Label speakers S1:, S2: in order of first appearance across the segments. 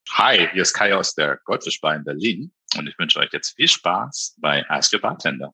S1: Hi, hier ist Kai aus der Goldfischbar in Berlin und ich wünsche euch jetzt viel Spaß bei Ask Your Bartender.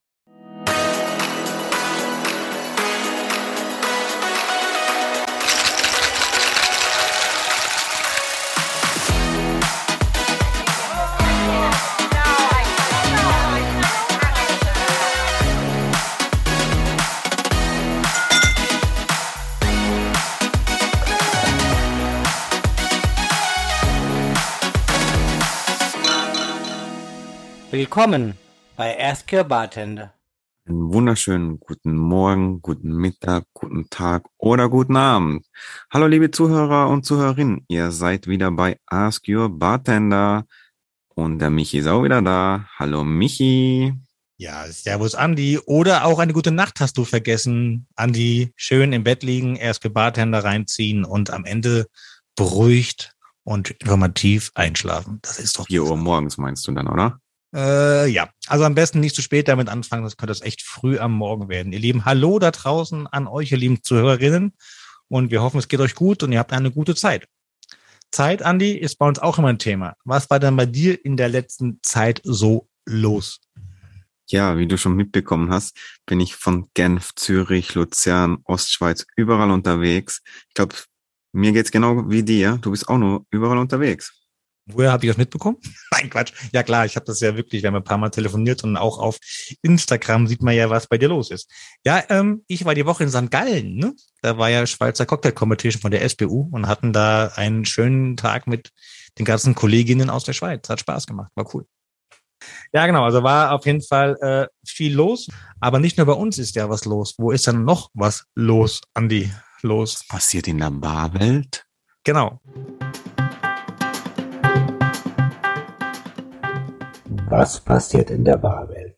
S2: Willkommen bei Ask Your Bartender.
S3: Einen wunderschönen guten Morgen, guten Mittag, guten Tag oder guten Abend. Hallo liebe Zuhörer und Zuhörerinnen, ihr seid wieder bei Ask Your Bartender und der Michi ist auch wieder da. Hallo Michi.
S4: Ja, servus Andi. Oder auch eine gute Nacht hast du vergessen. Andi, schön im Bett liegen, Ask Your Bartender reinziehen und am Ende beruhigt und informativ einschlafen. Das ist doch
S3: 4 Uhr morgens meinst du dann, oder?
S4: Ja, also am besten nicht zu spät damit anfangen, das könnte das echt früh am Morgen werden. Ihr Lieben, hallo da draußen an euch, ihr lieben Zuhörerinnen, und wir hoffen, es geht euch gut und ihr habt eine gute Zeit. Zeit, Andi, ist bei uns auch immer ein Thema. Was war denn bei dir in der letzten Zeit so los?
S3: Ja, wie du schon mitbekommen hast, bin ich von Genf, Zürich, Luzern, Ostschweiz, überall unterwegs. Ich glaube, mir geht's genau wie dir. Du bist auch nur überall unterwegs.
S4: Woher habe ich das mitbekommen? Nein, Quatsch. Ja klar, ich habe das ja wirklich, wir haben ein paar Mal telefoniert und auch auf Instagram sieht man ja, was bei dir los ist. Ja, ich war die Woche in St. Gallen, ne? Da war ja Schweizer Cocktail Competition von der SBU und hatten da einen schönen Tag mit den ganzen Kolleginnen aus der Schweiz. Hat Spaß gemacht, war cool. Ja, genau, also war auf jeden Fall viel los, aber nicht nur bei uns ist ja was los. Wo ist denn noch was los, Andi? Los.
S3: Was passiert in der Barwelt?
S4: Genau.
S2: Was passiert in der Barwelt?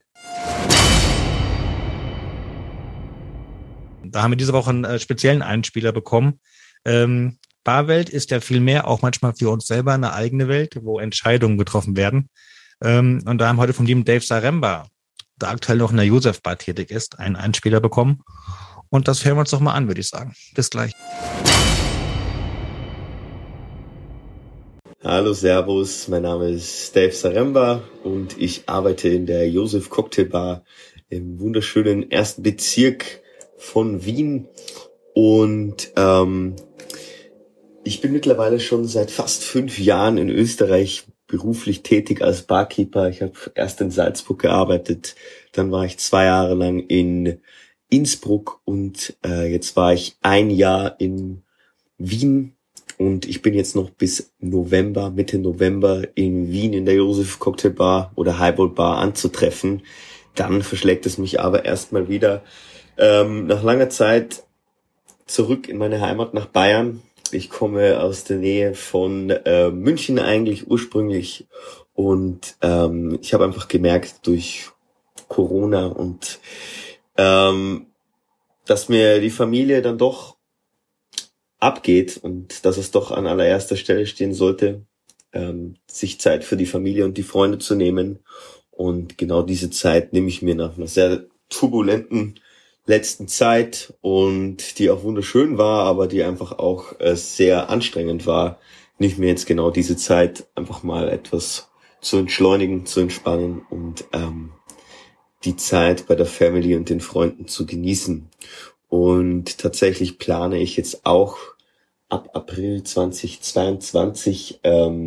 S4: Da haben wir diese Woche einen speziellen Einspieler bekommen. Barwelt ist ja viel mehr auch manchmal für uns selber eine eigene Welt, wo Entscheidungen getroffen werden. Und da haben wir heute vom lieben Dave Zaremba, der aktuell noch in der Josef Bar tätig ist, einen Einspieler bekommen. Und das hören wir uns doch mal an, würde ich sagen. Bis gleich.
S5: Hallo, servus, mein Name ist Dave Zaremba und ich arbeite in der Josef Cocktail Bar im wunderschönen 1. Bezirk von Wien und ich bin mittlerweile schon seit fast 5 Jahren in Österreich beruflich tätig als Barkeeper. Ich habe erst in Salzburg gearbeitet, dann war ich 2 Jahre lang in Innsbruck und jetzt war ich 1 Jahr in Wien. Und ich bin jetzt noch bis November, Mitte November in Wien in der Josef Cocktail Bar oder Highball Bar anzutreffen. Dann verschlägt es mich aber erstmal wieder nach langer Zeit zurück in meine Heimat nach Bayern. Ich komme aus der Nähe von München eigentlich ursprünglich und ich habe einfach gemerkt durch Corona und dass mir die Familie dann doch abgeht und dass es doch an allererster Stelle stehen sollte, sich Zeit für die Familie und die Freunde zu nehmen. Und genau diese Zeit nehme ich mir nach einer sehr turbulenten letzten Zeit und die auch wunderschön war, aber die einfach auch sehr anstrengend war, nehme ich mir jetzt genau diese Zeit einfach mal etwas zu entschleunigen, zu entspannen und die Zeit bei der Family und den Freunden zu genießen. Und tatsächlich plane ich jetzt auch ab April 2022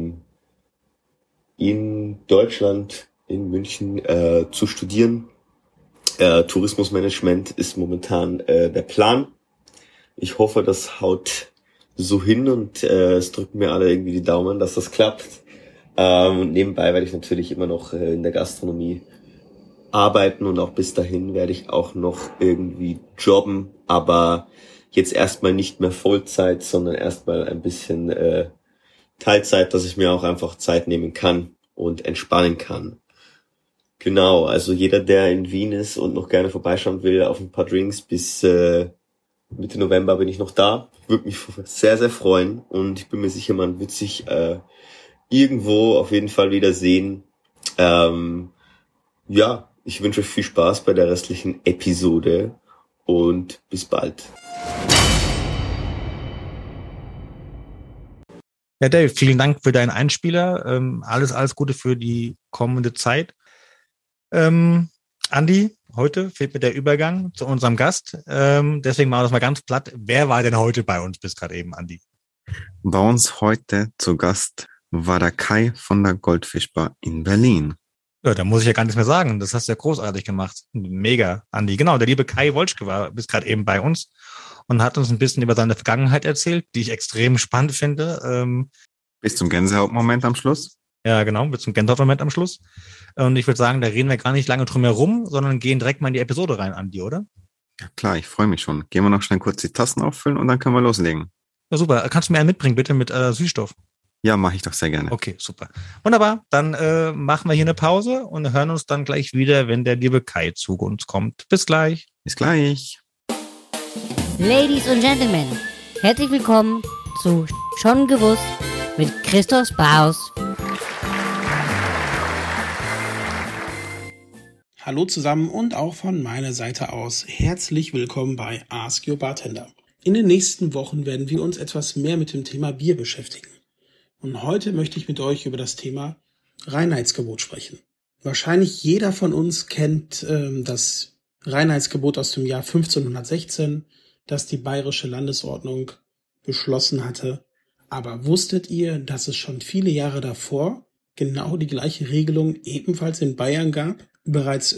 S5: in Deutschland, in München zu studieren. Tourismusmanagement ist momentan der Plan. Ich hoffe, das haut so hin und es drücken mir alle irgendwie die Daumen, dass das klappt. Und nebenbei werde ich natürlich immer noch in der Gastronomie arbeiten und auch bis dahin werde ich auch noch irgendwie jobben, aber jetzt erstmal nicht mehr Vollzeit, sondern erstmal ein bisschen Teilzeit, dass ich mir auch einfach Zeit nehmen kann und entspannen kann. Genau, also jeder, der in Wien ist und noch gerne vorbeischauen will auf ein paar Drinks, bis Mitte November bin ich noch da. Würde mich sehr, sehr freuen und ich bin mir sicher, man wird sich irgendwo auf jeden Fall wieder sehen. Ja, ich wünsche euch viel Spaß bei der restlichen Episode und bis bald.
S4: Ja, Dave, vielen Dank für deinen Einspieler. Alles Gute für die kommende Zeit. Andi, heute fehlt mir der Übergang zu unserem Gast. Deswegen machen wir das mal ganz platt. Wer war denn heute bei uns bis gerade eben, Andi?
S3: Bei uns heute zu Gast war der Kai von der Goldfischbar in Berlin.
S4: Ja, da muss ich ja gar nichts mehr sagen. Das hast du ja großartig gemacht. Mega, Andi. Genau, der liebe Kai Wolschke war bis gerade eben bei uns und hat uns ein bisschen über seine Vergangenheit erzählt, die ich extrem spannend finde.
S3: Bis zum Gänsehautmoment am Schluss.
S4: Ja, genau, bis zum Gänsehautmoment am Schluss. Und ich würde sagen, da reden wir gar nicht lange drum herum, sondern gehen direkt mal in die Episode rein, Andi, oder?
S3: Ja klar, ich freue mich schon. Gehen wir noch schnell kurz die Tassen auffüllen und dann können wir loslegen.
S4: Ja, super. Kannst du mir einen mitbringen, bitte, mit Süßstoff?
S3: Ja, mache ich doch sehr gerne.
S4: Okay, super. Wunderbar. Dann machen wir hier eine Pause und hören uns dann gleich wieder, wenn der liebe Kai zu uns kommt. Bis gleich.
S3: Bis gleich.
S6: Ladies und Gentlemen, herzlich willkommen zu Schon gewusst mit Christoph Baus.
S7: Hallo zusammen und auch von meiner Seite aus herzlich willkommen bei Ask Your Bartender. In den nächsten Wochen werden wir uns etwas mehr mit dem Thema Bier beschäftigen. Und heute möchte ich mit euch über das Thema Reinheitsgebot sprechen. Wahrscheinlich jeder von uns kennt das Reinheitsgebot aus dem Jahr 1516, das die Bayerische Landesordnung beschlossen hatte. Aber wusstet ihr, dass es schon viele Jahre davor genau die gleiche Regelung ebenfalls in Bayern gab? Bereits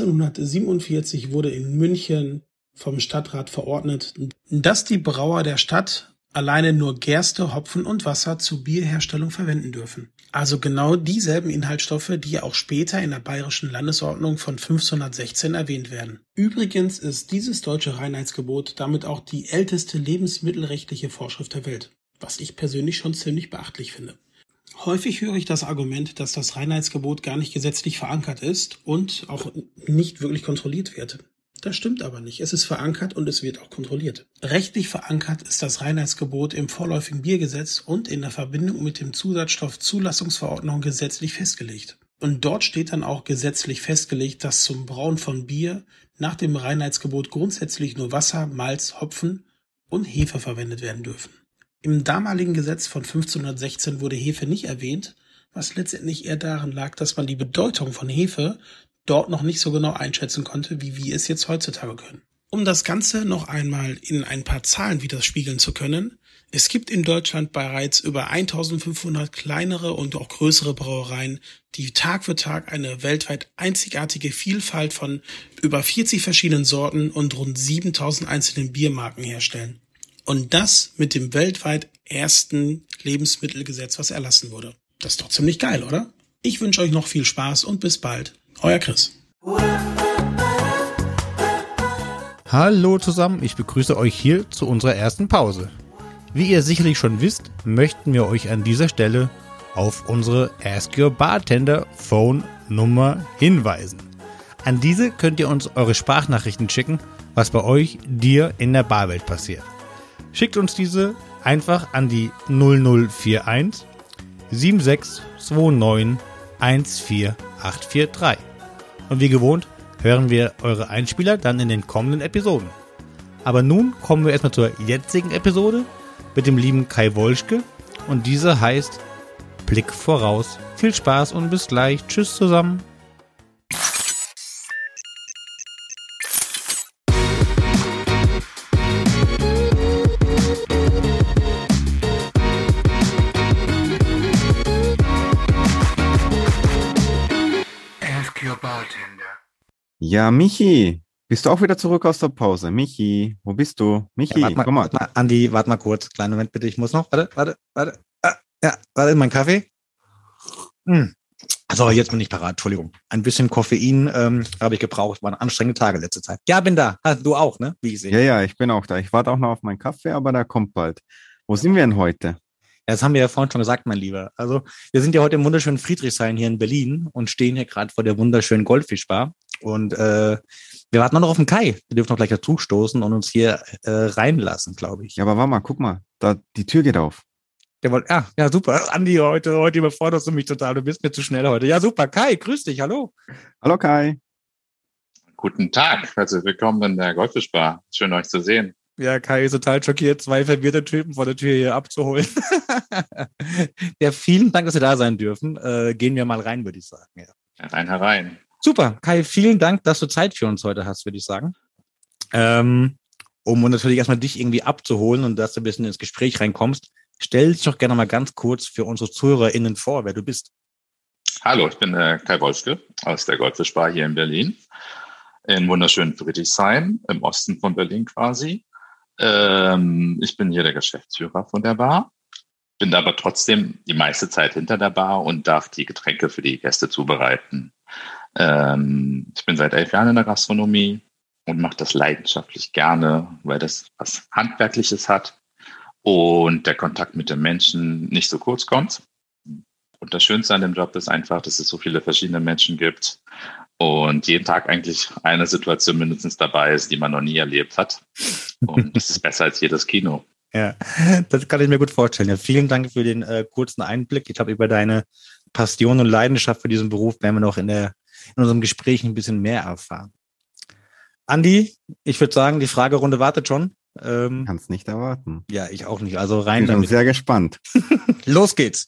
S7: 1447 wurde in München vom Stadtrat verordnet, dass die Brauer der Stadt alleine nur Gerste, Hopfen und Wasser zur Bierherstellung verwenden dürfen. Also genau dieselben Inhaltsstoffe, die auch später in der Bayerischen Landesordnung von 1516 erwähnt werden. Übrigens ist dieses deutsche Reinheitsgebot damit auch die älteste lebensmittelrechtliche Vorschrift der Welt, was ich persönlich schon ziemlich beachtlich finde. Häufig höre ich das Argument, dass das Reinheitsgebot gar nicht gesetzlich verankert ist und auch nicht wirklich kontrolliert wird. Das stimmt aber nicht. Es ist verankert und es wird auch kontrolliert. Rechtlich verankert ist das Reinheitsgebot im vorläufigen Biergesetz und in der Verbindung mit dem Zusatzstoffzulassungsverordnung gesetzlich festgelegt. Und dort steht dann auch gesetzlich festgelegt, dass zum Brauen von Bier nach dem Reinheitsgebot grundsätzlich nur Wasser, Malz, Hopfen und Hefe verwendet werden dürfen. Im damaligen Gesetz von 1516 wurde Hefe nicht erwähnt, was letztendlich eher daran lag, dass man die Bedeutung von Hefe dort noch nicht so genau einschätzen konnte, wie wir es jetzt heutzutage können. Um das Ganze noch einmal in ein paar Zahlen widerspiegeln zu können, es gibt in Deutschland bereits über 1500 kleinere und auch größere Brauereien, die Tag für Tag eine weltweit einzigartige Vielfalt von über 40 verschiedenen Sorten und rund 7000 einzelnen Biermarken herstellen. Und das mit dem weltweit ersten Lebensmittelgesetz, was erlassen wurde. Das ist doch ziemlich geil, oder? Ich wünsche euch noch viel Spaß und bis bald. Euer Chris.
S4: Hallo zusammen, ich begrüße euch hier zu unserer ersten Pause. Wie ihr sicherlich schon wisst, möchten wir euch an dieser Stelle auf unsere Ask Your Bartender Phone Nummer hinweisen. An diese könnt ihr uns eure Sprachnachrichten schicken, was bei euch, dir in der Barwelt passiert. Schickt uns diese einfach an die 0041 7629 14843. Und wie gewohnt hören wir eure Einspieler dann in den kommenden Episoden. Aber nun kommen wir erstmal zur jetzigen Episode mit dem lieben Kai Wolschke und diese heißt Blick voraus. Viel Spaß und bis gleich. Tschüss zusammen.
S3: Ja, Michi, bist du auch wieder zurück aus der Pause? Michi, wo bist du? Michi,
S4: Ja,
S3: komm mal.
S4: Andi, warte mal kurz. Kleinen Moment bitte, ich muss noch. Warte. Warte, mein Kaffee. So, jetzt bin ich parat, Entschuldigung. Ein bisschen Koffein habe ich gebraucht, waren anstrengende Tage letzte Zeit. Ja, bin da. Du auch, ne? Wie ich sehe.
S3: Ja, ich bin auch da. Ich warte auch noch auf meinen Kaffee, aber der kommt bald. Wo sind wir denn heute?
S4: Ja, das haben wir ja vorhin schon gesagt, mein Lieber. Also, wir sind ja heute im wunderschönen Friedrichshain hier in Berlin und stehen hier gerade vor der wunderschönen Goldfischbar. Und wir warten noch auf den Kai. Wir dürfen noch gleich dazu stoßen und uns hier reinlassen, glaube ich.
S3: Ja, aber warte mal, guck mal. Da, die Tür geht auf.
S4: Der wollte, ja, super. Andi, heute überforderst du mich total. Du bist mir zu schnell heute. Ja, super. Kai, grüß dich. Hallo.
S3: Hallo Kai.
S1: Guten Tag. Herzlich willkommen in der Goldfischbar. Schön, euch zu sehen.
S4: Ja, Kai ist total schockiert, 2 verwirrte Typen vor der Tür hier abzuholen. Ja, vielen Dank, dass wir da sein dürfen. Gehen wir mal rein, würde ich sagen. Ja.
S1: Herein, herein.
S4: Super, Kai, vielen Dank, dass du Zeit für uns heute hast, würde ich sagen. Um natürlich erstmal dich irgendwie abzuholen und dass du ein bisschen ins Gespräch reinkommst, stell dich doch gerne mal ganz kurz für unsere ZuhörerInnen vor, wer du bist.
S1: Hallo, ich bin Kai Wolschke aus der Goldfischbar hier in Berlin, in wunderschönen Friedrichshain, im Osten von Berlin quasi. Ich bin hier der Geschäftsführer von der Bar, bin aber trotzdem die meiste Zeit hinter der Bar und darf die Getränke für die Gäste zubereiten. Ich bin seit 11 Jahren in der Gastronomie und mache das leidenschaftlich gerne, weil das was Handwerkliches hat und der Kontakt mit den Menschen nicht so kurz kommt. Und das Schönste an dem Job ist einfach, dass es so viele verschiedene Menschen gibt und jeden Tag eigentlich eine Situation mindestens dabei ist, die man noch nie erlebt hat. Und das ist besser als jedes Kino.
S4: Ja, das kann ich mir gut vorstellen. Ja, vielen Dank für den kurzen Einblick. Ich glaube, über deine Passion und Leidenschaft für diesen Beruf werden wir noch in unserem Gespräch ein bisschen mehr erfahren. Andi, ich würde sagen, die Fragerunde wartet schon.
S3: Kannst nicht erwarten.
S4: Ja, ich auch nicht. Also rein
S3: Ich bin
S4: damit.
S3: sehr gespannt.
S4: Los geht's.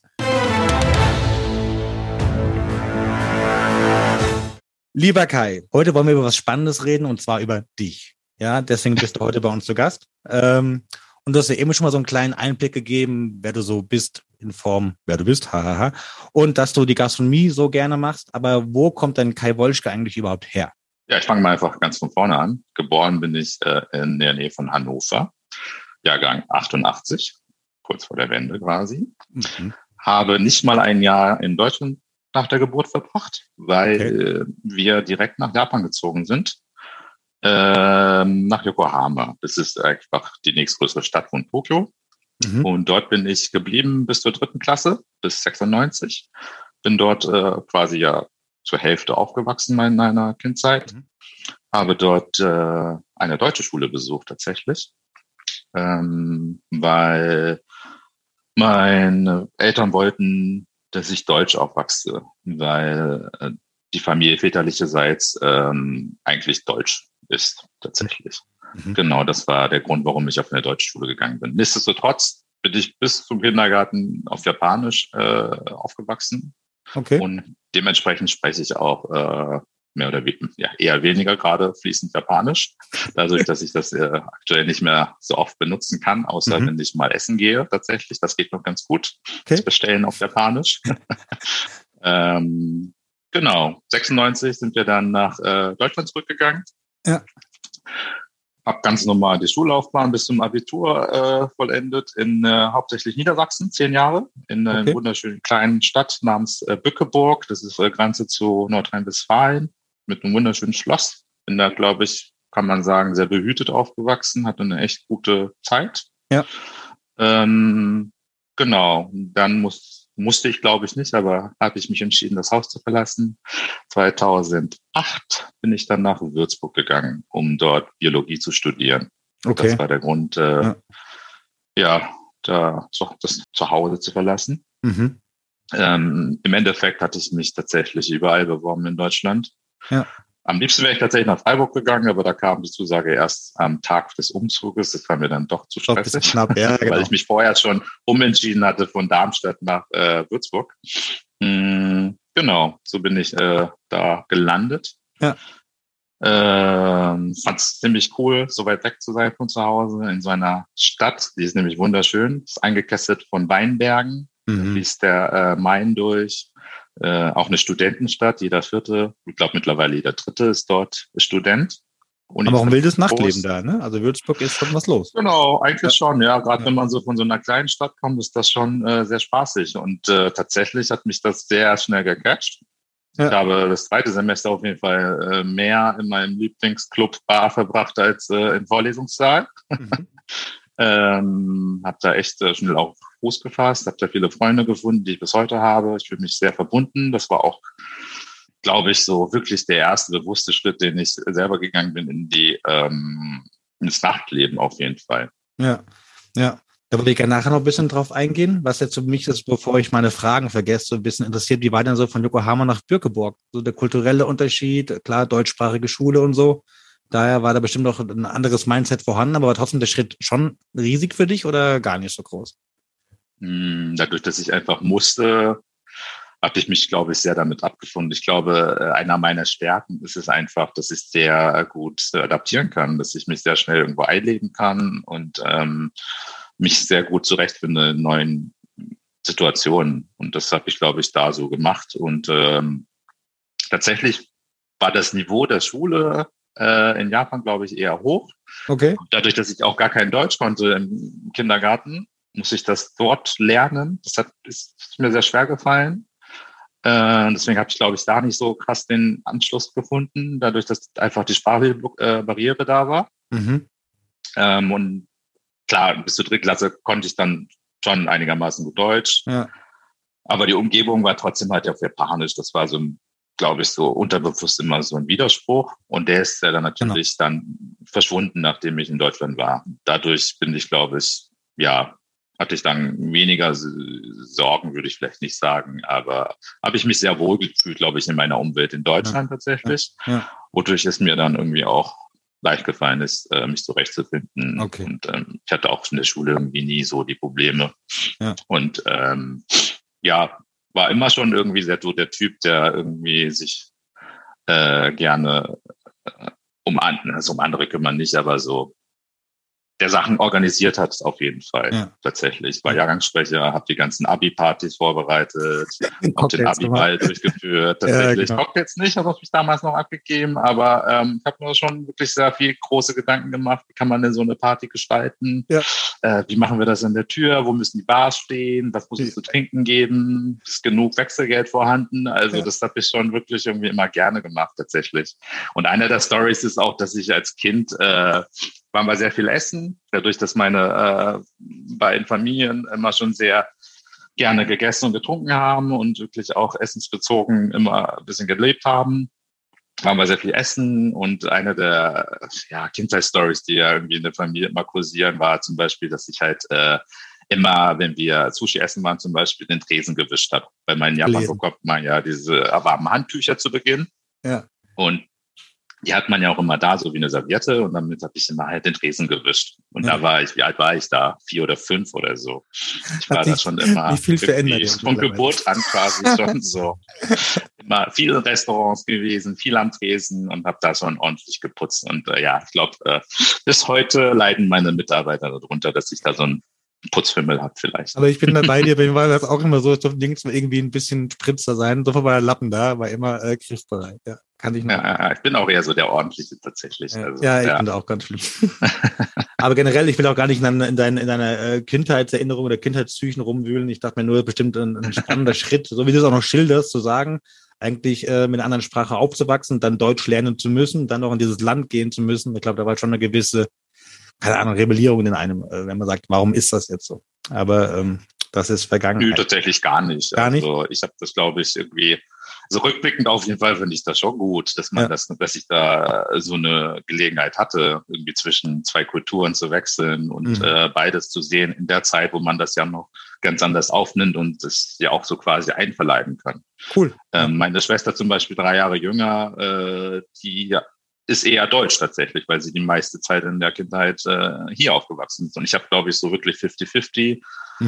S4: Lieber Kai, heute wollen wir über was Spannendes reden und zwar über dich. Ja, deswegen bist du heute bei uns zu Gast. Und du hast ja eben schon mal so einen kleinen Einblick gegeben, wer du so bist in Form, wer du bist, hahaha. Und dass du die Gastronomie so gerne machst. Aber wo kommt denn Kai Wolschke eigentlich überhaupt her?
S1: Ja, ich fange mal einfach ganz von vorne an. Geboren bin ich in der Nähe von Hannover, Jahrgang 88, kurz vor der Wende quasi.
S4: Mhm.
S1: Habe nicht mal ein Jahr in Deutschland nach der Geburt verbracht, weil wir direkt nach Japan gezogen sind, nach Yokohama. Das ist einfach die nächstgrößere Stadt von Tokio.
S4: Mhm.
S1: Und dort bin ich geblieben bis zur 3. Klasse, bis 96. Bin dort quasi ja zur Hälfte aufgewachsen in meiner Kindheit.
S4: Mhm.
S1: Habe dort eine deutsche Schule besucht tatsächlich, weil meine Eltern wollten, dass ich deutsch aufwachse, weil die Familie väterlicherseits eigentlich deutsch ist tatsächlich.
S4: Mhm.
S1: Genau, das war der Grund, warum ich auf eine deutsche Schule gegangen bin. Nichtsdestotrotz bin ich bis zum Kindergarten auf Japanisch aufgewachsen.
S4: Okay.
S1: Und dementsprechend spreche ich auch mehr oder weniger, ja, eher weniger gerade fließend Japanisch. Dadurch, dass ich das aktuell nicht mehr so oft benutzen kann, außer wenn ich mal essen gehe tatsächlich. Das geht noch ganz gut.
S4: Okay.
S1: Das Bestellen auf Japanisch. Genau. 96 sind wir dann nach Deutschland zurückgegangen.
S4: Ja.
S1: Hab ganz normal die Schullaufbahn bis zum Abitur vollendet in hauptsächlich Niedersachsen, 10 Jahre, in einer wunderschönen kleinen Stadt namens Bückeburg. Das ist Grenze zu Nordrhein-Westfalen mit einem wunderschönen Schloss. Bin da, glaube ich, kann man sagen, sehr behütet aufgewachsen, hatte eine echt gute Zeit.
S4: Ja.
S1: Genau, dann musste ich, glaube ich, nicht, aber habe ich mich entschieden, das Haus zu verlassen. 2008 bin ich dann nach Würzburg gegangen, um dort Biologie zu studieren.
S4: Okay.
S1: Das war der Grund, das Zuhause zu verlassen.
S4: Mhm.
S1: Im Endeffekt hatte ich mich tatsächlich überall beworben in Deutschland.
S4: Ja.
S1: Am liebsten wäre ich tatsächlich nach Freiburg gegangen, aber da kam die Zusage erst am Tag des Umzuges. Das war mir dann doch zu stressig,
S4: knapp, ja, genau.
S1: weil ich mich vorher schon umentschieden hatte von Darmstadt nach Würzburg. Genau, so bin ich da gelandet.
S4: Ja.
S1: Fand es ziemlich cool, so weit weg zu sein von zu Hause, in so einer Stadt. Die ist nämlich wunderschön, ist eingekesselt von Weinbergen. Da fließt der Main durch. Auch eine Studentenstadt, jeder Vierte, ich glaube mittlerweile jeder Dritte ist dort Student.
S4: Aber auch ein wildes Nachtleben da, ne? Also Würzburg ist schon was los.
S1: Genau, eigentlich schon, ja. Gerade wenn man so von so einer kleinen Stadt kommt, ist das schon sehr spaßig. Und tatsächlich hat mich das sehr schnell gecatcht. Ja. Ich habe das 2. Semester auf jeden Fall mehr in meinem Lieblingsclub Bar verbracht als im Vorlesungssaal. Habe da echt schnell auch Fuß gefasst, habe da viele Freunde gefunden, die ich bis heute habe. Ich fühle mich sehr verbunden. Das war auch, glaube ich, so wirklich der erste bewusste Schritt, den ich selber gegangen bin ins Nachtleben auf jeden Fall.
S4: Ja, ja. Da würde ich gerne nachher noch ein bisschen drauf eingehen, was jetzt für mich ist, bevor ich meine Fragen vergesse, so ein bisschen interessiert, wie war denn so von Yokohama nach Bückeburg? So der kulturelle Unterschied, klar, deutschsprachige Schule und so. Daher war da bestimmt noch ein anderes Mindset vorhanden, aber war trotzdem der Schritt schon riesig für dich oder gar nicht so groß?
S1: Dadurch, dass ich einfach musste, habe ich mich, glaube ich, sehr damit abgefunden. Ich glaube, einer meiner Stärken ist es einfach, dass ich sehr gut adaptieren kann, dass ich mich sehr schnell irgendwo einleben kann und mich sehr gut zurechtfinde in neuen Situationen. Und das habe ich, glaube ich, da so gemacht. Und tatsächlich war das Niveau der Schule in Japan, glaube ich, eher hoch.
S4: Okay.
S1: Dadurch, dass ich auch gar kein Deutsch konnte im Kindergarten, muss ich das dort lernen. Ist mir sehr schwer gefallen. Deswegen habe ich, glaube ich, da nicht so krass den Anschluss gefunden, dadurch, dass einfach die Sprachbarriere da war.
S4: Mhm.
S1: Und klar, bis zur Drittklasse konnte ich dann schon einigermaßen gut Deutsch.
S4: Ja.
S1: Aber die Umgebung war trotzdem halt auf Japanisch. Das war so, glaube ich, so unterbewusst immer so ein Widerspruch. Und der ist ja dann natürlich dann verschwunden, nachdem ich in Deutschland war. Dadurch bin ich, glaube ich, hatte ich dann weniger Sorgen, würde ich vielleicht nicht sagen. Aber habe ich mich sehr wohl gefühlt, glaube ich, in meiner Umwelt in Deutschland tatsächlich. Ja. Wodurch es mir dann irgendwie auch leicht gefallen ist, mich zurechtzufinden.
S4: Okay.
S1: Und ich hatte auch in der Schule irgendwie nie so die Probleme. Ja. Und war immer schon irgendwie sehr so der Typ, der irgendwie sich gerne um andere kümmern nicht, aber so der Sachen organisiert hat, auf jeden Fall, tatsächlich. War Jahrgangssprecher, habe die ganzen Abi-Partys vorbereitet, habe den Abi-Ball durchgeführt. Tatsächlich Cocktails nicht, habe ich mich damals noch abgegeben, aber ich habe mir schon wirklich sehr viel große Gedanken gemacht. Wie kann man denn so eine Party gestalten? Ja. Wie machen wir das an der Tür? Wo müssen die Bars stehen? Was muss es zu trinken geben? Ist genug Wechselgeld vorhanden? Also das habe ich schon wirklich irgendwie immer gerne gemacht, tatsächlich. Und eine der Stories ist auch, dass ich als Kind waren wir sehr viel essen, dadurch, dass meine beiden Familien immer schon sehr gerne gegessen und getrunken haben und wirklich auch essensbezogen immer ein bisschen gelebt haben, waren wir sehr viel essen. Und eine der Kindheitsstories, die ja irgendwie in der Familie immer kursieren, war zum Beispiel, dass ich halt immer, wenn wir Sushi essen waren, zum Beispiel den Tresen gewischt habe. Bei meinen Japan bekommt man ja diese warmen Handtücher zu Beginn. Ja. Und die hat man ja auch immer da, so wie eine Serviette. Und damit habe ich immer halt den Tresen gewischt. Und da war ich, wie alt war ich da? 4 oder 5 oder so. Ich war da schon immer
S4: wie viel verändert
S1: von Geburt an quasi schon so. Immer viele Restaurants gewesen, viel am Tresen und habe da schon ordentlich geputzt. Und ich glaube, bis heute leiden meine Mitarbeiter darunter, dass ich da so ein Putzfimmel habe vielleicht.
S4: Aber ich bin da bei dir, bei mir war das auch immer so, es durfte nirgends irgendwie ein bisschen Spritzer sein, so war der Lappen da, war immer griffbereit, ja. Kann ich nicht.
S1: Ja, ich bin auch eher so der Ordentliche tatsächlich.
S4: Also, ich bin da auch ganz schlimm. Aber generell, ich will auch gar nicht in deiner Kindheitserinnerung oder Kindheitspsychen rumwühlen. Ich dachte mir nur, bestimmt ein spannender Schritt, so wie du es auch noch schilderst, zu sagen, eigentlich mit einer anderen Sprache aufzuwachsen, dann Deutsch lernen zu müssen, dann auch in dieses Land gehen zu müssen. Ich glaube, da war schon eine gewisse, keine Ahnung, Rebellierung in einem, wenn man sagt, warum ist das jetzt so? Aber das ist Vergangenheit.
S1: Nö, tatsächlich gar nicht.
S4: Gar nicht?
S1: Also ich habe das, glaube ich, irgendwie, also rückblickend auf jeden Fall finde ich das schon gut, dass man dass ich da so eine Gelegenheit hatte, irgendwie zwischen zwei Kulturen zu wechseln und beides zu sehen in der Zeit, wo man das ja noch ganz anders aufnimmt und es ja auch so quasi einverleiben kann.
S4: Cool.
S1: Meine Schwester zum Beispiel 3 Jahre jünger, die ist eher deutsch tatsächlich, weil sie die meiste Zeit in der Kindheit hier aufgewachsen ist. Und ich habe, glaube ich, so wirklich 50-50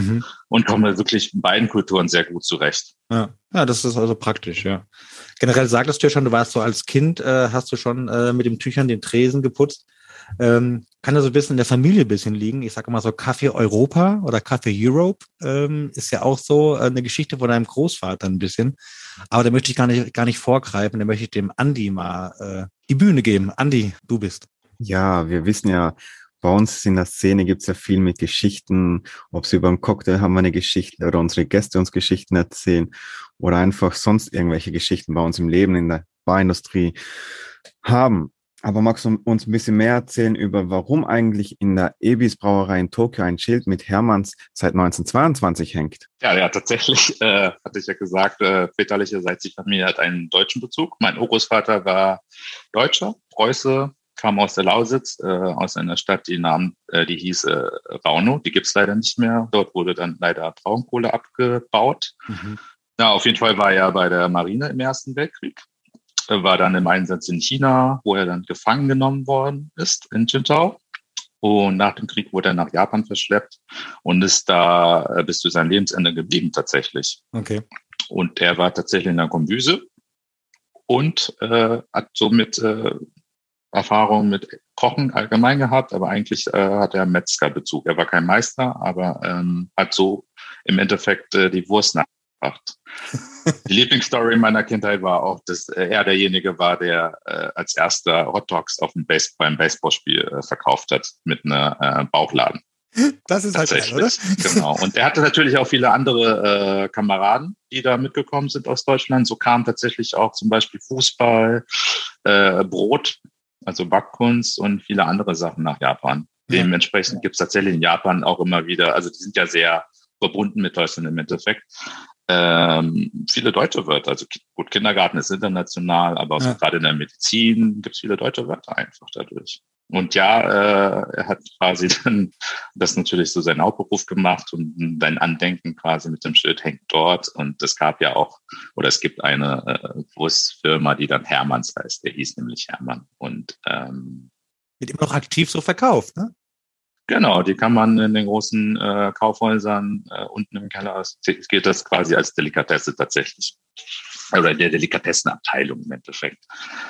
S1: und komme wirklich in beiden Kulturen sehr gut zurecht.
S4: Ja, das ist also praktisch, ja. Generell sagtest du ja schon, du warst so als Kind, hast du schon mit den Tüchern den Tresen geputzt. Kann ja so ein bisschen in der Familie ein bisschen liegen. Ich sage immer so Café Europa oder Café Europe ist ja auch so eine Geschichte von deinem Großvater ein bisschen. Aber da möchte ich gar nicht vorgreifen. Da möchte ich dem Andi mal die Bühne geben. Andi, du bist.
S3: Ja, wir wissen ja, bei uns in der Szene gibt's ja viel mit Geschichten, ob sie über einen Cocktail haben wir eine Geschichte oder unsere Gäste uns Geschichten erzählen oder einfach sonst irgendwelche Geschichten bei uns im Leben in der Barindustrie haben. Aber magst du uns ein bisschen mehr erzählen über, warum eigentlich in der Ebis Brauerei in Tokio ein Schild mit Hermanns seit 1922 hängt?
S1: Ja, tatsächlich hatte ich ja gesagt, väterlicherseits die Familie hat einen deutschen Bezug. Mein Urgroßvater war Deutscher, Preuße, kam aus der Lausitz, aus einer Stadt, die hieß Rauno. Die gibt's leider nicht mehr. Dort wurde dann leider Braunkohle abgebaut. Ja, auf jeden Fall war er bei der Marine im Ersten Weltkrieg. war dann im Einsatz in China, wo er dann gefangen genommen worden ist in Qingdao. Und nach dem Krieg wurde er nach Japan verschleppt und ist da bis zu seinem Lebensende geblieben tatsächlich.
S4: Okay.
S1: Und er war tatsächlich in der Kombüse und hat somit Erfahrung mit Kochen allgemein gehabt, aber eigentlich hat er Metzgerbezug. Er war kein Meister, aber hat so im Endeffekt die Wurst nachgebracht. Die Lieblingsstory meiner Kindheit war auch, dass er derjenige war, der als erster Hotdogs beim Baseballspiel verkauft hat mit einer Bauchladen.
S4: Das ist halt geil, oder?
S1: Genau. Und er hatte natürlich auch viele andere Kameraden, die da mitgekommen sind aus Deutschland. So kam tatsächlich auch zum Beispiel Fußball, Brot, also Backkunst und viele andere Sachen nach Japan. Ja. Dementsprechend gibt es tatsächlich in Japan auch immer wieder, also die sind ja sehr verbunden mit Deutschland im Endeffekt, viele deutsche Wörter. Also gut, Kindergarten ist international, aber auch so gerade in der Medizin gibt es viele deutsche Wörter einfach dadurch. Und ja, er hat quasi dann das natürlich so sein Hauptberuf gemacht und sein Andenken quasi mit dem Schild hängt dort. Und es gab ja auch, oder es gibt eine Wurstfirma, die dann Hermanns heißt. Der hieß nämlich Hermann. Und
S4: wird immer noch aktiv so verkauft, ne?
S1: Genau, die kann man in den großen Kaufhäusern unten im Keller, geht das quasi als Delikatesse tatsächlich. Oder in der Delikatessenabteilung im Endeffekt.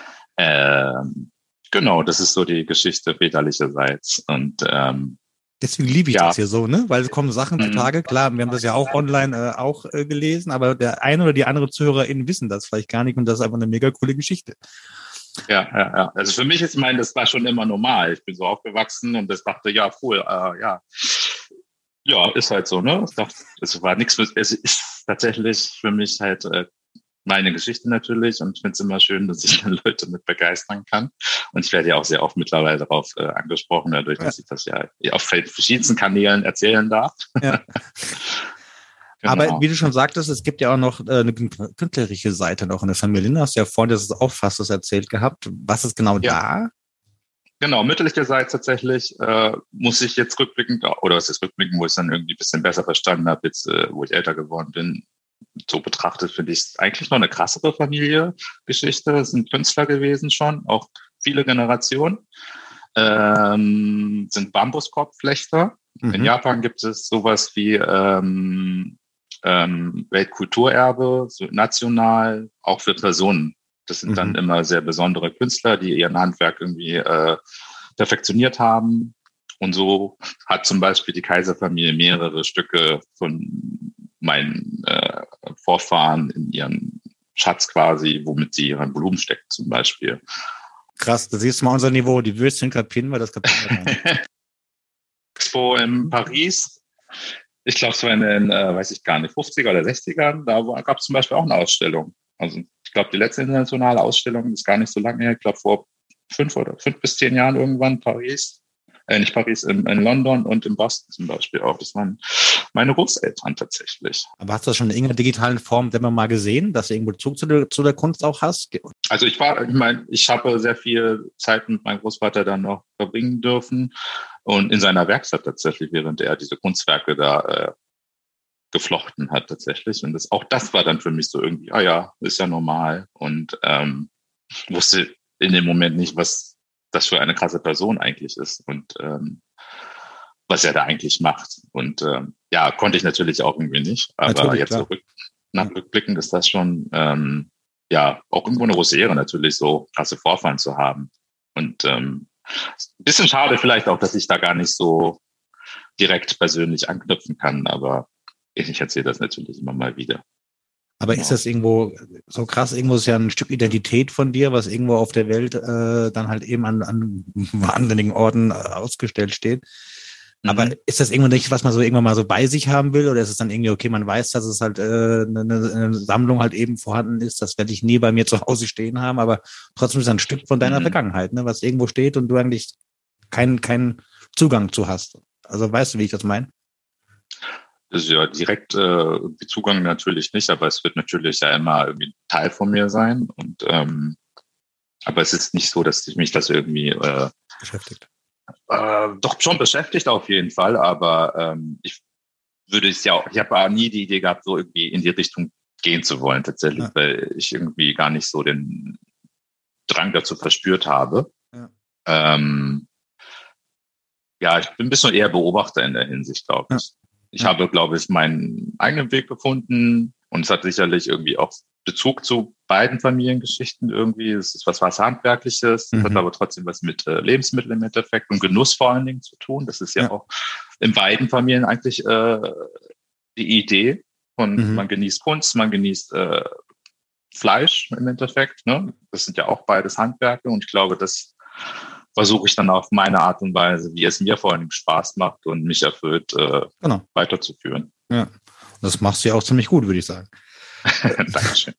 S1: Genau, das ist so die Geschichte väterlicherseits. Und
S4: deswegen liebe ich das hier so, ne? Weil es kommen Sachen zutage, klar, wir haben das ja auch online gelesen, aber der eine oder die andere ZuhörerInnen wissen das vielleicht gar nicht und das ist einfach eine mega coole Geschichte.
S1: Ja. Also für mich ist, das war schon immer normal. Ich bin so aufgewachsen und das dachte, ja, cool, ja, ist halt so, ne? Ich dachte, es war nichts, es ist tatsächlich für mich halt meine Geschichte natürlich und ich finde es immer schön, dass ich dann Leute mit begeistern kann. Und ich werde ja auch sehr oft mittlerweile darauf angesprochen, dadurch, dass ich das ja auf verschiedensten Kanälen erzählen darf. Ja.
S4: Genau. Aber wie du schon sagtest, es gibt ja auch noch eine künstlerische Seite noch in der Familie. Du hast ja vorhin das auch fast erzählt gehabt. Was ist genau da?
S1: Genau, mütterlicherseits tatsächlich muss ich jetzt rückblickend, oder es ist rückblickend, wo ich es dann irgendwie ein bisschen besser verstanden habe, jetzt wo ich älter geworden bin, so betrachtet finde ich es eigentlich noch eine krassere Familiengeschichte. Es sind Künstler gewesen schon, auch viele Generationen. Sind Bambuskorbflechter. In Japan gibt es sowas wie Weltkulturerbe, so national, auch für Personen. Das sind dann immer sehr besondere Künstler, die ihren Handwerk irgendwie perfektioniert haben. Und so hat zum Beispiel die Kaiserfamilie mehrere Stücke von meinen Vorfahren in ihren Schatz quasi, womit sie ihren Blumen stecken zum Beispiel.
S4: Krass, da siehst du mal unser Niveau. Die Würstchen kapieren wir, das kapieren wir.
S1: Expo in Paris. Ich glaube, es war in den, weiß ich gar nicht, 50er oder 60ern. Da gab es zum Beispiel auch eine Ausstellung. Also ich glaube, die letzte internationale Ausstellung ist gar nicht so lange her. Ich glaube, vor 5 bis 10 Jahren irgendwann Paris. Nicht Paris, in London und in Boston zum Beispiel auch. Das waren meine Großeltern tatsächlich.
S4: Aber hast du das schon in irgendeiner digitalen Form denn mal gesehen, dass du irgendwo Bezug zu der Kunst auch hast?
S1: Also ich habe sehr viel Zeit mit meinem Großvater dann noch verbringen dürfen und in seiner Werkstatt tatsächlich, während er diese Kunstwerke da geflochten hat tatsächlich. Und auch das war dann für mich so irgendwie, ist ja normal. Und wusste in dem Moment nicht, was das für eine krasse Person eigentlich ist und was er da eigentlich macht. Und konnte ich natürlich auch irgendwie nicht. Aber natürlich, jetzt rückblickend ist das schon auch irgendwo eine große Ehre natürlich, so krasse Vorfahren zu haben. Und ein bisschen schade vielleicht auch, dass ich da gar nicht so direkt persönlich anknüpfen kann, aber ich erzähle das natürlich immer mal wieder.
S4: Aber ist das irgendwo so krass? Irgendwo ist ja ein Stück Identität von dir, was irgendwo auf der Welt dann halt eben an wahnsinnigen Orten ausgestellt steht. Aber ist das irgendwo nicht, was man so irgendwann mal so bei sich haben will? Oder ist es dann irgendwie, okay, man weiß, dass es halt eine Sammlung halt eben vorhanden ist, das werde ich nie bei mir zu Hause stehen haben, aber trotzdem ist es ein Stück von deiner Vergangenheit, ne, was irgendwo steht und du eigentlich keinen Zugang zu hast. Also weißt du, wie ich das meine?
S1: Das ist ja direkt Zugang natürlich nicht, aber es wird natürlich ja immer irgendwie Teil von mir sein. Und aber es ist nicht so, dass mich das irgendwie
S4: beschäftigt.
S1: Doch schon beschäftigt auf jeden Fall, aber ich habe nie die Idee gehabt, so irgendwie in die Richtung gehen zu wollen tatsächlich, weil ich irgendwie gar nicht so Drang dazu verspürt habe.
S4: Ja.
S1: Ja, ich bin ein bisschen eher Beobachter in der Hinsicht, glaube ich. Ich habe, glaube ich, meinen eigenen Weg gefunden und es hat sicherlich irgendwie auch Bezug zu beiden Familiengeschichten irgendwie. Es ist was Handwerkliches, es hat aber trotzdem was mit Lebensmitteln im Endeffekt und Genuss vor allen Dingen zu tun. Das ist ja auch in beiden Familien eigentlich die Idee von man genießt Kunst, man genießt Fleisch im Endeffekt. Ne? Das sind ja auch beides Handwerke und ich glaube, das versuche ich dann auf meine Art und Weise, wie es mir vor allem Spaß macht und mich erfüllt, weiterzuführen.
S4: Ja, das machst du ja auch ziemlich gut, würde ich sagen.
S1: Dankeschön.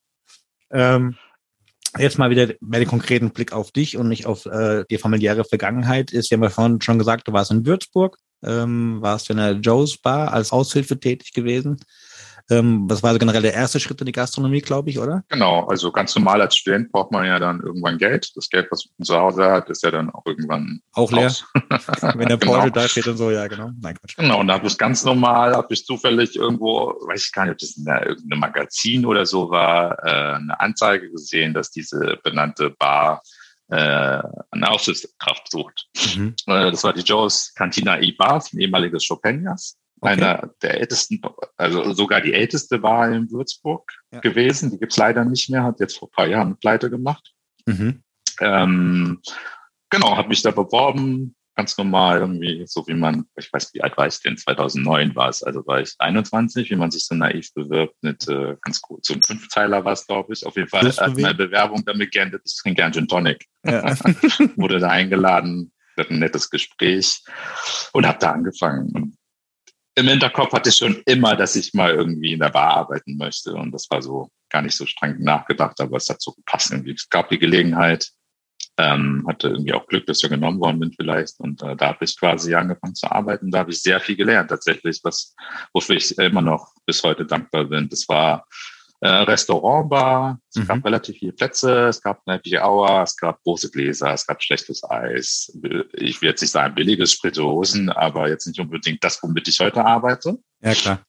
S4: Jetzt mal wieder den konkreten Blick auf dich und nicht auf die familiäre Vergangenheit. Wir haben ja vorhin schon gesagt, du warst in Würzburg, warst in der Joe's Bar als Aushilfe tätig gewesen. Das war also generell der erste Schritt in die Gastronomie, glaube ich, oder?
S1: Genau, also ganz normal als Student braucht man ja dann irgendwann Geld. Das Geld, was man zu Hause hat, ist ja dann auch irgendwann
S4: auch leer. Wenn der Porsche da steht und so, ja, genau. Nein, Quatsch.
S1: Genau, und da habe ich ganz normal, habe ich zufällig irgendwo, weiß ich gar nicht, ob das in irgendeinem Magazin oder so war, eine Anzeige gesehen, dass diese benannte Bar eine Aushilfskraft sucht. Das war die Joe's Cantina E-Bar, ein ehemaliges Chopinias.
S4: Okay.
S1: Einer der ältesten, also sogar die älteste Bar in Würzburg gewesen. Die gibt's leider nicht mehr, hat jetzt vor ein paar Jahren Pleite gemacht. Genau, habe mich da beworben, ganz normal irgendwie, so wie man, ich weiß, wie alt war ich denn? 2009 war es, also war ich 21, wie man sich so naiv bewirbt mit ganz gut, so ein Fünfteiler war es, glaube ich. Auf jeden Fall hat meine Bewerbung damit geendet, ich trinke gern Gin Tonic. Ja. Wurde da eingeladen, hatte ein nettes Gespräch und habe da angefangen. Und im Hinterkopf hatte ich schon immer, dass ich mal irgendwie in der Bar arbeiten möchte. Und das war so gar nicht so streng nachgedacht, aber es hat so gepasst irgendwie. Es gab die Gelegenheit, hatte irgendwie auch Glück, dass ich genommen worden bin vielleicht. Und da habe ich quasi angefangen zu arbeiten. Da habe ich sehr viel gelernt tatsächlich, wofür ich immer noch bis heute dankbar bin. Das war Restaurantbar, es gab relativ viele Plätze, es gab eine Happy Hour, es gab große Gläser, es gab schlechtes Eis. Ich will jetzt nicht sagen billiges Spirituosen, aber jetzt nicht unbedingt das, womit ich heute arbeite.
S4: Ja, klar.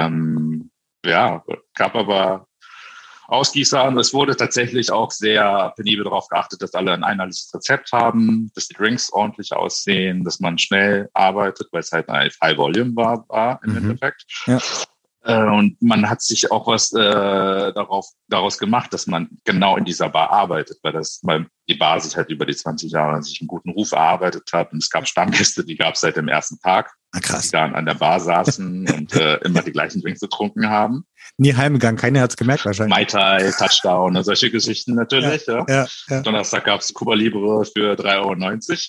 S1: Gab aber Ausgießer und es wurde tatsächlich auch sehr penibel darauf geachtet, dass alle ein einheitliches Rezept haben, dass die Drinks ordentlich aussehen, dass man schnell arbeitet, weil es halt ein High Volume war im Endeffekt. Ja. Und man hat sich auch was daraus gemacht, dass man genau in dieser Bar arbeitet, weil die Bar sich halt über die 20 Jahre sich einen guten Ruf erarbeitet hat. Und es gab Stammgäste, die gab es seit dem ersten Tag, die dann an der Bar saßen und immer die gleichen Drinks getrunken haben.
S4: Nie heimgegangen, keiner hat's gemerkt wahrscheinlich.
S1: Mai Tai, Touchdown, solche Geschichten natürlich. Ja. Donnerstag gab's Cuba Libre für 3,90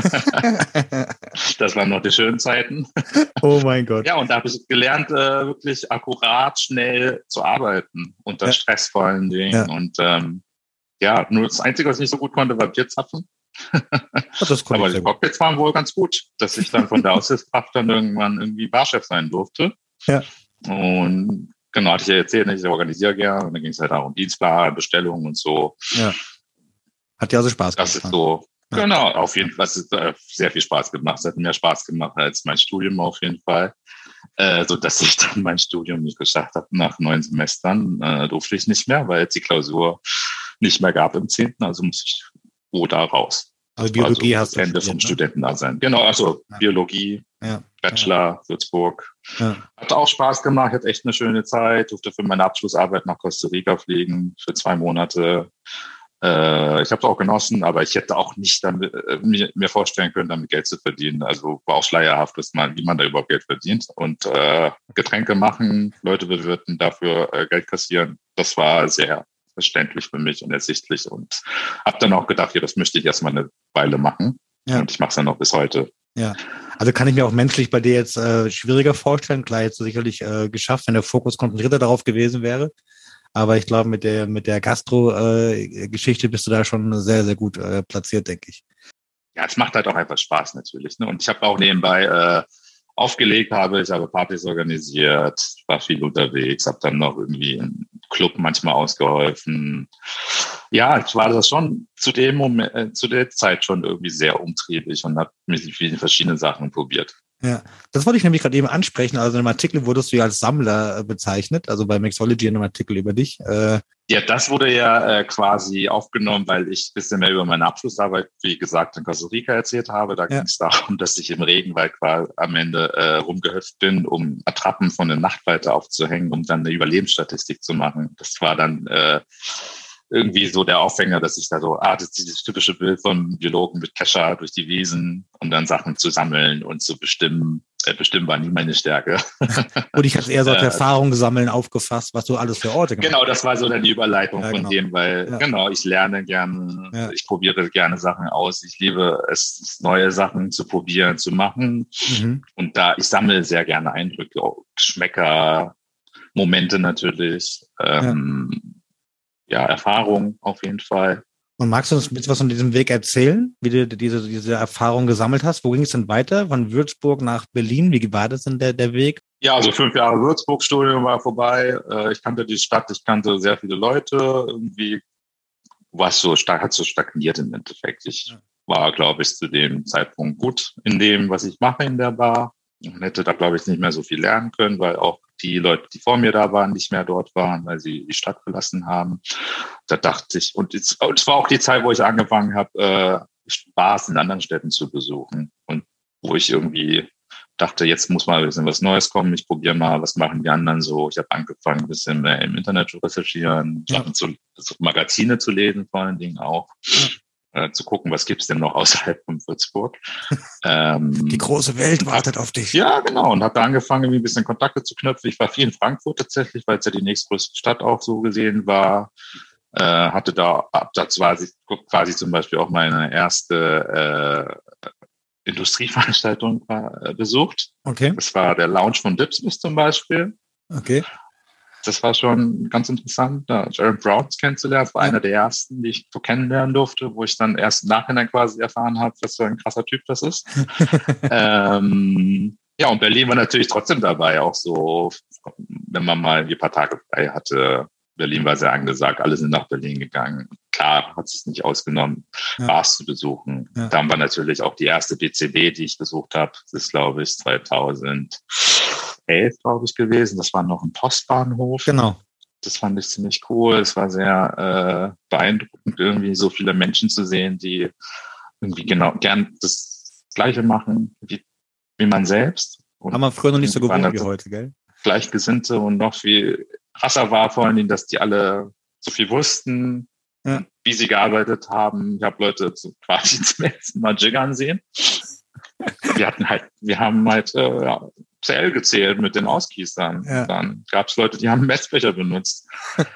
S1: €. Das waren noch die schönen Zeiten.
S4: Oh mein Gott.
S1: Ja, und da habe ich gelernt, wirklich akkurat, schnell zu arbeiten, unter Stress vor allen Dingen. Ja. Und nur das Einzige, was ich nicht so gut konnte, war Bier zapfen. Aber die Cockpits waren wohl ganz gut, dass ich dann von der Aushilfskraft dann irgendwann irgendwie Barchef sein durfte. Ja. Und genau, hatte ich ja erzählt, ich organisiere gerne und dann ging es halt auch um Dienstplan, Bestellungen und so.
S4: Ja. Hat dir also Spaß gemacht?
S1: Das ist so, genau, auf jeden Fall. Es hat sehr viel Spaß gemacht. Es hat mehr Spaß gemacht als mein Studium auf jeden Fall. So dass ich dann mein Studium nicht geschafft habe. Nach 9 Semestern durfte ich nicht mehr, weil es die Klausur nicht mehr gab im 10. Also muss ich da raus.
S4: Also Biologie hast
S1: du Ende vom Studentendasein. Genau, also Biologie, Bachelor, Würzburg. Ja. Hat auch Spaß gemacht, hat echt eine schöne Zeit. Durfte für meine Abschlussarbeit nach Costa Rica fliegen für 2 Monate. Ich habe es auch genossen, aber ich hätte auch nicht damit, mir vorstellen können, damit Geld zu verdienen. Also war auch schleierhaft, wie man da überhaupt Geld verdient. Und Getränke machen, Leute bewirten, dafür Geld kassieren, das war sehr verständlich für mich und ersichtlich. Und habe dann auch gedacht, ja, das möchte ich erstmal eine Weile machen. Ja. Und ich mache es dann noch bis heute.
S4: Ja, also kann ich mir auch menschlich bei dir jetzt schwieriger vorstellen. Klar, hättest du sicherlich geschafft, wenn der Fokus konzentrierter darauf gewesen wäre. Aber ich glaube, mit der Gastro-Geschichte bist du da schon sehr, sehr gut platziert, denke ich.
S1: Ja, es macht halt auch einfach Spaß natürlich. Ne? Und ich habe auch nebenbei aufgelegt, ich habe Partys organisiert, war viel unterwegs, habe dann noch irgendwie im Club manchmal ausgeholfen. Ja, ich war das schon zu der Zeit schon irgendwie sehr umtriebig und habe mich viele verschiedene Sachen probiert.
S4: Ja, das wollte ich nämlich gerade eben ansprechen. Also in einem Artikel wurdest du ja als Sammler bezeichnet, also bei Mixology in einem Artikel über dich.
S1: Ja, das wurde ja quasi aufgenommen, weil ich ein bisschen mehr über meine Abschlussarbeit, wie gesagt, in Costa Rica erzählt habe. Da ging es darum, dass ich im Regenwald quasi am Ende rumgehüpft bin, um Attrappen von der Nachtfalter aufzuhängen, um dann eine Überlebensstatistik zu machen. Das war dann irgendwie so der Aufhänger, dass ich da so, das ist dieses typische Bild vom Biologen mit Kescher durch die Wiesen und dann Sachen zu sammeln und zu bestimmen. Bestimmen war nie meine Stärke.
S4: Und ich hatte eher so Erfahrungen sammeln aufgefasst, was du alles für Orte gemacht hast.
S1: Genau, das war so dann die Überleitung von dem, weil ich lerne gerne, ich probiere gerne Sachen aus. Ich liebe es, neue Sachen zu probieren, zu machen. Und ich sammle sehr gerne Eindrücke, Geschmäcker, Momente natürlich, Erfahrung auf jeden Fall.
S4: Und magst du uns jetzt was von diesem Weg erzählen, wie du diese Erfahrung gesammelt hast? Wo ging es denn weiter? Von Würzburg nach Berlin? Wie war das denn der Weg?
S1: Ja, also 5 Jahre Würzburg-Studium war vorbei. Ich kannte die Stadt, ich kannte sehr viele Leute. Irgendwie hat so stagniert im Endeffekt. Ich war, glaube ich, zu dem Zeitpunkt gut in dem, was ich mache in der Bar. Und hätte da, glaube ich, nicht mehr so viel lernen können, weil auch die Leute, die vor mir da waren, nicht mehr dort waren, weil sie die Stadt verlassen haben. Da dachte ich, und es war auch die Zeit, wo ich angefangen habe, Bars in anderen Städten zu besuchen und wo ich irgendwie dachte, jetzt muss mal ein bisschen was Neues kommen. Ich probiere mal, was machen die anderen so. Ich habe angefangen, ein bisschen mehr im Internet zu recherchieren, Magazine zu lesen, vor allen Dingen auch. Zu gucken, was gibt's denn noch außerhalb von Würzburg.
S4: Die große Welt wartet auf dich.
S1: Ja, genau. Und habe da angefangen, irgendwie ein bisschen Kontakte zu knüpfen. Ich war viel in Frankfurt tatsächlich, weil es ja die nächstgrößte Stadt auch so gesehen war. Hatte da quasi zum Beispiel auch meine erste Industrieveranstaltung besucht.
S4: Okay.
S1: Das war der Lounge von Dipsmith zum Beispiel.
S4: Okay.
S1: Das war schon ganz interessant, da Jared Browns kennenzulernen. Das war einer der ersten, die ich so kennenlernen durfte, wo ich dann erst im Nachhinein quasi erfahren habe, was für ein krasser Typ das ist. Und Berlin war natürlich trotzdem dabei, auch so, wenn man mal ein paar Tage frei hatte. Berlin war sehr angesagt, alle sind nach Berlin gegangen. Klar, hat es nicht ausgenommen, Bars zu besuchen. Ja. Dann war natürlich auch die erste BCB, die ich besucht habe. Das ist, glaube ich, 2011, glaube ich, gewesen. Das war noch ein Postbahnhof.
S4: Genau.
S1: Das fand ich ziemlich cool. Es war sehr beeindruckend, irgendwie so viele Menschen zu sehen, die irgendwie gern das Gleiche machen wie man selbst. Und
S4: haben wir früher noch nicht so gewohnt wie heute, gell?
S1: Gleichgesinnte und noch viel krasser war vor allen Dingen, dass die alle so viel wussten, wie sie gearbeitet haben. Ich habe Leute quasi zum ersten Mal jiggern sehen. Wir haben halt Zähl gezählt mit den Ausgießern. Ja. Dann gab es Leute, die haben Messbecher benutzt.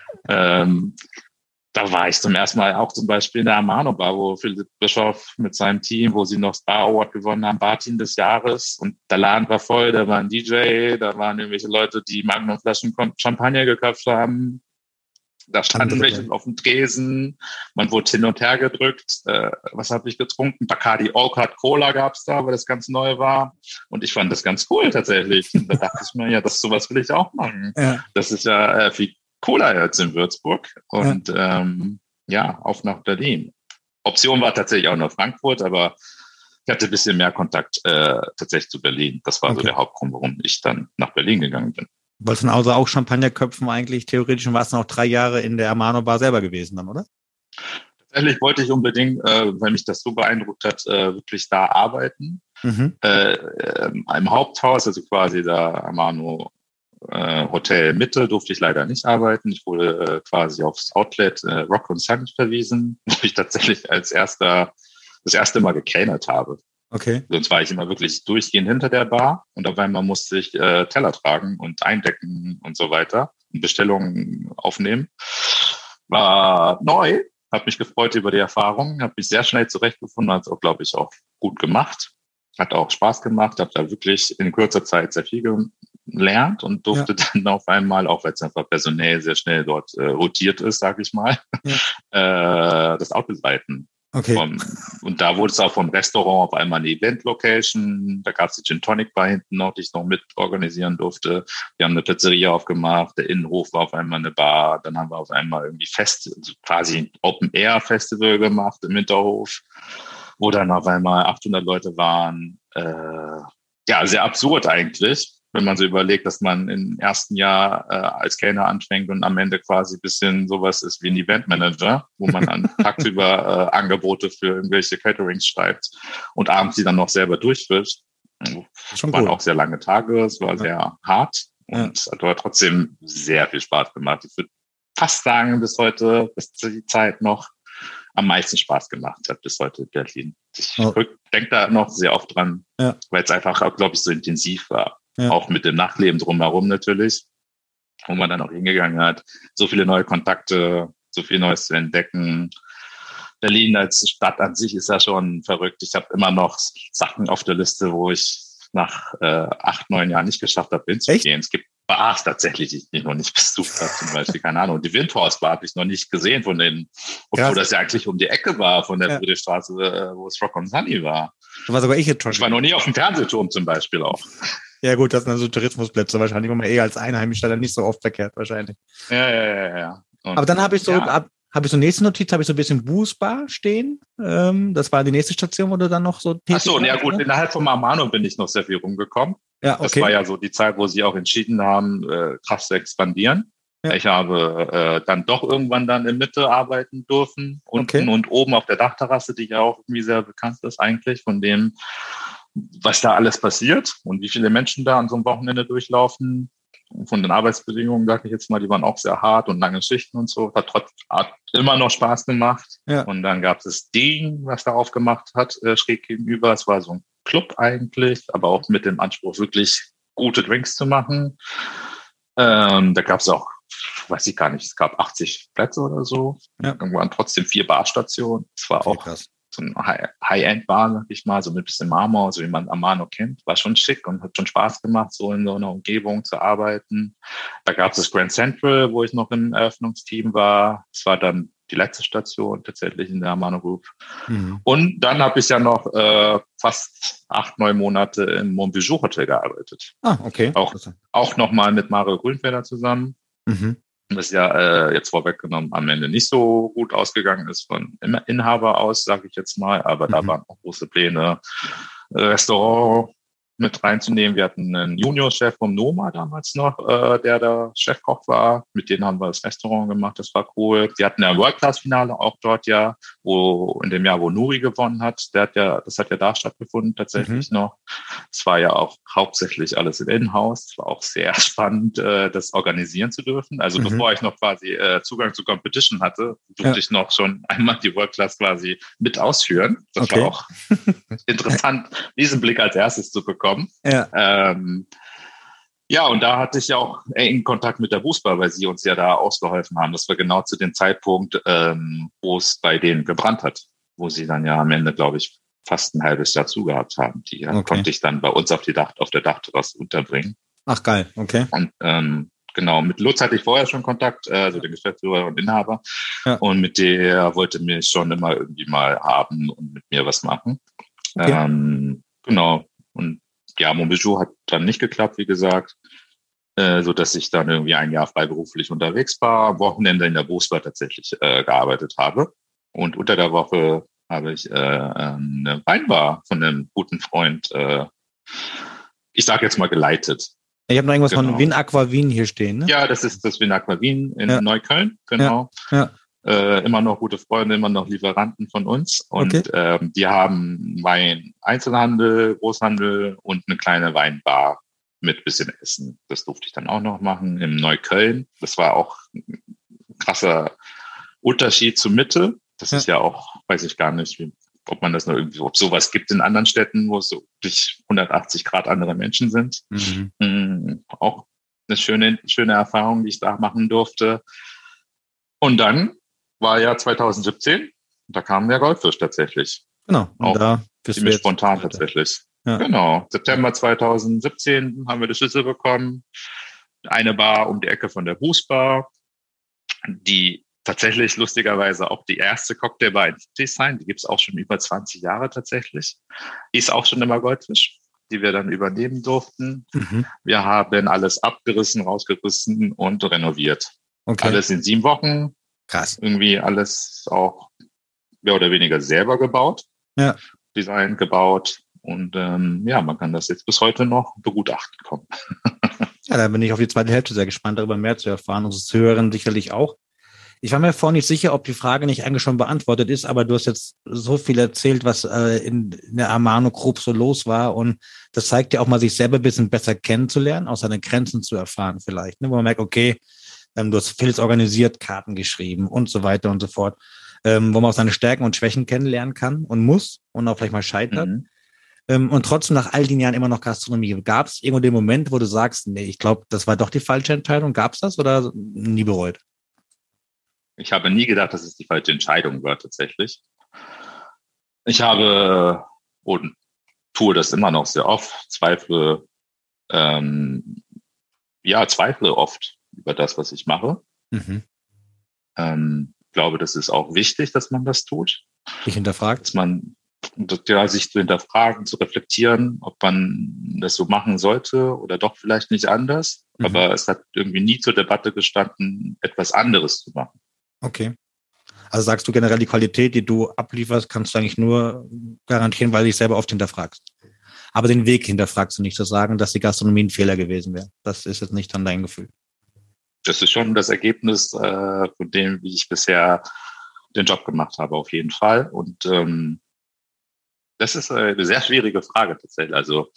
S1: Da war ich zum ersten Mal auch zum Beispiel in der Amano Bar, wo Philipp Bischof mit seinem Team, wo sie noch das Bar Award gewonnen haben, Barteam des Jahres. Und der Laden war voll, da war ein DJ, da waren irgendwelche Leute, die Magnumflaschen Champagner gekauft haben. Da standen welche auf dem Tresen. Man wurde hin und her gedrückt. Was habe ich getrunken? Bacardi Oak Hard Cola gab's da, weil das ganz neu war. Und ich fand das ganz cool tatsächlich. Und da dachte ich mir, ja, sowas will ich auch machen. Ja. Das ist ja viel cooler als in Würzburg. Und auf nach Berlin. Option war tatsächlich auch noch Frankfurt, aber ich hatte ein bisschen mehr Kontakt tatsächlich zu Berlin. Das war so der Hauptgrund, warum ich dann nach Berlin gegangen bin.
S4: Wolltest du außer auch Champagnerköpfen eigentlich theoretisch und warst du noch 3 Jahre in der Amano Bar selber gewesen dann, oder?
S1: Tatsächlich wollte ich unbedingt, weil mich das so beeindruckt hat, wirklich da arbeiten. Im Haupthaus, also quasi da Amano Hotel Mitte, durfte ich leider nicht arbeiten. Ich wurde quasi aufs Outlet Rock und Sun verwiesen, wo ich tatsächlich das erste Mal gekellnert habe.
S4: Okay.
S1: Sonst war ich immer wirklich durchgehend hinter der Bar und auf einmal musste ich Teller tragen und eindecken und so weiter und Bestellungen aufnehmen. War neu, habe mich gefreut über die Erfahrung, habe mich sehr schnell zurechtgefunden, hat es auch, glaube ich, auch gut gemacht. Hat auch Spaß gemacht, habe da wirklich in kurzer Zeit sehr viel gelernt und durfte dann auf einmal, auch weil es einfach personell sehr schnell dort rotiert ist, sage ich mal, das Outlet leiten.
S4: Okay.
S1: Und da wurde es auch vom Restaurant auf einmal eine Event-Location. Da gab es die Gin Tonic Bar hinten noch, die ich noch mit organisieren durfte. Wir haben eine Pizzeria aufgemacht. Der Innenhof war auf einmal eine Bar. Dann haben wir auf einmal irgendwie quasi ein Open-Air-Festival gemacht im Hinterhof, wo dann auf einmal 800 Leute waren. ja, sehr absurd eigentlich, wenn man so überlegt, dass man im ersten Jahr als Kellner anfängt und am Ende quasi ein bisschen sowas ist wie ein Eventmanager, wo man dann tagsüber Angebote für irgendwelche Caterings schreibt und abends die dann noch selber durchführt. Es waren auch sehr lange Tage, es war sehr hart und es hat aber trotzdem sehr viel Spaß gemacht. Ich würde fast sagen, bis heute, bis die Zeit noch am meisten Spaß gemacht hat, bis heute in Berlin. Ich denke da noch sehr oft dran, weil es einfach, glaube ich, so intensiv war. Ja. Auch mit dem Nachleben drumherum natürlich, wo man dann auch hingegangen hat. So viele neue Kontakte, so viel Neues zu entdecken. Berlin als Stadt an sich ist ja schon verrückt. Ich habe immer noch Sachen auf der Liste, wo ich nach 8, 9 Jahren nicht geschafft habe, hinzugehen. Es gibt Bars tatsächlich, die ich noch nicht besucht habe, zum Beispiel, keine Ahnung. Die Windhorst-Bar habe ich noch nicht gesehen von denen, obwohl das ja eigentlich um die Ecke war von der Friedrichstraße, wo es Rock and Sunny war.
S4: Da war sogar ich
S1: war noch nie auf dem Fernsehturm zum Beispiel auch.
S4: Ja gut, das sind also Tourismusplätze wahrscheinlich, wo man eher als Einheimischer dann nicht so oft verkehrt wahrscheinlich.
S1: Ja. Und
S4: aber dann habe ich so, habe ich so nächste Notiz, habe ich so ein bisschen Bußbar stehen. Das war die nächste Station, wo du dann noch so
S1: tätig warst. Ach so, ja gut, innerhalb von Amano bin ich noch sehr viel rumgekommen. Ja, okay. Das war ja so die Zeit, wo sie auch entschieden haben, krass zu expandieren. Ja. Ich habe dann doch irgendwann dann in Mitte arbeiten dürfen, unten und oben auf der Dachterrasse, die ja auch irgendwie sehr bekannt ist eigentlich, von dem, was da alles passiert und wie viele Menschen da an so einem Wochenende durchlaufen. Von den Arbeitsbedingungen, sage ich jetzt mal, die waren auch sehr hart und lange Schichten und so. Hat immer noch Spaß gemacht. Ja. Und dann gab es das Ding, was da aufgemacht hat, schräg gegenüber. Es war so ein Club eigentlich, aber auch mit dem Anspruch, wirklich gute Drinks zu machen. Da gab es auch, weiß ich gar nicht, es gab 80 Plätze oder so. Ja. Irgendwann trotzdem 4 Barstationen. Es war auch krass. So ein High-End-Bar, sag ich mal, so mit ein bisschen Marmor, so wie man Amano kennt. War schon schick und hat schon Spaß gemacht, so in so einer Umgebung zu arbeiten. Da gab es das Grand Central, wo ich noch im Eröffnungsteam war. Das war dann die letzte Station tatsächlich in der Amano Group. Mhm. Und dann habe ich ja noch fast 8, 9 Monate im Montbijou Hotel gearbeitet. Ah, okay. Auch nochmal mit Mario Grünfelder zusammen. Mhm. Das ja jetzt vorweggenommen am Ende nicht so gut ausgegangen ist von Inhaber aus, sage ich jetzt mal. Aber da waren auch große Pläne, Restaurant mit reinzunehmen. Wir hatten einen Juniorchef vom Noma damals noch, der da Chefkoch war. Mit denen haben wir das Restaurant gemacht, das war cool. Wir hatten ja ein World-Class-Finale auch dort ja, in dem Jahr, wo Nuri gewonnen hat. Das hat ja da stattgefunden tatsächlich noch. Es war ja auch hauptsächlich alles im Innenhaus. Es war auch sehr spannend, das organisieren zu dürfen. Also bevor ich noch quasi Zugang zu Competition hatte, durfte ich noch schon einmal die World-Class quasi mit ausführen. Das war auch interessant, diesen Blick als erstes zu bekommen. Ja. Ja, und da hatte ich ja auch engen Kontakt mit der Bußbar, weil sie uns ja da ausgeholfen haben. Das war genau zu dem Zeitpunkt, wo es bei denen gebrannt hat, wo sie dann ja am Ende, glaube ich, fast ein halbes Jahr zugehabt haben. Die konnte ich dann bei uns auf der Dachterrasse unterbringen.
S4: Ach geil, okay.
S1: Und genau, mit Lutz hatte ich vorher schon Kontakt, also den Geschäftsführer und Inhaber. Ja. Und mit der wollte mich schon immer irgendwie mal haben und mit mir was machen. Okay. Genau. Und ja, Montbijou hat dann nicht geklappt, wie gesagt, so dass ich dann irgendwie ein Jahr freiberuflich unterwegs war, am Wochenende in der Bußbar tatsächlich gearbeitet habe. Und unter der Woche habe ich eine Weinbar von einem guten Freund, ich sage jetzt mal geleitet.
S4: Ich habe noch irgendwas von Win Aqua Wien hier stehen, ne?
S1: Ja, das ist das Win Aqua Wien in Neukölln, genau. Ja. Immer noch gute Freunde, immer noch Lieferanten von uns. Und die haben Wein Einzelhandel, Großhandel und eine kleine Weinbar mit bisschen Essen. Das durfte ich dann auch noch machen im Neukölln. Das war auch ein krasser Unterschied zur Mitte. Das ist ja auch, weiß ich gar nicht, ob man das noch irgendwie, ob sowas gibt in anderen Städten, wo es so durch 180 Grad andere Menschen sind. Auch eine schöne Erfahrung, die ich da machen durfte. Und dann war ja 2017, da kam der Goldfisch tatsächlich.
S4: Genau. Und
S1: auch
S4: da
S1: ziemlich spontan tatsächlich. Ja. Genau. September 2017 haben wir die Schlüssel bekommen. Eine Bar um die Ecke von der Bußbar, die tatsächlich lustigerweise auch die erste Cocktailbar in Friedrichshain, die gibt es auch schon über 20 Jahre tatsächlich. Die ist auch schon immer Goldfisch, die wir dann übernehmen durften. Wir haben alles abgerissen, rausgerissen und renoviert. Okay. Alles in 7 Wochen.
S4: Krass.
S1: Irgendwie alles auch mehr oder weniger selber gebaut. Ja. Design gebaut. Und man kann das jetzt bis heute noch begutachten kommen.
S4: Ja, da bin ich auf die zweite Hälfte sehr gespannt, darüber mehr zu erfahren. Unsere Zuhörerinnen sicherlich auch. Ich war mir vorhin nicht sicher, ob die Frage nicht eigentlich schon beantwortet ist, aber du hast jetzt so viel erzählt, was in der Amano Group so los war. Und das zeigt ja auch mal, sich selber ein bisschen besser kennenzulernen, auch seine Grenzen zu erfahren vielleicht. Ne? Wo man merkt, okay, du hast vieles organisiert, Karten geschrieben und so weiter und so fort. Wo man auch seine Stärken und Schwächen kennenlernen kann und muss und auch vielleicht mal scheitert. Und trotzdem nach all den Jahren immer noch Gastronomie. Gab es irgendwo den Moment, wo du sagst, nee, ich glaube, das war doch die falsche Entscheidung? Gab es das oder nie bereut?
S1: Ich habe nie gedacht, dass es die falsche Entscheidung war tatsächlich. Ich habe und tue das immer noch sehr oft, zweifle oft über das, was ich mache. Glaube, das ist auch wichtig, dass man das tut.
S4: Dich hinterfragt?
S1: Dass man sich zu hinterfragen, zu reflektieren, ob man das so machen sollte oder doch vielleicht nicht anders. Aber es hat irgendwie nie zur Debatte gestanden, etwas anderes zu machen.
S4: Okay. Also sagst du generell, die Qualität, die du ablieferst, kannst du eigentlich nur garantieren, weil du dich selber oft hinterfragst. Aber den Weg hinterfragst du nicht, zu sagen, dass die Gastronomie ein Fehler gewesen wäre. Das ist jetzt nicht dann dein Gefühl.
S1: Das ist schon das Ergebnis von dem, wie ich bisher den Job gemacht habe, auf jeden Fall. Und das ist eine sehr schwierige Frage tatsächlich. Also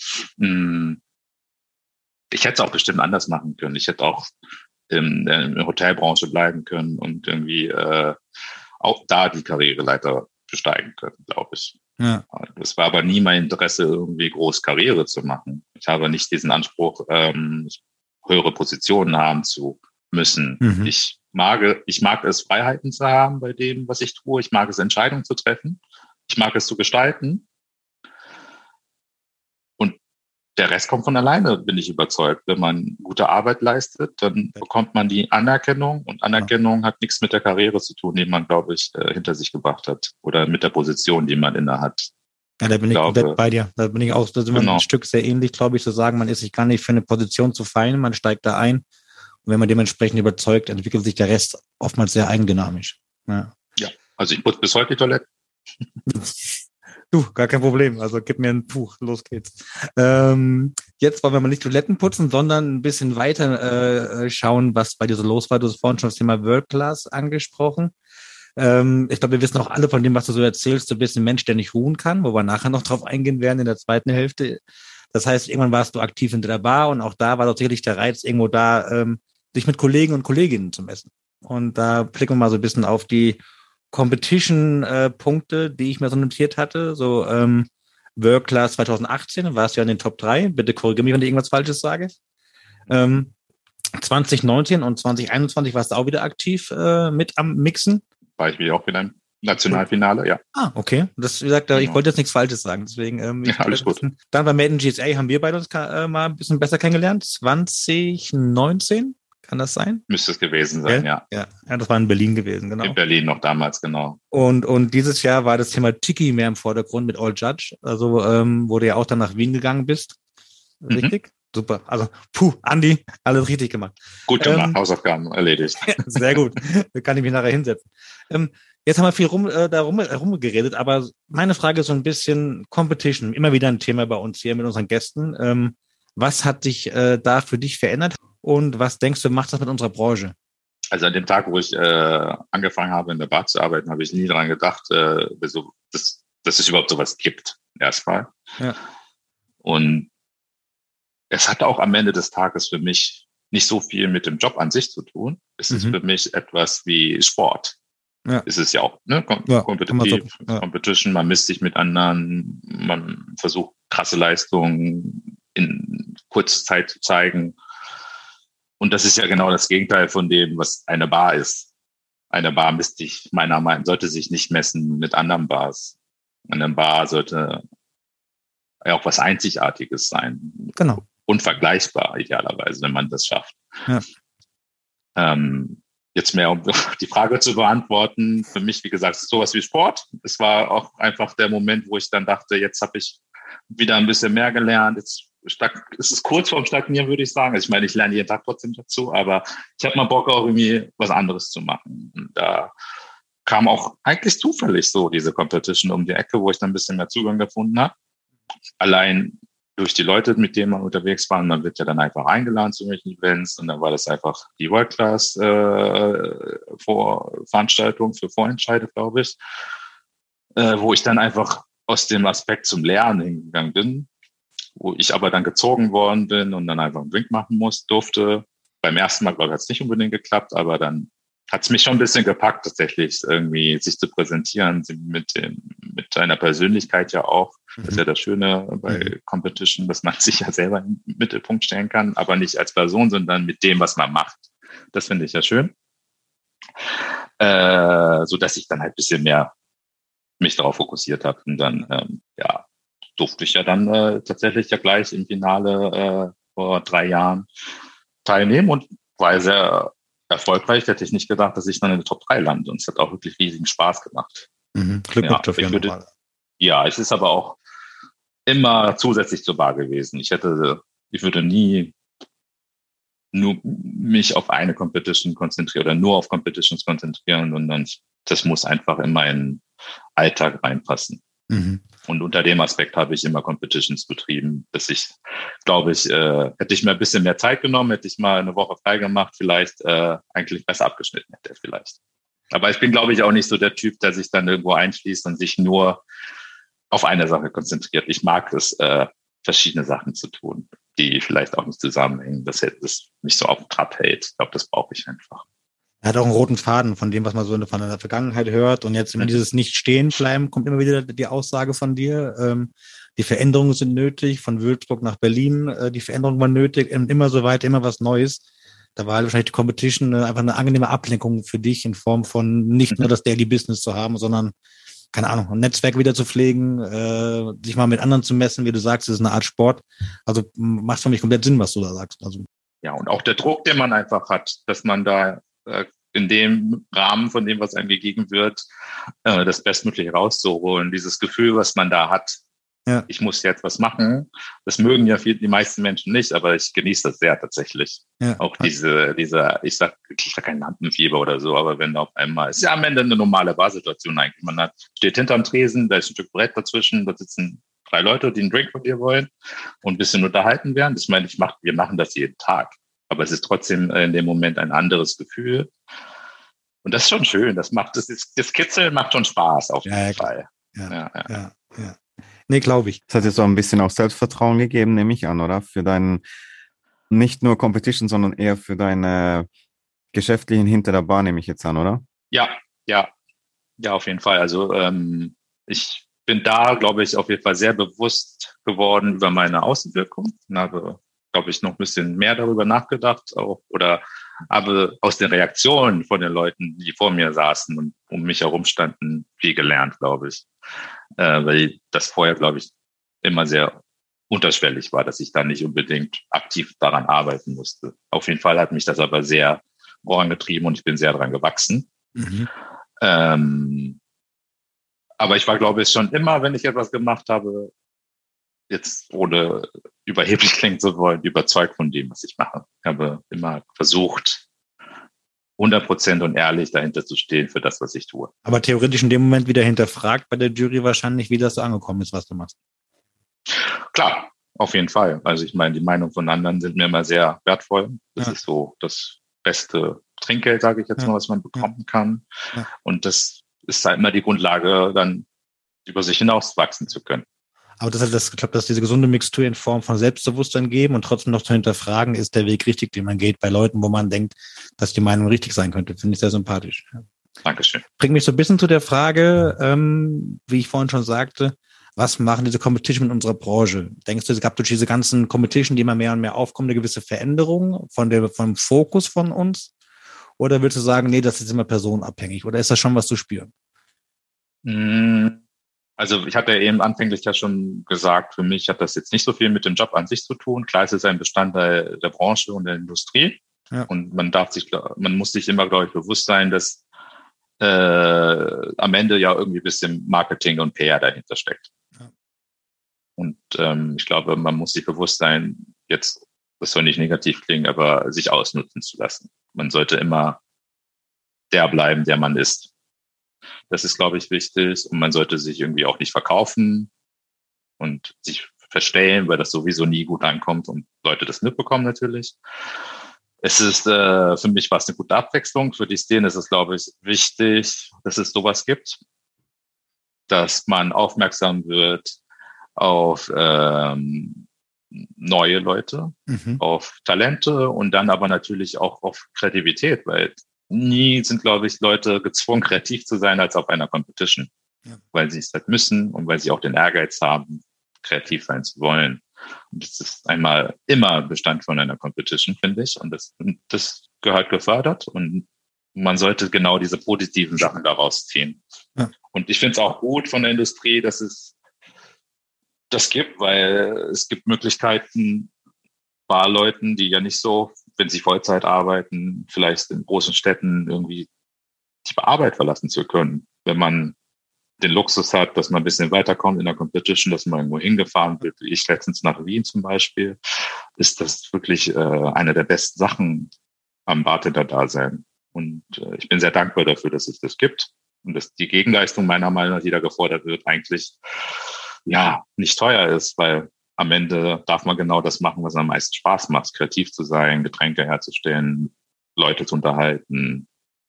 S1: ich hätte es auch bestimmt anders machen können. Ich hätte auch in der Hotelbranche bleiben können und irgendwie auch da die Karriereleiter besteigen können, glaube ich. Ja. Das war aber nie mein Interesse, irgendwie groß Karriere zu machen. Ich habe nicht diesen Anspruch, höhere Positionen haben zu müssen. Ich mag es, Freiheiten zu haben bei dem, was ich tue. Ich mag es, Entscheidungen zu treffen. Ich mag es zu gestalten. Und der Rest kommt von alleine, bin ich überzeugt. Wenn man gute Arbeit leistet, dann bekommt man die Anerkennung. Und Anerkennung hat nichts mit der Karriere zu tun, die man, glaube ich, hinter sich gebracht hat. Oder mit der Position, die man inne hat.
S4: Ja, da bin ich komplett bei dir. Da bin ich auch, da sind wir ein Stück sehr ähnlich, glaube ich, zu sagen, man ist sich gar nicht für eine Position zu fein, man steigt da ein. Und wenn man dementsprechend überzeugt, entwickelt sich der Rest oftmals sehr eigendynamisch. Ja,
S1: also ich putze bis heute die Toilette.
S4: Du, gar kein Problem. Also gib mir ein Tuch, los geht's. Jetzt wollen wir mal nicht Toiletten putzen, sondern ein bisschen weiter schauen, was bei dir so los war. Du hast vorhin schon das Thema World Class angesprochen. Ich glaube, wir wissen auch alle von dem, was du so erzählst, du bist ein Mensch, der nicht ruhen kann, wo wir nachher noch drauf eingehen werden in der zweiten Hälfte. Das heißt, irgendwann warst du aktiv hinter der Bar und auch da war doch sicherlich der Reiz, irgendwo da sich mit Kollegen und Kolleginnen zu messen. Und da blicken wir mal so ein bisschen auf die Competition-Punkte, die ich mir so notiert hatte. So World Class 2018, warst du ja in den Top 3. Bitte korrigiere mich, wenn ich irgendwas Falsches sage. 2019 und 2021 warst du auch wieder aktiv mit am Mixen.
S1: War ich wieder auch wieder im Nationalfinale, ja.
S4: Ah, okay. Das, wie gesagt, ich wollte jetzt nichts Falsches sagen, deswegen.
S1: Ja, alles gut.
S4: Dann bei Made in GSA haben wir beide uns mal ein bisschen besser kennengelernt. 2019, kann das sein?
S1: Müsste es gewesen sein, ja.
S4: Ja, das war in Berlin gewesen, genau.
S1: In Berlin noch damals, genau.
S4: Und dieses Jahr war das Thema Tiki mehr im Vordergrund mit All Judge, also wo du ja auch dann nach Wien gegangen bist. Richtig? Super. Also, Andi, alles richtig gemacht.
S1: Gut gemacht, Hausaufgaben erledigt.
S4: Sehr gut. Da kann ich mich nachher hinsetzen. Jetzt haben wir viel rumgeredet, aber meine Frage ist so ein bisschen Competition. Immer wieder ein Thema bei uns hier mit unseren Gästen. Was hat sich da für dich verändert und was denkst du, macht das mit unserer Branche?
S1: Also an dem Tag, wo ich angefangen habe, in der Bar zu arbeiten, habe ich nie daran gedacht, dass es überhaupt sowas gibt. Erstmal. Ja. Und es hat auch am Ende des Tages für mich nicht so viel mit dem Job an sich zu tun. Es ist für mich etwas wie Sport. Ja. Ist es ja auch, ne? Competition, man misst sich mit anderen, man versucht krasse Leistungen in kurzer Zeit zu zeigen. Und das ist ja genau das Gegenteil von dem, was eine Bar ist. Eine Bar misst sich, meiner Meinung nach, sollte sich nicht messen mit anderen Bars. Eine Bar sollte ja auch was Einzigartiges sein.
S4: Genau.
S1: Unvergleichbar, idealerweise, wenn man das schafft. Ja. Jetzt mehr, um die Frage zu beantworten. Für mich, wie gesagt, ist sowas wie Sport. Es war auch einfach der Moment, wo ich dann dachte, jetzt habe ich wieder ein bisschen mehr gelernt. Jetzt ist es kurz vorm Stagnieren, würde ich sagen. Also ich meine, ich lerne jeden Tag trotzdem dazu, aber ich habe mal Bock, auch irgendwie was anderes zu machen. Und da kam auch eigentlich zufällig so diese Competition um die Ecke, wo ich dann ein bisschen mehr Zugang gefunden habe. allein durch die Leute, mit denen man unterwegs war, man wird ja dann einfach eingeladen zu solchen Events und dann war das einfach die World-Class Veranstaltung für Vorentscheide, glaube ich, wo ich dann einfach aus dem Aspekt zum Lernen hingegangen bin, wo ich aber dann gezogen worden bin und dann einfach einen Drink machen durfte. Beim ersten Mal, glaube ich, hat es nicht unbedingt geklappt, aber dann hat es mich schon ein bisschen gepackt, tatsächlich irgendwie sich zu präsentieren mit seiner Persönlichkeit ja auch. Das ist ja das Schöne bei Competition, dass man sich ja selber im Mittelpunkt stellen kann, aber nicht als Person, sondern mit dem, was man macht. Das finde ich ja schön. So dass ich dann halt ein bisschen mehr mich darauf fokussiert habe. Und dann, durfte ich ja dann tatsächlich ja gleich im Finale vor 3 Jahren teilnehmen und war sehr erfolgreich. Hätte ich nicht gedacht, dass ich dann in der Top 3 lande. Und es hat auch wirklich riesigen Spaß gemacht.
S4: Glückwunsch dafür.
S1: Ja, es ist aber auch immer zusätzlich zur Bar gewesen. Ich würde nie nur mich auf eine Competition konzentrieren oder nur auf Competitions konzentrieren, sondern das muss einfach in meinen Alltag reinpassen. Und unter dem Aspekt habe ich immer Competitions betrieben, dass ich, glaube ich, hätte ich mir ein bisschen mehr Zeit genommen, hätte ich mal eine Woche frei gemacht, vielleicht eigentlich besser abgeschnitten hätte vielleicht. Aber ich bin, glaube ich, auch nicht so der Typ, der sich dann irgendwo einschließt und sich nur auf eine Sache konzentriert. Ich mag es, verschiedene Sachen zu tun, die vielleicht auch nicht zusammenhängen, dass es mich so auf den Trab hält. Ich glaube, das brauche ich einfach.
S4: Er hat auch einen roten Faden von dem, was man so von der Vergangenheit hört. Und jetzt immer dieses Nicht-Stehen-Bleiben, kommt immer wieder die Aussage von dir. Die Veränderungen sind nötig, von Würzburg nach Berlin. Die Veränderungen waren nötig und immer so weiter, immer was Neues. Da war halt wahrscheinlich die Competition einfach eine angenehme Ablenkung für dich in Form von nicht nur das Daily Business zu haben, sondern, keine Ahnung, ein Netzwerk wieder zu pflegen, sich mal mit anderen zu messen, wie du sagst, das ist eine Art Sport. Also macht für mich komplett Sinn, was du da sagst. Also.
S1: Ja, und auch der Druck, den man einfach hat, dass man da in dem Rahmen von dem, was einem gegeben wird, das Bestmögliche rauszuholen. Dieses Gefühl, was man da hat, ich muss jetzt was machen, das mögen ja die meisten Menschen nicht, aber ich genieße das sehr tatsächlich. Ja. Auch diese, ich sag kein Lampenfieber oder so, aber wenn auf einmal, ist ja am Ende eine normale Barsituation eigentlich. Man steht hinterm Tresen, da ist ein Stück Brett dazwischen, da sitzen 3 Leute, die einen Drink von dir wollen und ein bisschen unterhalten werden. Ich meine, wir machen das jeden Tag. Aber es ist trotzdem in dem Moment ein anderes Gefühl. Und das ist schon schön. Das Kitzeln macht schon Spaß auf jeden Fall.
S4: Ja. Nee, glaube ich.
S3: Das hat jetzt so ein bisschen auch Selbstvertrauen gegeben, nehme ich an, oder? Für deinen, nicht nur Competition, sondern eher für deine geschäftlichen hinter der Bar, nehme ich jetzt an, oder?
S1: Ja, auf jeden Fall. Also ich bin da, glaube ich, auf jeden Fall sehr bewusst geworden über meine Außenwirkung und habe, glaube ich, noch ein bisschen mehr darüber nachgedacht auch, aber aus den Reaktionen von den Leuten, die vor mir saßen und um mich herum standen, viel gelernt, glaube ich. Weil das vorher, glaube ich, immer sehr unterschwellig war, dass ich da nicht unbedingt aktiv daran arbeiten musste. Auf jeden Fall hat mich das aber sehr vorangetrieben und ich bin sehr daran gewachsen. Aber ich war, glaube ich, schon immer, wenn ich etwas gemacht habe, jetzt ohne überheblich klingen zu wollen, überzeugt von dem, was ich mache. Ich habe immer versucht, 100% und ehrlich dahinter zu stehen für das, was ich tue.
S4: Aber theoretisch in dem Moment wieder hinterfragt bei der Jury wahrscheinlich, wie das so angekommen ist, was du machst.
S1: Klar, auf jeden Fall. Also ich meine, die Meinung von anderen sind mir immer sehr wertvoll. Das ist so das beste Trinkgeld, sage ich jetzt mal, was man bekommen kann. Ja. Und das ist halt immer die Grundlage, dann über sich hinaus wachsen zu können.
S4: Aber ich glaube, dass diese gesunde Mixtur in Form von Selbstbewusstsein geben und trotzdem noch zu hinterfragen, ist der Weg richtig, den man geht bei Leuten, wo man denkt, dass die Meinung richtig sein könnte. Finde ich sehr sympathisch.
S1: Dankeschön.
S4: Bringt mich so ein bisschen zu der Frage, wie ich vorhin schon sagte, was machen diese Competition mit unserer Branche? Denkst du, es gab durch diese ganzen Competition, die immer mehr und mehr aufkommen, eine gewisse Veränderung vom Fokus von uns? Oder willst du sagen, nee, das ist immer personenabhängig? Oder ist das schon was zu spüren?
S1: Also ich hatte ja eben anfänglich ja schon gesagt, für mich hat das jetzt nicht so viel mit dem Job an sich zu tun. Klar, es ist ein Bestandteil der Branche und der Industrie. Ja. Und man muss sich immer, glaube ich, bewusst sein, dass am Ende ja irgendwie ein bisschen Marketing und PR dahinter steckt. Ja. Und ich glaube, man muss sich bewusst sein, jetzt, das soll nicht negativ klingen, aber sich ausnutzen zu lassen. Man sollte immer der bleiben, der man ist. Das ist, glaube ich, wichtig. Und man sollte sich irgendwie auch nicht verkaufen und sich verstellen, weil das sowieso nie gut ankommt und Leute das mitbekommen natürlich. Es ist für mich was eine gute Abwechslung. Für die Szene ist es, glaube ich, wichtig, dass es sowas gibt, dass man aufmerksam wird auf neue Leute, auf Talente und dann aber natürlich auch auf Kreativität, weil nie sind, glaube ich, Leute gezwungen, kreativ zu sein als auf einer Competition, weil sie es halt müssen und weil sie auch den Ehrgeiz haben, kreativ sein zu wollen. Und das ist einmal immer Bestand von einer Competition, finde ich. Und das gehört gefördert und man sollte genau diese positiven Sachen daraus ziehen. Ja. Und ich finde es auch gut von der Industrie, dass es das gibt, weil es gibt Möglichkeiten, Barleuten, die ja nicht so, wenn sie Vollzeit arbeiten, vielleicht in großen Städten irgendwie die Arbeit verlassen zu können. Wenn man den Luxus hat, dass man ein bisschen weiterkommt in der Competition, dass man irgendwo hingefahren wird, wie ich letztens nach Wien zum Beispiel, ist das wirklich eine der besten Sachen am Bartender-Dasein. Und ich bin sehr dankbar dafür, dass es das gibt und dass die Gegenleistung meiner Meinung nach, die da gefordert wird, eigentlich ja nicht teuer ist, weil am Ende darf man genau das machen, was am meisten Spaß macht, kreativ zu sein, Getränke herzustellen, Leute zu unterhalten.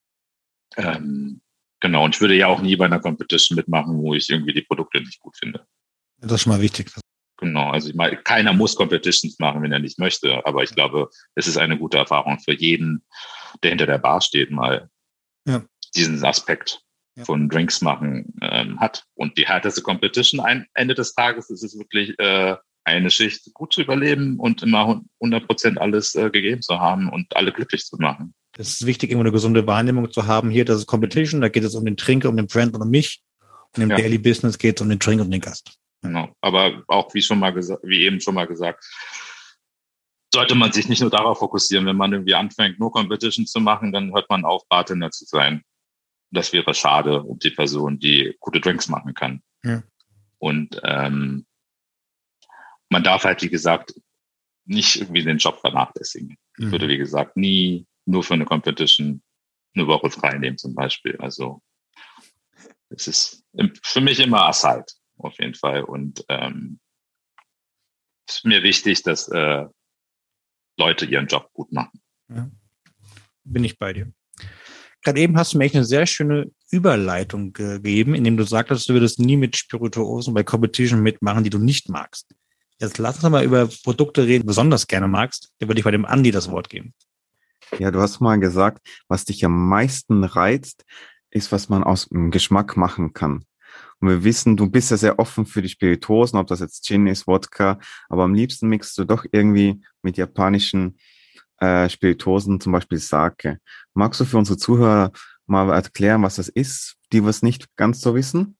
S1: Genau, und ich würde ja auch nie bei einer Competition mitmachen, wo ich irgendwie die Produkte nicht gut finde.
S4: Das ist schon mal wichtig.
S1: Genau, also ich meine, keiner muss Competitions machen, wenn er nicht möchte, aber ich glaube, es ist eine gute Erfahrung für jeden, der hinter der Bar steht, mal diesen Aspekt von Drinks machen hat. Und die härteste Competition Ende des Tages ist es wirklich eine Schicht gut zu überleben und immer 100% alles gegeben zu haben und alle glücklich zu machen.
S4: Es ist wichtig, immer eine gesunde Wahrnehmung zu haben. Hier, das ist Competition, da geht es um den Trinker, um den Brand und um mich. Und im Daily Business geht es um den Drink und den Gast.
S1: Genau, aber auch wie eben schon mal gesagt, sollte man sich nicht nur darauf fokussieren. Wenn man irgendwie anfängt, nur Competition zu machen, dann hört man auf, Bartender zu sein. Das wäre schade um die Person, die gute Drinks machen kann. Ja. Und man darf halt, wie gesagt, nicht irgendwie den Job vernachlässigen. Ich würde, wie gesagt, nie nur für eine Competition eine Woche frei nehmen zum Beispiel. Also es ist für mich immer aside, auf jeden Fall. Und es ist mir wichtig, dass Leute ihren Job gut machen.
S4: Ja. Bin ich bei dir. Gerade eben hast du mir echt eine sehr schöne Überleitung gegeben, indem du sagtest, du würdest nie mit Spirituosen bei Competition mitmachen, die du nicht magst. Jetzt lass uns mal über Produkte reden, die du besonders gerne magst. Da würde ich bei dem Andi das Wort geben.
S3: Ja, du hast mal gesagt, was dich am meisten reizt, ist, was man aus dem Geschmack machen kann. Und wir wissen, du bist ja sehr offen für die Spirituosen, ob das jetzt Gin ist, Wodka, aber am liebsten mixt du doch irgendwie mit japanischen Spirituosen, zum Beispiel Sake. Magst du für unsere Zuhörer mal erklären, was das ist, die wir es nicht ganz so wissen?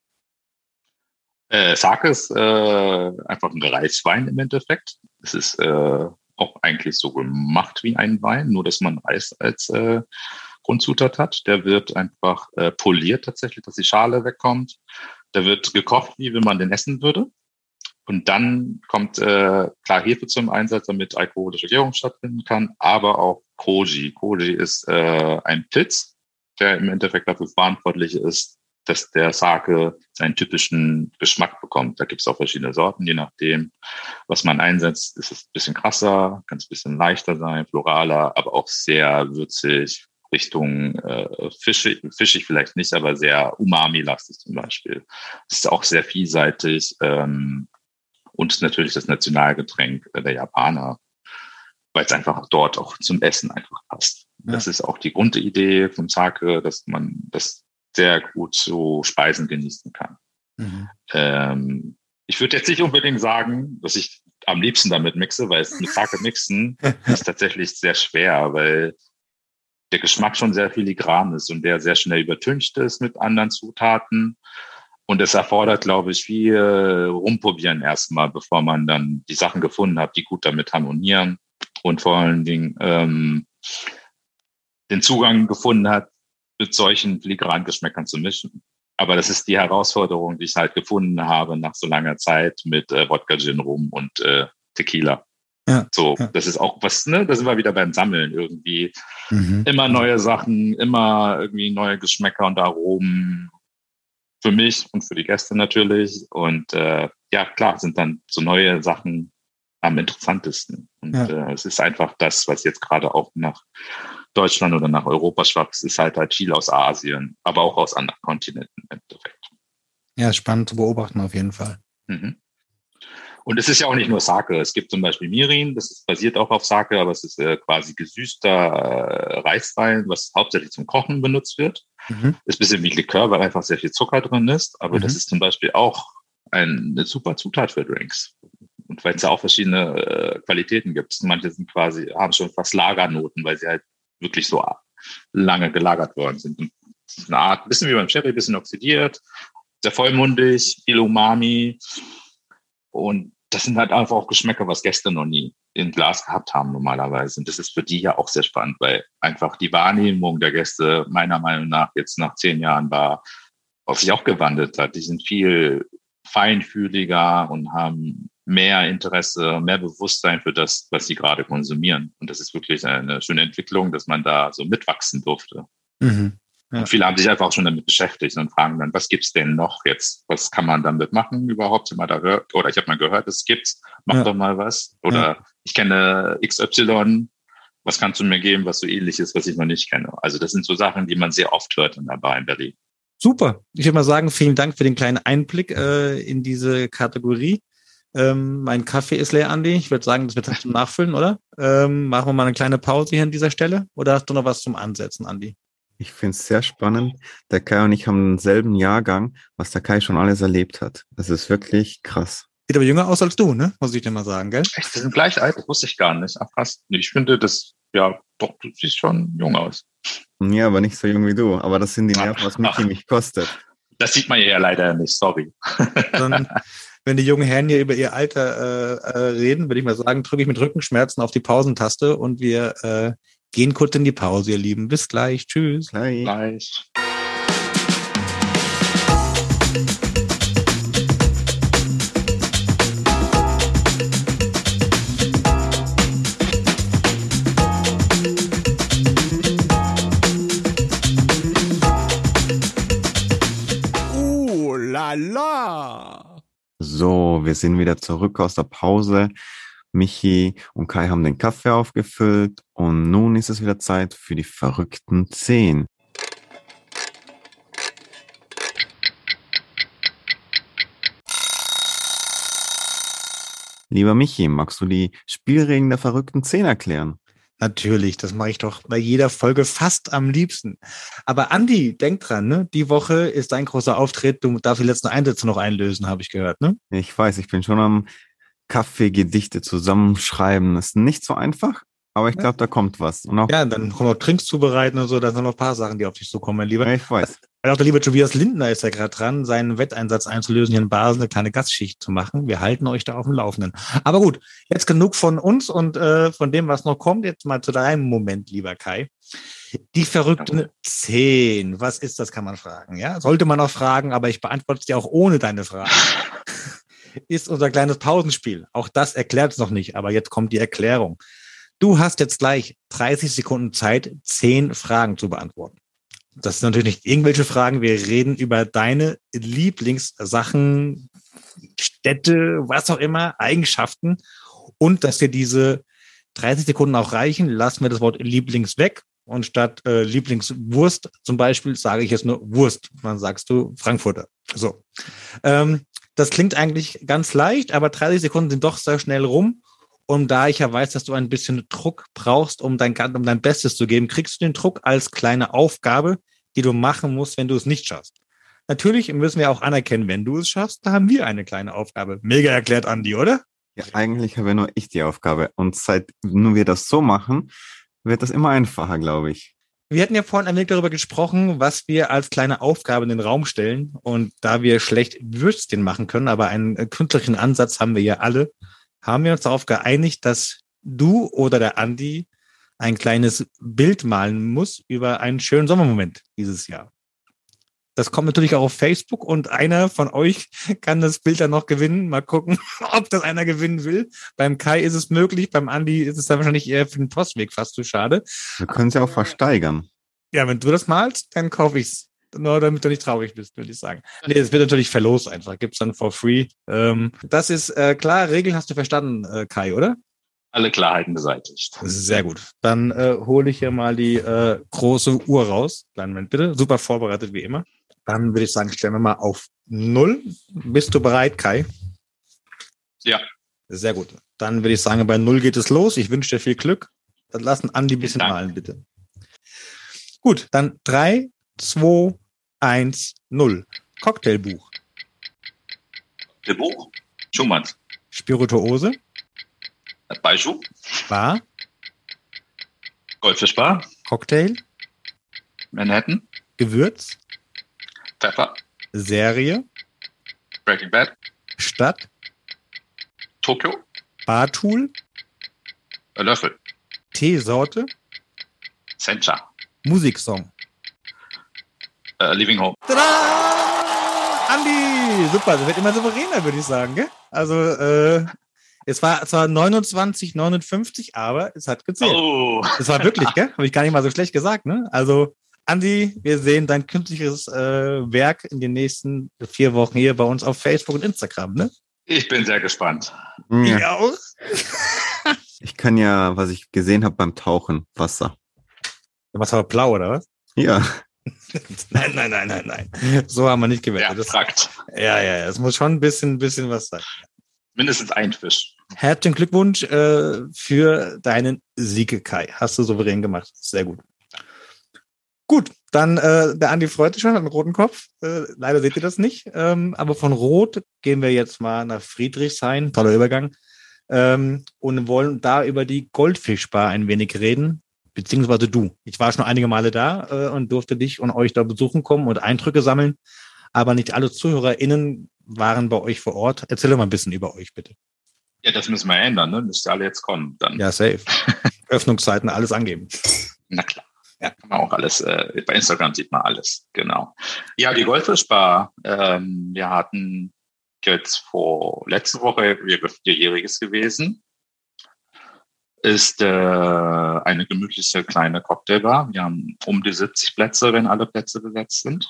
S1: Sake ist einfach ein Reiswein im Endeffekt. Es ist auch eigentlich so gemacht wie ein Wein, nur dass man Reis als Grundzutat hat. Der wird einfach poliert tatsächlich, dass die Schale wegkommt. Der wird gekocht, wie wenn man den essen würde. Und dann kommt klar Hefe zum Einsatz, damit alkoholische Gärung stattfinden kann, aber auch Koji. Koji ist ein Pilz, der im Endeffekt dafür verantwortlich ist, dass der Sake seinen typischen Geschmack bekommt. Da gibt es auch verschiedene Sorten, je nachdem, was man einsetzt. Ist es ein bisschen krasser, kann es ein bisschen leichter sein, floraler, aber auch sehr würzig, Richtung fischig vielleicht nicht, aber sehr umami-lastig zum Beispiel. Es ist auch sehr vielseitig und natürlich das Nationalgetränk der Japaner, weil es einfach dort auch zum Essen einfach passt. Ja. Das ist auch die Grundidee vom Sake, dass man das sehr gut zu Speisen genießen kann. Ich würde jetzt nicht unbedingt sagen, dass ich am liebsten damit mixe, weil es mit Sake mixen ist tatsächlich sehr schwer, weil der Geschmack schon sehr filigran ist und der sehr schnell übertüncht ist mit anderen Zutaten. Und es erfordert, glaube ich, viel rumprobieren erstmal, bevor man dann die Sachen gefunden hat, die gut damit harmonieren und vor allen Dingen den Zugang gefunden hat, mit solchen filigranen Geschmäckern zu mischen. Aber das ist die Herausforderung, die ich halt gefunden habe nach so langer Zeit mit Wodka, Gin, Rum und Tequila. Ja, so, ja. Das ist auch was, ne? Da sind wir wieder beim Sammeln irgendwie. Immer neue Sachen, immer irgendwie neue Geschmäcker und Aromen für mich und für die Gäste natürlich. Und ja, klar, sind dann so neue Sachen am interessantesten. Und es ist einfach das, was jetzt gerade auch nach Deutschland oder nach Europa schwappt. Es ist halt viel aus Asien, aber auch aus anderen Kontinenten im Endeffekt.
S4: Ja, spannend zu beobachten auf jeden Fall.
S1: Mhm. Und es ist ja auch nicht nur Sake. Es gibt zum Beispiel Mirin, das ist basiert auch auf Sake, aber es ist quasi gesüßter Reiswein, was hauptsächlich zum Kochen benutzt wird.
S4: Mhm.
S1: Ist ein bisschen wie Likör, weil einfach sehr viel Zucker drin ist. Aber das ist zum Beispiel auch eine super Zutat für Drinks. Und weil es ja auch verschiedene Qualitäten gibt. Manche sind quasi, haben schon fast Lagernoten, weil sie halt wirklich so lange gelagert worden sind. Und das ist eine Art, ein bisschen wie beim Sherry, ein bisschen oxidiert, sehr vollmundig, viel Umami. Und das sind halt einfach auch Geschmäcker, was Gäste noch nie im Glas gehabt haben normalerweise. Und das ist für die ja auch sehr spannend, weil einfach die Wahrnehmung der Gäste meiner Meinung nach jetzt nach 10 Jahren auf sich auch gewandelt hat. Die sind viel feinfühliger und haben mehr Interesse, mehr Bewusstsein für das, was sie gerade konsumieren. Und das ist wirklich eine schöne Entwicklung, dass man da so mitwachsen durfte.
S4: Mhm. Ja.
S1: Und viele haben sich einfach auch schon damit beschäftigt und fragen dann, was gibt's denn noch jetzt? Was kann man damit machen überhaupt? Ich habe mal gehört, es gibt's. Mach doch mal was. Oder ich kenne XY. Was kannst du mir geben, was so ähnlich ist, was ich noch nicht kenne? Also das sind so Sachen, die man sehr oft hört in der Bar in Berlin.
S4: Super. Ich würde mal sagen, vielen Dank für den kleinen Einblick in diese Kategorie. Mein Kaffee ist leer, Andi. Ich würde sagen, das wird zum Nachfüllen, oder? Machen wir mal eine kleine Pause hier an dieser Stelle? Oder hast du noch was zum Ansetzen, Andi?
S3: Ich finde es sehr spannend. Der Kai und ich haben denselben Jahrgang, was der Kai schon alles erlebt hat. Das ist wirklich krass.
S4: Sieht aber jünger aus als du, ne? Muss ich dir mal sagen, gell?
S1: Echt, wir sind gleich alt, das wusste ich gar nicht. Ach, krass. Ich finde das, ja, doch, du siehst schon jung aus.
S3: Ja, aber nicht so jung wie du. Aber das sind die Nerven, was Michi mich kostet.
S1: Das sieht man ja leider nicht, sorry.
S4: Dann, wenn die jungen Herren hier über ihr Alter reden, würde ich mal sagen, drücke ich mit Rückenschmerzen auf die Pausentaste und wir gehen kurz in die Pause, ihr Lieben. Bis gleich. Tschüss.
S1: Gleich.
S7: La.
S3: So, wir sind wieder zurück aus der Pause. Michi und Kai haben den Kaffee aufgefüllt und nun ist es wieder Zeit für die verrückten 10. Lieber Michi, magst du die Spielregeln der verrückten 10 erklären?
S4: Natürlich, das mache ich doch bei jeder Folge fast am liebsten. Aber Andi, denk dran, ne? Die Woche ist dein großer Auftritt. Du darfst die letzten Einsätze noch einlösen, habe ich gehört, ne?
S3: Ich weiß, ich bin schon am Kaffeegedichte zusammenschreiben. Das ist nicht so einfach, aber ich glaube, da kommt was. Und auch,
S4: ja, dann kommen noch Drinks zubereiten und so. Da sind noch ein paar Sachen, die auf dich zukommen, mein Lieber.
S3: ich weiß.
S4: Weil auch der liebe Tobias Lindner ist ja gerade dran, seinen Wetteinsatz einzulösen, hier in Basel eine kleine Gastschicht zu machen. Wir halten euch da auf dem Laufenden. Aber gut, jetzt genug von uns und von dem, was noch kommt. Jetzt mal zu deinem Moment, lieber Kai. Die verrückten 10. Was ist das, kann man fragen. Ja, sollte man auch fragen, aber ich beantworte es dir auch ohne deine Frage. Ist unser kleines Pausenspiel. Auch das erklärt es noch nicht, aber jetzt kommt die Erklärung. Du hast jetzt gleich 30 Sekunden Zeit, 10 Fragen zu beantworten. Das sind natürlich nicht irgendwelche Fragen. Wir reden über deine Lieblingssachen, Städte, was auch immer, Eigenschaften. Und dass dir diese 30 Sekunden auch reichen, lassen wir das Wort Lieblings weg. Und statt Lieblingswurst zum Beispiel sage ich jetzt nur Wurst. Dann sagst du Frankfurter. So. Das klingt eigentlich ganz leicht, aber 30 Sekunden sind doch sehr schnell rum. Und da ich ja weiß, dass du ein bisschen Druck brauchst, um dein Bestes zu geben, kriegst du den Druck als kleine Aufgabe, die du machen musst, wenn du es nicht schaffst. Natürlich müssen wir auch anerkennen, wenn du es schaffst, da haben wir eine kleine Aufgabe. Mega erklärt, Andi, oder?
S3: Ja, eigentlich habe nur ich die Aufgabe. Und seit nur wir das so machen, wird das immer einfacher, glaube ich.
S4: Wir hatten ja vorhin ein wenig darüber gesprochen, was wir als kleine Aufgabe in den Raum stellen. Und da wir schlecht Würstchen machen können, aber einen künstlerischen Ansatz haben wir ja alle, haben wir uns darauf geeinigt, dass du oder der Andi ein kleines Bild malen muss über einen schönen Sommermoment dieses Jahr. Das kommt natürlich auch auf Facebook und einer von euch kann das Bild dann noch gewinnen. Mal gucken, ob das einer gewinnen will. Beim Kai ist es möglich, beim Andi ist es dann wahrscheinlich eher für den Postweg fast zu schade.
S3: Wir können es ja auch versteigern.
S4: Ja, wenn du das malst, dann kaufe ich's. Nur damit du nicht traurig bist, würde ich sagen. Nee, es wird natürlich verlost einfach. Gibt's dann for free. Das ist klar. Regeln hast du verstanden, Kai, oder?
S1: Alle Klarheiten beseitigt.
S4: Sehr gut. Dann hole ich hier mal die große Uhr raus. Kleinen Moment bitte. Super vorbereitet wie immer. Dann würde ich sagen, stellen wir mal auf 0. Bist du bereit, Kai?
S1: Ja.
S4: Sehr gut. Dann würde ich sagen, bei 0 geht es los. Ich wünsche dir viel Glück. Dann lassen Andi ein bisschen malen, bitte. Gut, dann 3, 2, 1, 0. Cocktailbuch.
S1: Der Buch. Schumann.
S4: Spirituose.
S1: Baijiu.
S4: Bar.
S1: Goldfischbar.
S4: Cocktail.
S1: Manhattan.
S4: Gewürz.
S1: Pfeffer.
S4: Serie.
S1: Breaking Bad.
S4: Stadt.
S1: Tokio.
S4: Bartool.
S1: Löffel.
S4: Teesorte.
S1: Sencha.
S4: Musiksong.
S1: Living Home.
S4: Tada! Andi! Super, das wird immer souveräner, würde ich sagen, gell? Also, es war zwar 29,59, aber es hat gezählt.
S1: Oh.
S4: Das war wirklich, gell? Habe ich gar nicht mal so schlecht gesagt, ne? Also, Andi, wir sehen dein künstliches Werk in den nächsten 4 Wochen hier bei uns auf Facebook und Instagram, ne?
S1: Ich bin sehr gespannt.
S3: Ja.
S4: Ich auch.
S3: Ich kann ja, was ich gesehen habe beim Tauchen, Wasser.
S4: Was war blau, oder was?
S3: Ja.
S4: Nein. So haben wir nicht gewettet.
S1: Ja, fragt.
S4: Ja. Es muss schon ein bisschen was sein.
S1: Mindestens ein Fisch.
S4: Herzlichen Glückwunsch für deinen Sieg, Kai. Hast du souverän gemacht. Sehr gut. Gut, dann der Andi freut sich schon, hat einen roten Kopf. Leider seht ihr das nicht. Aber von Rot gehen wir jetzt mal nach Friedrichshain. Toller Übergang. Und wollen da über die Goldfischbar ein wenig reden. Beziehungsweise du. Ich war schon einige Male da und durfte dich und euch da besuchen kommen und Eindrücke sammeln. Aber nicht alle ZuhörerInnen waren bei euch vor Ort. Erzähl doch mal ein bisschen über euch, bitte.
S1: Ja, das müssen wir ändern, ne? Müsst ihr alle jetzt kommen. Dann.
S4: Ja, safe. Öffnungszeiten, alles angeben.
S1: Na klar. Ja, kann man auch alles, bei Instagram sieht man alles, genau. Ja, die Goldfischbar, wir hatten jetzt letzte Woche ihr 4-jähriges gewesen. Ist eine gemütliche kleine Cocktailbar. Wir haben um die 70 Plätze, wenn alle Plätze besetzt sind.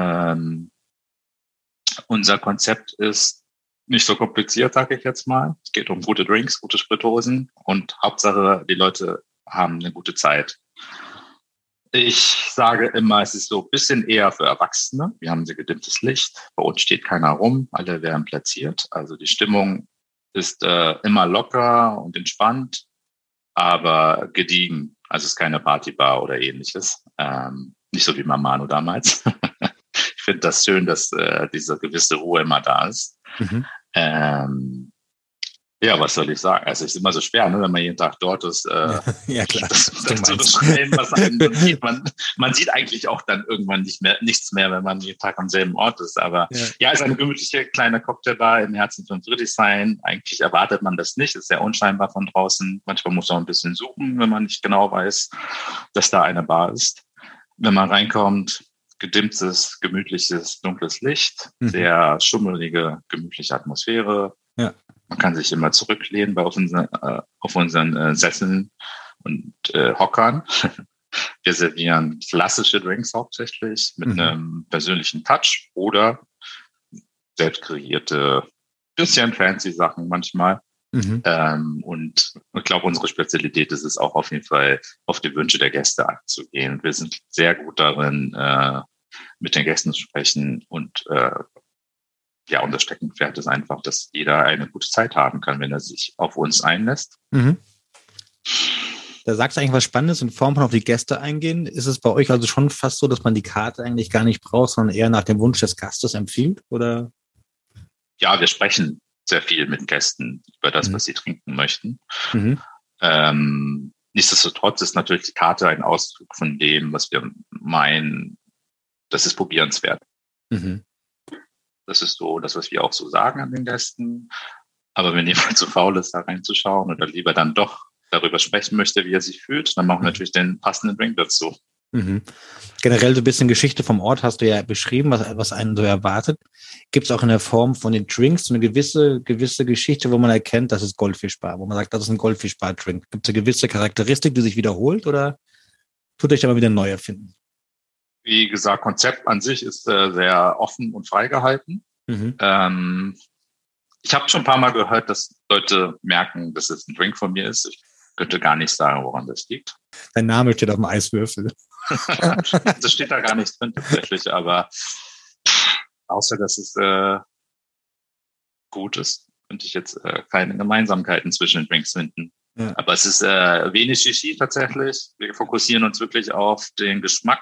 S1: Unser Konzept ist nicht so kompliziert, sage ich jetzt mal. Es geht um gute Drinks, gute Spirituosen und Hauptsache, die Leute haben eine gute Zeit. Ich sage immer, es ist so ein bisschen eher für Erwachsene. Wir haben sehr gedimmtes Licht. Bei uns steht keiner rum. Alle werden platziert. Also die Stimmung ist immer locker und entspannt, aber gediegen. Also es ist keine Partybar oder ähnliches. Nicht so wie Mamano damals. Ich finde das schön, dass diese gewisse Ruhe immer da ist.
S4: Mhm.
S1: Ja, was soll ich sagen? Also es ist immer so schwer, ne, wenn man jeden Tag dort ist.
S4: Ja, klar.
S1: Das zu beschreiben, was einen sieht. Man sieht eigentlich auch dann irgendwann nichts mehr, wenn man jeden Tag am selben Ort ist. Aber ja, es ist eine gemütliche kleine Cocktailbar im Herzen von Friedrichshain. Eigentlich erwartet man das nicht. Es ist sehr unscheinbar von draußen. Manchmal muss man ein bisschen suchen, wenn man nicht genau weiß, dass da eine Bar ist. Wenn man reinkommt, gedimmtes, gemütliches, dunkles Licht, sehr schummelige, gemütliche Atmosphäre.
S4: Ja.
S1: Man kann sich immer zurücklehnen auf unseren Sesseln und Hockern. Wir servieren klassische Drinks hauptsächlich mit einem persönlichen Touch oder selbst kreierte, bisschen fancy Sachen manchmal. Und ich glaube, unsere Spezialität ist es auch auf jeden Fall, auf die Wünsche der Gäste einzugehen. Wir sind sehr gut darin, mit den Gästen zu sprechen und ja, unser Steckenpferd ist einfach, dass jeder eine gute Zeit haben kann, wenn er sich auf uns einlässt.
S4: Da sagst du eigentlich was Spannendes in Form von auf die Gäste eingehen. Ist es bei euch also schon fast so, dass man die Karte eigentlich gar nicht braucht, sondern eher nach dem Wunsch des Gastes empfiehlt? Oder?
S1: Ja, wir sprechen sehr viel mit Gästen über das, was sie trinken möchten. Nichtsdestotrotz ist natürlich die Karte ein Ausdruck von dem, was wir meinen, das ist probierenswert. Das ist so das, was wir auch so sagen an den Gästen. Aber wenn jemand zu faul ist, da reinzuschauen oder lieber dann doch darüber sprechen möchte, wie er sich fühlt, dann machen wir natürlich den passenden Drink dazu.
S4: Generell so ein bisschen Geschichte vom Ort hast du ja beschrieben, was einen so erwartet. Gibt es auch in der Form von den Drinks so eine gewisse Geschichte, wo man erkennt, das ist Goldfischbar, wo man sagt, das ist ein Goldfischbar-Drink. Gibt es eine gewisse Charakteristik, die sich wiederholt oder tut euch da mal wieder neu erfinden?
S1: wie gesagt, Konzept an sich ist sehr offen und frei gehalten.
S4: Mhm.
S1: Ich habe schon ein paar Mal gehört, dass Leute merken, dass es ein Drink von mir ist. Ich könnte gar nicht sagen, woran das liegt.
S4: Dein Name steht auf dem Eiswürfel.
S1: Das steht da gar nicht drin tatsächlich, aber außer dass es gut ist, könnte ich jetzt keine Gemeinsamkeiten zwischen den Drinks finden.
S4: Ja.
S1: Aber es ist wenig Shishi tatsächlich. Wir fokussieren uns wirklich auf den Geschmack.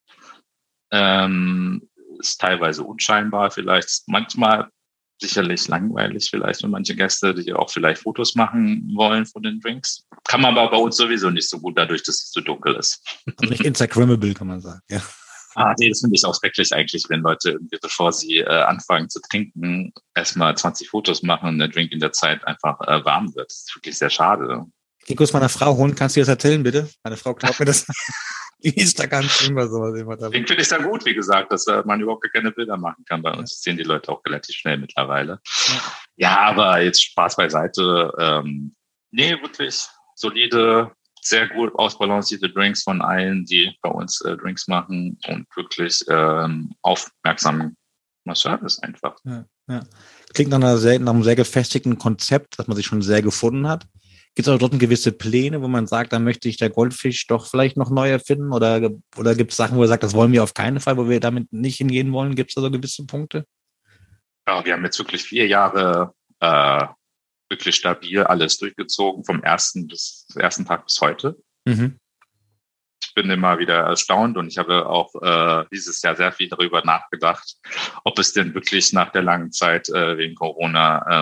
S1: Ist teilweise unscheinbar vielleicht, manchmal sicherlich langweilig vielleicht für manche Gäste, die auch vielleicht Fotos machen wollen von den Drinks. Kann man aber bei uns sowieso nicht so gut, dadurch, dass es zu dunkel ist.
S4: Also nicht Instagrammable, kann man sagen. Ja.
S1: Nee, das finde ich auch schrecklich eigentlich, wenn Leute irgendwie, bevor sie anfangen zu trinken, erstmal 20 Fotos machen und der Drink in der Zeit einfach warm wird. Das ist wirklich sehr schade.
S4: Ich muss meiner Frau holen, kannst du das erzählen, bitte? Meine Frau glaubt mir das. Die ist da ganz immer sowas immer da.
S1: Deswegen finde ich es ja gut, wie gesagt, dass man überhaupt keine Bilder machen kann. Bei uns sehen die Leute auch relativ schnell mittlerweile. Ja, aber jetzt Spaß beiseite. Nee, wirklich solide, sehr gut ausbalancierte Drinks von allen, die bei uns Drinks machen und wirklich aufmerksam. Service einfach.
S4: Ja. Klingt nach einem sehr gefestigten Konzept, dass man sich schon sehr gefunden hat. Gibt es auch dort gewisse Pläne, wo man sagt, da möchte ich der Goldfisch doch vielleicht noch neu erfinden? Oder gibt es Sachen, wo ihr sagt, das wollen wir auf keinen Fall, wo wir damit nicht hingehen wollen? Gibt es da so gewisse Punkte?
S1: Ja, wir haben jetzt wirklich 4 Jahre wirklich stabil alles durchgezogen, vom ersten Tag bis heute.
S4: Mhm.
S1: Ich bin immer wieder erstaunt und ich habe auch dieses Jahr sehr viel darüber nachgedacht, ob es denn wirklich nach der langen Zeit wegen Corona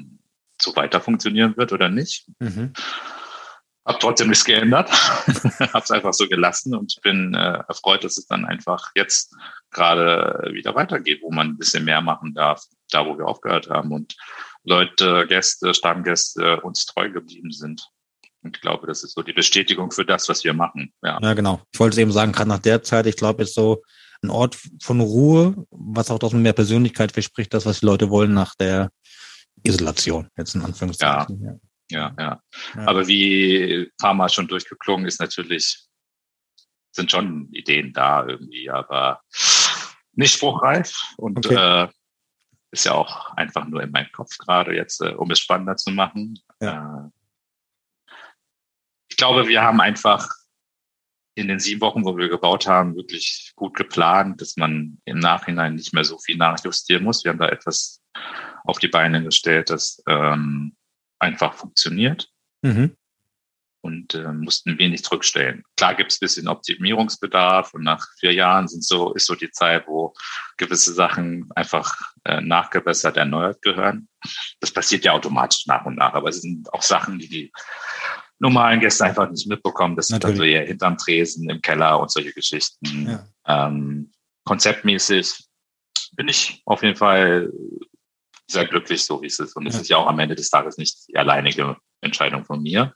S1: so weiter funktionieren wird oder nicht.
S4: Mhm.
S1: Hab trotzdem nichts geändert, hab's einfach so gelassen und bin erfreut, dass es dann einfach jetzt gerade wieder weitergeht, wo man ein bisschen mehr machen darf, da wo wir aufgehört haben und Leute, Gäste, Stammgäste uns treu geblieben sind. Und ich glaube, das ist so die Bestätigung für das, was wir machen. Ja,
S4: genau. Ich wollte es eben sagen, gerade nach der Zeit, ich glaube, ist so ein Ort von Ruhe, was auch das mit mehr Persönlichkeit verspricht, das, was die Leute wollen nach der Isolation, jetzt in Anführungszeichen.
S1: Ja. Aber wie ein paar Mal schon durchgeklungen ist, natürlich sind schon Ideen da irgendwie, aber nicht spruchreif und ist ja auch einfach nur in meinem Kopf gerade jetzt, um es spannender zu machen.
S4: Ja.
S1: Ich glaube, wir haben einfach in den 7 Wochen, wo wir gebaut haben, wirklich gut geplant, dass man im Nachhinein nicht mehr so viel nachjustieren muss. Wir haben da etwas auf die Beine gestellt, das einfach funktioniert und mussten wenig zurückstellen. Klar gibt es ein bisschen Optimierungsbedarf und nach 4 Jahren ist so die Zeit, wo gewisse Sachen einfach nachgebessert, erneuert gehören. Das passiert ja automatisch nach und nach, aber es sind auch Sachen, die normalen Gäste einfach nicht mitbekommen. Das sind also eher hinterm Tresen, im Keller und solche Geschichten. Ja. Konzeptmäßig bin ich auf jeden Fall sehr glücklich, so wie es ist. Und es ist ja auch am Ende des Tages nicht die alleinige Entscheidung von mir.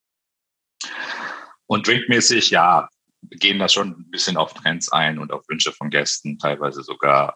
S1: Und drinkmäßig, ja, wir gehen da schon ein bisschen auf Trends ein und auf Wünsche von Gästen, teilweise sogar.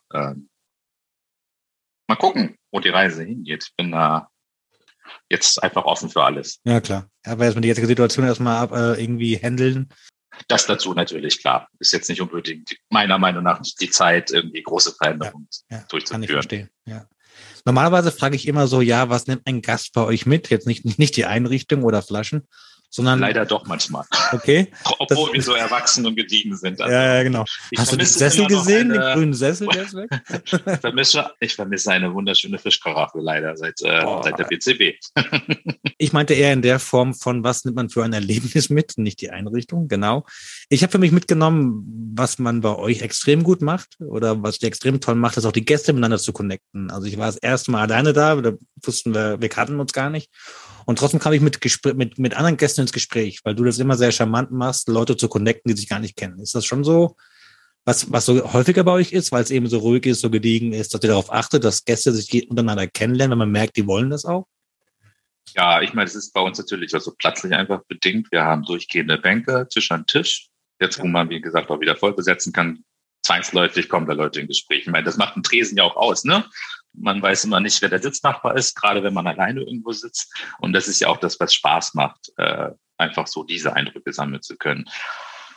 S1: Mal gucken, wo die Reise hingeht. Ich bin da jetzt einfach offen für alles.
S4: Ja, klar. Aber erstmal die jetzige Situation erstmal irgendwie handeln.
S1: Das dazu natürlich, klar. Ist jetzt nicht unbedingt meiner Meinung nach nicht die Zeit, irgendwie große Veränderungen durchzuführen.
S4: Kann ich verstehen, ja. Normalerweise frage ich immer so, was nimmt ein Gast bei euch mit? Jetzt nicht die Einrichtung oder Flaschen, sondern...
S1: Leider doch manchmal.
S4: Okay.
S1: Obwohl wir so erwachsen und gediegen sind.
S4: Also, ja, genau. Hast du den Sessel gesehen, den grünen Sessel, der ist weg?
S1: Ich vermisse eine wunderschöne Fischkaraffe leider seit der BCB.
S4: Ich meinte eher in der Form von, was nimmt man für ein Erlebnis mit, nicht die Einrichtung, genau. Ich habe für mich mitgenommen, was man bei euch extrem gut macht oder was ihr extrem toll macht, ist auch die Gäste miteinander zu connecten. Also ich war das erste Mal alleine da wussten wir kannten uns gar nicht. Und trotzdem kam ich mit anderen Gästen ins Gespräch, weil du das immer sehr charmant machst, Leute zu connecten, die sich gar nicht kennen. Ist das schon so, was so häufiger bei euch ist, weil es eben so ruhig ist, so gediegen ist, dass ihr darauf achtet, dass Gäste sich untereinander kennenlernen, wenn man merkt, die wollen das auch?
S1: Ja, ich meine, es ist bei uns natürlich also platzlich einfach bedingt. Wir haben durchgehende Bänke, Tisch an Tisch. Jetzt, wo man, wie gesagt, auch wieder voll besetzen kann, zwangsläufig kommen da Leute in Gespräch. Ich meine, das macht ein Tresen ja auch aus, ne? Man weiß immer nicht, wer der Sitznachbar ist, gerade wenn man alleine irgendwo sitzt. Und das ist ja auch das, was Spaß macht, einfach so diese Eindrücke sammeln zu können.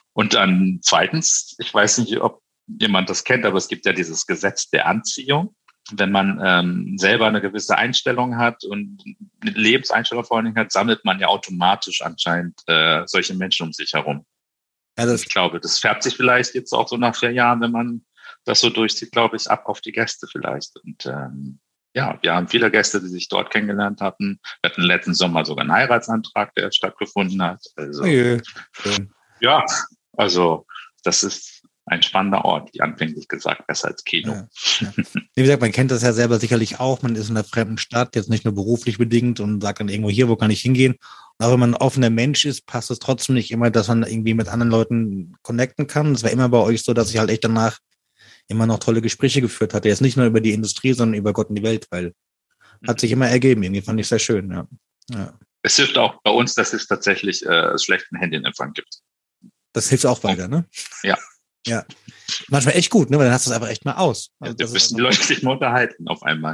S1: Und dann zweitens, ich weiß nicht, ob jemand das kennt, aber es gibt ja dieses Gesetz der Anziehung. Wenn man selber eine gewisse Einstellung hat und eine Lebenseinstellung vor allen Dingen hat, sammelt man ja automatisch anscheinend solche Menschen um sich herum.
S4: Ja,
S1: Ich glaube, das färbt sich vielleicht jetzt auch so nach 4 Jahren, wenn man das so durchzieht, glaube ich, ab auf die Gäste vielleicht. Und ja, wir haben viele Gäste, die sich dort kennengelernt hatten. Wir hatten letzten Sommer sogar einen Heiratsantrag, der stattgefunden hat. Also,
S4: schön.
S1: ja, also das ist ein spannender Ort, wie anfänglich gesagt, besser als Kino.
S4: Ja. Wie gesagt, man kennt das ja selber sicherlich auch. Man ist in einer fremden Stadt, jetzt nicht nur beruflich bedingt und sagt dann irgendwo hier, wo kann ich hingehen. Und auch wenn man ein offener Mensch ist, passt es trotzdem nicht immer, dass man irgendwie mit anderen Leuten connecten kann. Es war immer bei euch so, dass ich halt echt danach immer noch tolle Gespräche geführt hatte. Jetzt nicht nur über die Industrie, sondern über Gott und die Welt, weil hat sich immer ergeben. Irgendwie fand ich sehr schön, ja. Ja.
S1: Es hilft auch bei uns, dass es tatsächlich schlechten Handyempfang gibt.
S4: Das hilft auch weiter, ne?
S1: Ja.
S4: Ja. Manchmal echt gut, ne? Weil dann hast du es einfach echt mal aus. Also
S1: Da müssen die Leute sich mal unterhalten auf einmal.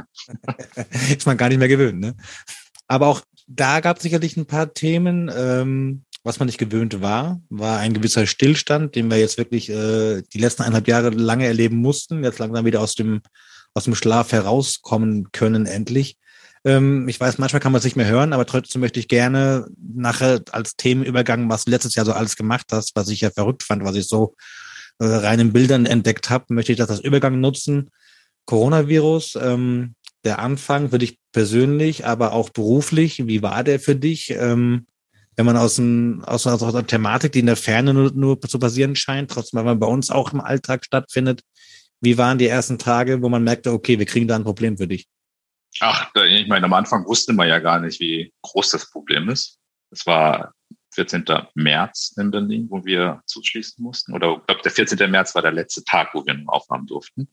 S4: Ist man gar nicht mehr gewöhnt, ne? Aber auch da gab es sicherlich ein paar Themen, was man nicht gewöhnt war ein gewisser Stillstand, den wir jetzt wirklich die letzten 1,5 Jahre lange erleben mussten, jetzt langsam wieder aus dem Schlaf herauskommen können endlich. Ich weiß, manchmal kann man es nicht mehr hören, aber trotzdem möchte ich gerne nachher als Themenübergang, was du letztes Jahr so alles gemacht hast, was ich ja verrückt fand, was ich so rein in Bildern entdeckt habe, möchte ich das als Übergang nutzen. Coronavirus, der Anfang für dich persönlich, aber auch beruflich, wie war der für dich? Wenn man aus einer Thematik, die in der Ferne nur zu passieren scheint, trotzdem aber bei uns auch im Alltag stattfindet, wie waren die ersten Tage, wo man merkte, okay, wir kriegen da ein Problem für dich?
S1: Ach, ich meine, am Anfang wusste man ja gar nicht, wie groß das Problem ist. Es war 14. März in Berlin, wo wir zuschließen mussten. Oder ich glaube, der 14. März war der letzte Tag, wo wir noch aufhaben durften.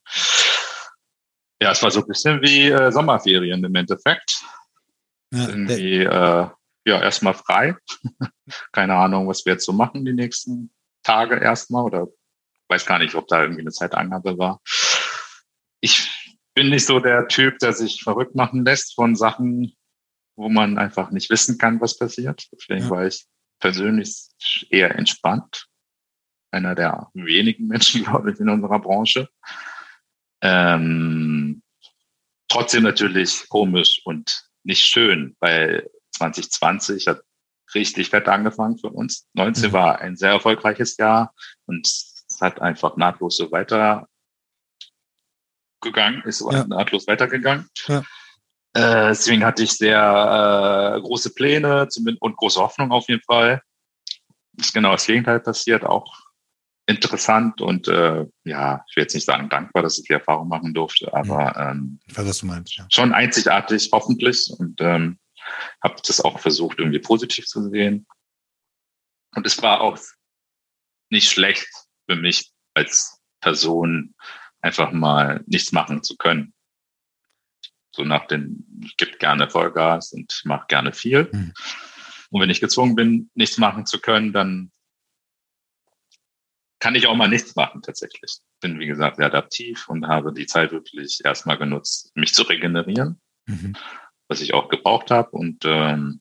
S1: Ja, es war so ein bisschen wie Sommerferien im Endeffekt.
S4: Ja,
S1: irgendwie erstmal frei. Keine Ahnung, was wir jetzt so machen die nächsten Tage erstmal. Oder weiß gar nicht, ob da irgendwie eine Zeitangabe war. Ich bin nicht so der Typ, der sich verrückt machen lässt von Sachen, wo man einfach nicht wissen kann, was passiert. Deswegen war ich persönlich eher entspannt. Einer der wenigen Menschen, glaube ich, in unserer Branche. Trotzdem natürlich komisch und nicht schön, weil 2020 hat richtig fett angefangen für uns. 19 war ein sehr erfolgreiches Jahr und es hat einfach nahtlos so weitergegangen, nahtlos weitergegangen. Ja. Deswegen hatte ich sehr große Pläne und große Hoffnung auf jeden Fall. Ist genau das Gegenteil passiert, auch interessant und ich will jetzt nicht sagen dankbar, dass ich die Erfahrung machen durfte, aber
S4: ich weiß, was du meinst, ja.
S1: Schon einzigartig, hoffentlich, und habe das auch versucht, irgendwie positiv zu sehen. Und es war auch nicht schlecht für mich als Person, einfach mal nichts machen zu können. So ich gebe gerne Vollgas und ich mache gerne viel. Und wenn ich gezwungen bin, nichts machen zu können, dann kann ich auch mal nichts machen tatsächlich. Bin, wie gesagt, sehr adaptiv und habe die Zeit wirklich erstmal genutzt, mich zu regenerieren, was ich auch gebraucht habe. Und habe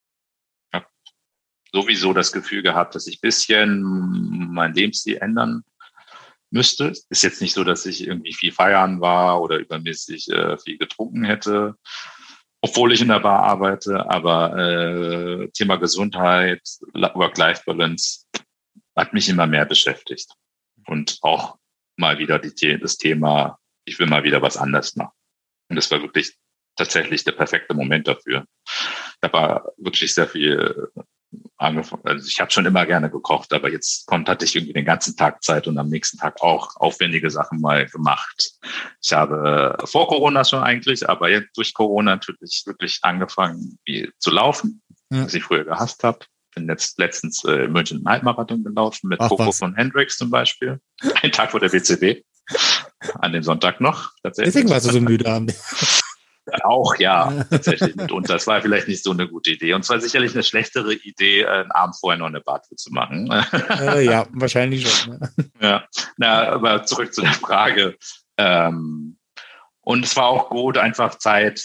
S1: sowieso das Gefühl gehabt, dass ich ein bisschen mein Lebensstil ändern müsste. Ist jetzt nicht so, dass ich irgendwie viel feiern war oder übermäßig viel getrunken hätte, obwohl ich in der Bar arbeite. Aber Thema Gesundheit, Work-Life-Balance hat mich immer mehr beschäftigt. Und auch mal wieder das Thema, ich will mal wieder was anderes machen. Und das war wirklich tatsächlich der perfekte Moment dafür. Da war wirklich sehr viel angefangen. Also ich habe schon immer gerne gekocht, aber jetzt hatte ich irgendwie den ganzen Tag Zeit und am nächsten Tag auch aufwendige Sachen mal gemacht. Ich habe vor Corona schon eigentlich, aber jetzt durch Corona natürlich wirklich angefangen zu laufen, was ich früher gehasst habe. Bin jetzt letztens in München einen Halbmarathon gelaufen mit Coco von Hendrix zum Beispiel. Ein Tag vor der WCW. An dem Sonntag noch.
S4: Deswegen warst du so müde am
S1: Auch, ja, tatsächlich mitunter. Das war vielleicht nicht so eine gute Idee. Und zwar sicherlich eine schlechtere Idee, einen Abend vorher noch eine Bartour zu machen.
S4: Ja, wahrscheinlich schon.
S1: Ja, aber zurück zu der Frage. Und es war auch gut, einfach Zeit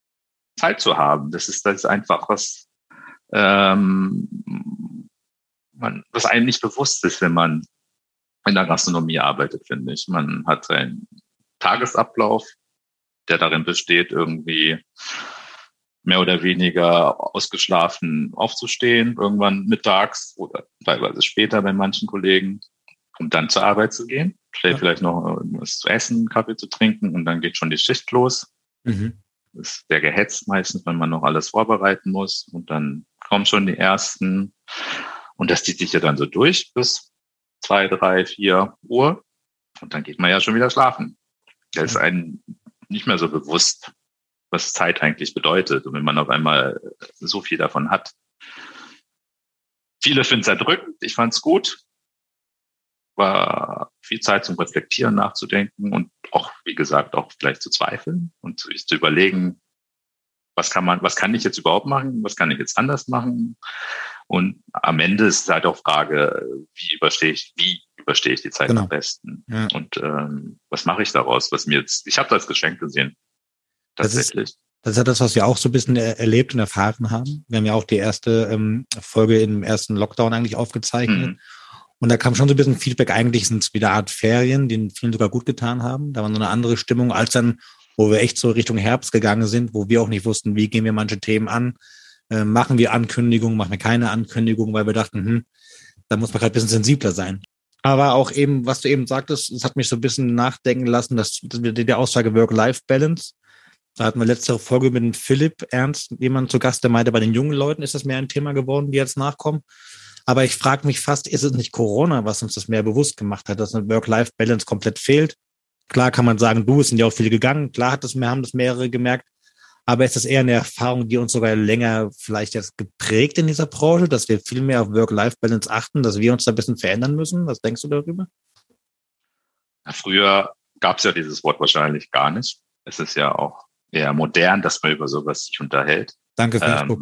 S1: zu haben. Das ist einfach was, was einem nicht bewusst ist, wenn man in der Gastronomie arbeitet, finde ich. Man hat einen Tagesablauf, der darin besteht, irgendwie mehr oder weniger ausgeschlafen aufzustehen, irgendwann mittags oder teilweise später bei manchen Kollegen, um dann zur Arbeit zu gehen, vielleicht noch irgendwas zu essen, Kaffee zu trinken und dann geht schon die Schicht los. Mhm. Das ist sehr gehetzt meistens, wenn man noch alles vorbereiten muss und dann kommen schon die ersten und das zieht sich ja dann so durch bis 2, 3, 4 Uhr und dann geht man ja schon wieder schlafen. Da ist einem nicht mehr so bewusst, was Zeit eigentlich bedeutet und wenn man auf einmal so viel davon hat. Viele finden es erdrückend, ich fand es gut. War viel Zeit zum Reflektieren, nachzudenken und auch, wie gesagt, auch vielleicht zu zweifeln und sich zu überlegen, was kann ich jetzt überhaupt machen? Was kann ich jetzt anders machen? Und am Ende ist es halt auch Frage, wie überstehe ich die Zeit am besten? Ja. Und was mache ich daraus? Ich habe das als Geschenk gesehen. Tatsächlich.
S4: Das ist ja das, was wir auch so ein bisschen erlebt und erfahren haben. Wir haben ja auch die erste Folge im ersten Lockdown eigentlich aufgezeichnet. Mhm. Und da kam schon so ein bisschen Feedback, eigentlich sind es wieder Art Ferien, die vielen sogar gut getan haben. Da war so eine andere Stimmung als dann, wo wir echt so Richtung Herbst gegangen sind, wo wir auch nicht wussten, wie gehen wir manche Themen an. Machen wir Ankündigungen, machen wir keine Ankündigungen, weil wir dachten, da muss man gerade ein bisschen sensibler sein. Aber auch eben, was du eben sagtest, es hat mich so ein bisschen nachdenken lassen, dass die Aussage Work-Life-Balance. Da hatten wir letzte Folge mit dem Philipp Ernst jemanden zu Gast, der meinte, bei den jungen Leuten ist das mehr ein Thema geworden, die jetzt nachkommen. Aber ich frage mich fast, ist es nicht Corona, was uns das mehr bewusst gemacht hat, dass eine Work-Life-Balance komplett fehlt? Klar kann man sagen, es sind ja auch viele gegangen. Klar haben das mehrere gemerkt. Aber ist das eher eine Erfahrung, die uns sogar länger vielleicht jetzt geprägt in dieser Branche, dass wir viel mehr auf Work-Life-Balance achten, dass wir uns da ein bisschen verändern müssen? Was denkst du darüber?
S1: Früher gab es ja dieses Wort wahrscheinlich gar nicht. Es ist ja auch eher modern, dass man über sowas sich unterhält.
S4: Danke, Facebook.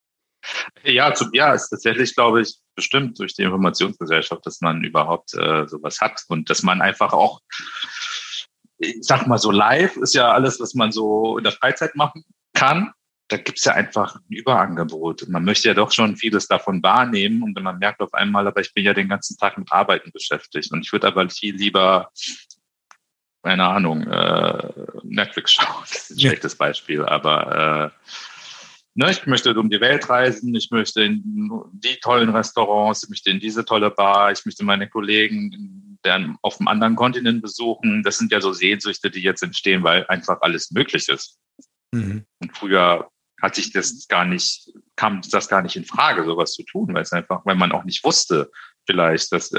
S1: Ist tatsächlich, glaube ich, bestimmt durch die Informationsgesellschaft, dass man überhaupt sowas hat und dass man einfach auch, ich sag mal so, live ist ja alles, was man so in der Freizeit machen kann. Da gibt's ja einfach ein Überangebot. Man möchte ja doch schon vieles davon wahrnehmen und wenn man merkt auf einmal, aber ich bin ja den ganzen Tag mit Arbeiten beschäftigt und ich würde aber viel lieber, keine Ahnung, Netflix schauen. Das ist ein schlechtes Beispiel, aber ich möchte um die Welt reisen, ich möchte in die tollen Restaurants, ich möchte in diese tolle Bar, ich möchte meine Kollegen dann auf einem anderen Kontinent besuchen. Das sind ja so Sehnsüchte, die jetzt entstehen, weil einfach alles möglich ist. Mhm. Und früher kam das gar nicht in Frage, sowas zu tun, weil man auch nicht wusste, vielleicht, dass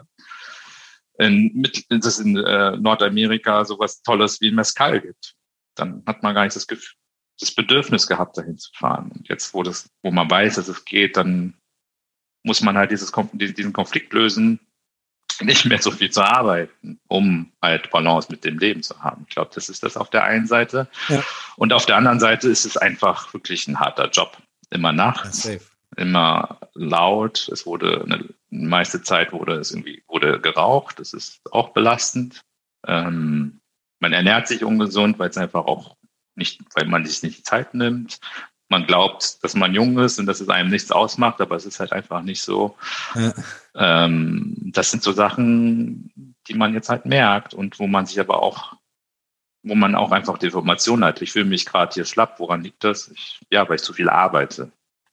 S1: in Nordamerika sowas Tolles wie Mezcal gibt. Dann hat man gar nicht das Bedürfnis gehabt, dahin zu fahren. Und jetzt, wo man weiß, dass es geht, dann muss man halt diesen Konflikt lösen, nicht mehr so viel zu arbeiten, um halt Balance mit dem Leben zu haben. Ich glaube, das ist das auf der einen Seite. Ja. Und auf der anderen Seite ist es einfach wirklich ein harter Job. Immer nachts, immer laut. Die meiste Zeit wurde geraucht. Das ist auch belastend. Man ernährt sich ungesund, weil es einfach auch weil man sich nicht Zeit nimmt. Man glaubt, dass man jung ist und dass es einem nichts ausmacht, aber es ist halt einfach nicht so. Ja. Das sind so Sachen, die man jetzt halt merkt und wo man auch einfach die Information hat. Ich fühle mich gerade hier schlapp. Woran liegt das? Weil ich zu viel arbeite.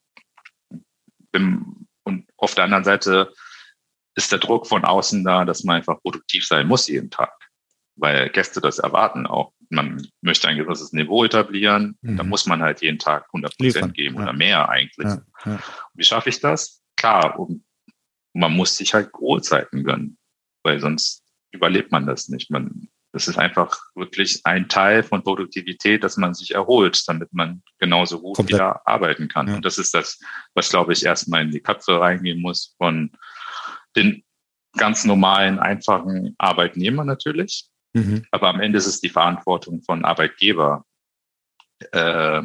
S1: Und auf der anderen Seite ist der Druck von außen da, dass man einfach produktiv sein muss jeden Tag, weil Gäste das erwarten auch. Man möchte ein gewisses Niveau etablieren, da muss man halt jeden Tag 100% geben oder mehr eigentlich. Ja. Wie schaffe ich das? Klar, man muss sich halt Ruhezeiten gönnen, weil sonst überlebt man das nicht. Das ist einfach wirklich ein Teil von Produktivität, dass man sich erholt, damit man genauso gut wieder arbeiten kann. Ja. Und das ist das, was, glaube ich, erstmal in die Köpfe reingehen muss von den ganz normalen, einfachen Arbeitnehmern natürlich. Mhm. Aber am Ende ist es die Verantwortung von Arbeitgeber, die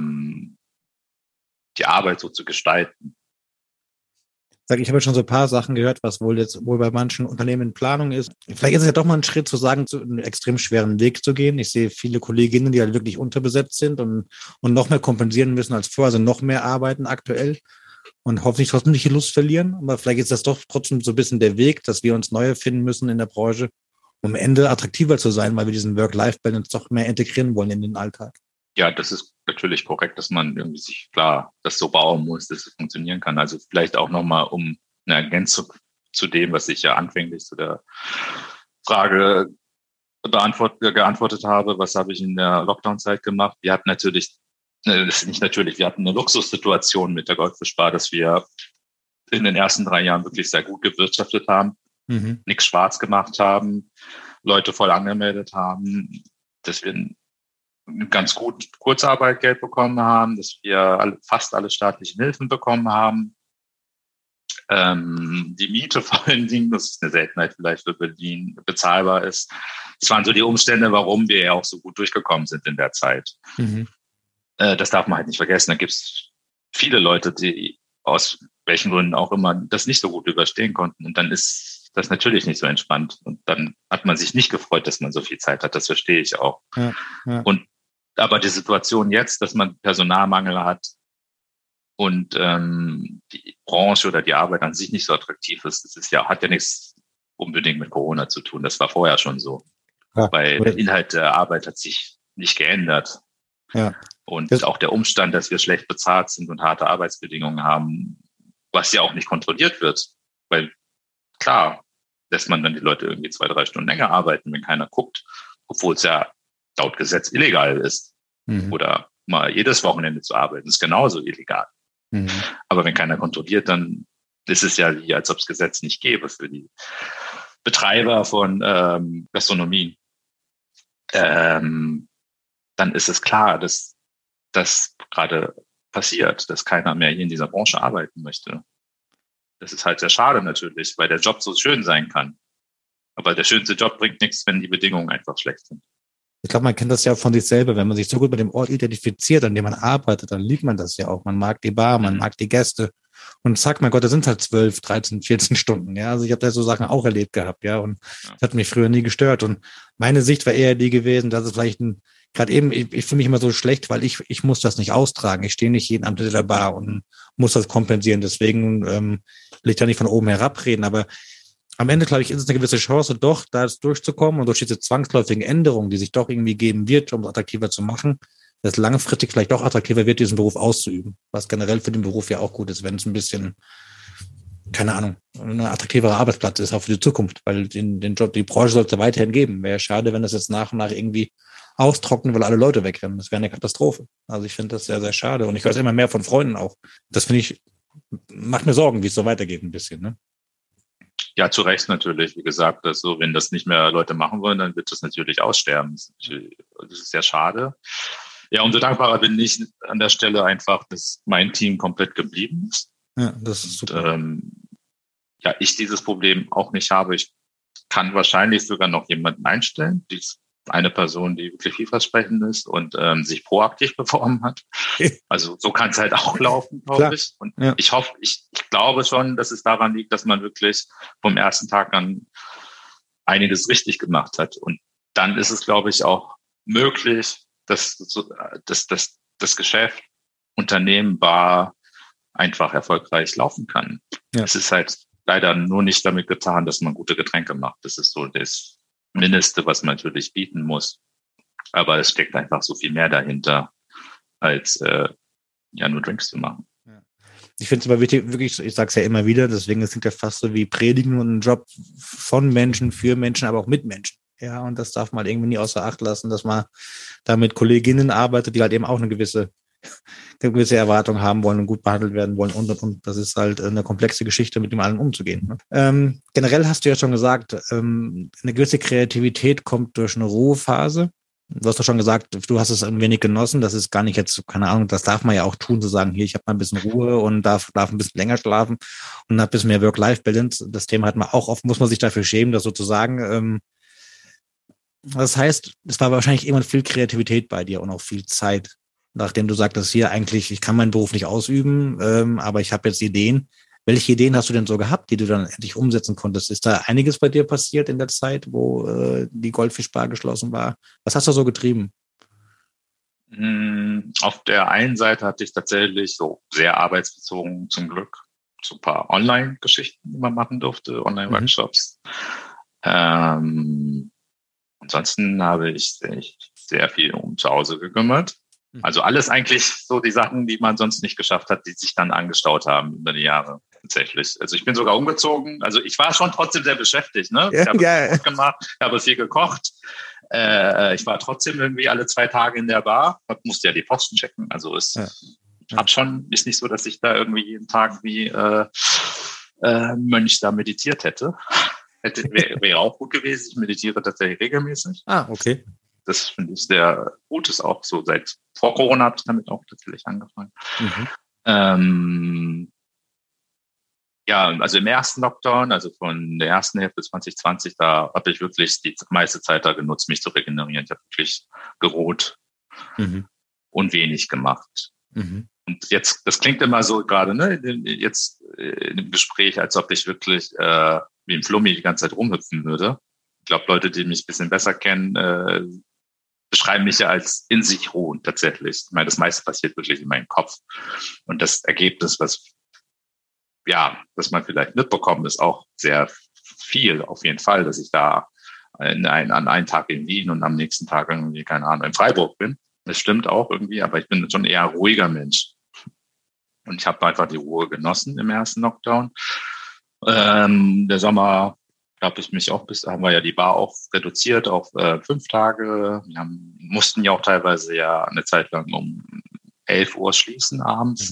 S1: Arbeit so zu gestalten.
S4: Ich habe schon so ein paar Sachen gehört, was wohl bei manchen Unternehmen in Planung ist. Vielleicht ist es ja doch mal ein Schritt zu sagen, einen extrem schweren Weg zu gehen. Ich sehe viele Kolleginnen, die halt wirklich unterbesetzt sind und noch mehr kompensieren müssen als vorher, also noch mehr arbeiten aktuell. und hoffentlich trotzdem nicht die Lust verlieren. Aber vielleicht ist das doch trotzdem so ein bisschen der Weg, dass wir uns neu erfinden müssen in der Branche, um am Ende attraktiver zu sein, weil wir diesen Work-Life-Balance doch mehr integrieren wollen in den Alltag.
S1: Ja, das ist natürlich korrekt, dass man irgendwie sich klar das so bauen muss, dass es funktionieren kann. Also vielleicht auch nochmal um eine Ergänzung zu dem, was ich ja anfänglich zu der Frage geantwortet habe, was habe ich in der Lockdown-Zeit gemacht? Wir hatten natürlich, das ist nicht natürlich, wir hatten eine Luxussituation mit der Goldfischbar, dass wir in den ersten 3 Jahren wirklich sehr gut gewirtschaftet haben, nichts schwarz gemacht haben, Leute voll angemeldet haben, dass wir ganz gut Kurzarbeitgeld bekommen haben, dass wir fast alle staatlichen Hilfen bekommen haben. Die Miete vor allen Dingen, das ist eine Seltenheit vielleicht für Berlin, bezahlbar ist. Das waren so die Umstände, warum wir ja auch so gut durchgekommen sind in der Zeit. Das darf man halt nicht vergessen. Da gibt es viele Leute, die aus welchen Gründen auch immer das nicht so gut überstehen konnten. Und dann ist das natürlich nicht so entspannt. Und dann hat man sich nicht gefreut, dass man so viel Zeit hat. Das verstehe ich auch. Ja. Aber die Situation jetzt, dass man Personalmangel hat, und die Branche oder die Arbeit an sich nicht so attraktiv ist, hat ja nichts unbedingt mit Corona zu tun. Das war vorher schon so. Ja, weil der Inhalt der Arbeit hat sich nicht geändert. Ja. Und auch der Umstand, dass wir schlecht bezahlt sind und harte Arbeitsbedingungen haben, was ja auch nicht kontrolliert wird. Weil klar, lässt man dann die Leute irgendwie 2-3 Stunden länger arbeiten, wenn keiner guckt, obwohl es ja laut Gesetz illegal ist. Oder mal jedes Wochenende zu arbeiten, ist genauso illegal. Aber wenn keiner kontrolliert, dann ist es ja wie, als ob es Gesetz nicht gäbe für die Betreiber von Gastronomie. Dann ist es klar, dass das gerade passiert, dass keiner mehr hier in dieser Branche arbeiten möchte. Das ist halt sehr schade natürlich, weil der Job so schön sein kann. Aber der schönste Job bringt nichts, wenn die Bedingungen einfach schlecht sind.
S4: Ich glaube, man kennt das ja von sich selber. Wenn man sich so gut mit dem Ort identifiziert, an dem man arbeitet, dann liebt man das ja auch. Man mag die Bar, man mag die Gäste. Und zack, mein Gott, da sind halt 12, 13, 14 Stunden. Ja, also ich habe da so Sachen auch erlebt gehabt, ja. Und das hat mich früher nie gestört. Und meine Sicht war eher die gewesen, dass es vielleicht gerade eben, ich fühle mich immer so schlecht, weil ich muss das nicht austragen. Ich stehe nicht jeden Abend in der Bar und muss das kompensieren. Deswegen will ich da nicht von oben herabreden. Aber am Ende, glaube ich, ist es eine gewisse Chance, doch da durchzukommen und durch diese zwangsläufigen Änderungen, die sich doch irgendwie geben wird, um es attraktiver zu machen, dass es langfristig vielleicht doch attraktiver wird, diesen Beruf auszuüben. Was generell für den Beruf ja auch gut ist, wenn es ein bisschen, keine Ahnung, ein attraktiverer Arbeitsplatz ist, auch für die Zukunft, weil den Job, die Branche sollte es weiterhin geben. Wäre schade, wenn das jetzt nach und nach irgendwie austrocknet, weil alle Leute wegrennen. Das wäre eine Katastrophe. Also ich finde das sehr, sehr schade. Und ich höre es immer mehr von Freunden auch. Das finde ich, macht mir Sorgen, wie es so weitergeht ein bisschen, ne?
S1: Ja, zu Recht natürlich. Wie gesagt, also wenn das nicht mehr Leute machen wollen, dann wird das natürlich aussterben. Das ist sehr schade. Ja, umso dankbarer bin ich an der Stelle einfach, dass mein Team komplett geblieben ist.
S4: Ja, das ist super.
S1: Und, ich dieses Problem auch nicht habe. Ich kann wahrscheinlich sogar noch jemanden einstellen. Eine Person, die wirklich vielversprechend ist und sich proaktiv beworben hat. Also so kann es halt auch laufen, glaube ich. Und ich hoffe, ich glaube schon, dass es daran liegt, dass man wirklich vom ersten Tag an einiges richtig gemacht hat. Und dann ist es, glaube ich, auch möglich, dass das Geschäft, Unternehmen, Bar einfach erfolgreich laufen kann. Ja. Es ist halt leider nur nicht damit getan, dass man gute Getränke macht. Das ist so das Mindeste, was man natürlich bieten muss. Aber es steckt einfach so viel mehr dahinter, als nur Drinks zu machen.
S4: Ich finde es aber wichtig, wirklich, ich sage es ja immer wieder, deswegen es klingt ja fast so wie Predigen und ein Job von Menschen, für Menschen, aber auch mit Menschen. Ja, und das darf man irgendwie nie außer Acht lassen, dass man da mit Kolleginnen arbeitet, die halt eben auch eine gewisse Erwartung haben wollen und gut behandelt werden wollen und. Das ist halt eine komplexe Geschichte, mit dem allen umzugehen. Ne? Generell hast du ja schon gesagt, eine gewisse Kreativität kommt durch eine Ruhephase. Du hast doch schon gesagt, du hast es ein wenig genossen. Das ist gar nicht jetzt, keine Ahnung, das darf man ja auch tun, zu sagen, hier, ich habe mal ein bisschen Ruhe und darf ein bisschen länger schlafen und habe ein bisschen mehr Work-Life-Balance. Das Thema hat man auch oft, muss man sich dafür schämen, das sozusagen. Das heißt, es war wahrscheinlich irgendwann viel Kreativität bei dir und auch viel Zeit. Nachdem du sagtest, hier eigentlich, ich kann meinen Beruf nicht ausüben, aber ich habe jetzt Ideen. Welche Ideen hast du denn so gehabt, die du dann endlich umsetzen konntest? Ist da einiges bei dir passiert in der Zeit, wo die Goldfischbar geschlossen war? Was hast du so getrieben?
S1: Auf der einen Seite hatte ich tatsächlich so sehr arbeitsbezogen zum Glück so ein paar Online-Geschichten, die man machen durfte, Online-Workshops. Ansonsten habe ich echt sehr viel um zu Hause gekümmert. Also alles eigentlich so die Sachen, die man sonst nicht geschafft hat, die sich dann angestaut haben über die Jahre tatsächlich. Also ich bin sogar umgezogen. Also ich war schon trotzdem sehr beschäftigt. Ne? Ich habe Sport gemacht, ich habe viel gekocht. Ich war trotzdem irgendwie alle 2 Tage in der Bar. Ich musste ja die Posten checken. Also es ist nicht so, dass ich da irgendwie jeden Tag wie Mönch da meditiert hätte. Wäre auch gut gewesen. Ich meditiere tatsächlich regelmäßig.
S4: Okay.
S1: Das finde ich sehr gut. Ist auch so seit vor Corona habe ich damit auch tatsächlich angefangen. Ja, also im ersten Lockdown, also von der ersten Hälfte 2020, da habe ich wirklich die meiste Zeit da genutzt, mich zu regenerieren. Ich habe wirklich geruht und wenig gemacht. Und jetzt, das klingt immer so gerade, ne, jetzt in dem Gespräch, als ob ich wirklich wie ein Flummi die ganze Zeit rumhüpfen würde. Ich glaube, Leute, die mich ein bisschen besser kennen, beschreiben mich ja als in sich ruhend tatsächlich. Ich meine, das meiste passiert wirklich in meinem Kopf. Und das Ergebnis, was man vielleicht mitbekommt, ist auch sehr viel auf jeden Fall, dass ich da an einem Tag in Wien und am nächsten Tag irgendwie, keine Ahnung, in Freiburg bin. Das stimmt auch irgendwie, aber ich bin schon eher ein ruhiger Mensch. Und ich habe einfach die Ruhe genossen im ersten Lockdown. Der Sommer, glaube ich, haben wir ja die Bar auch reduziert auf 5 Tage. Wir mussten ja auch teilweise eine Zeit lang um 11 Uhr schließen abends.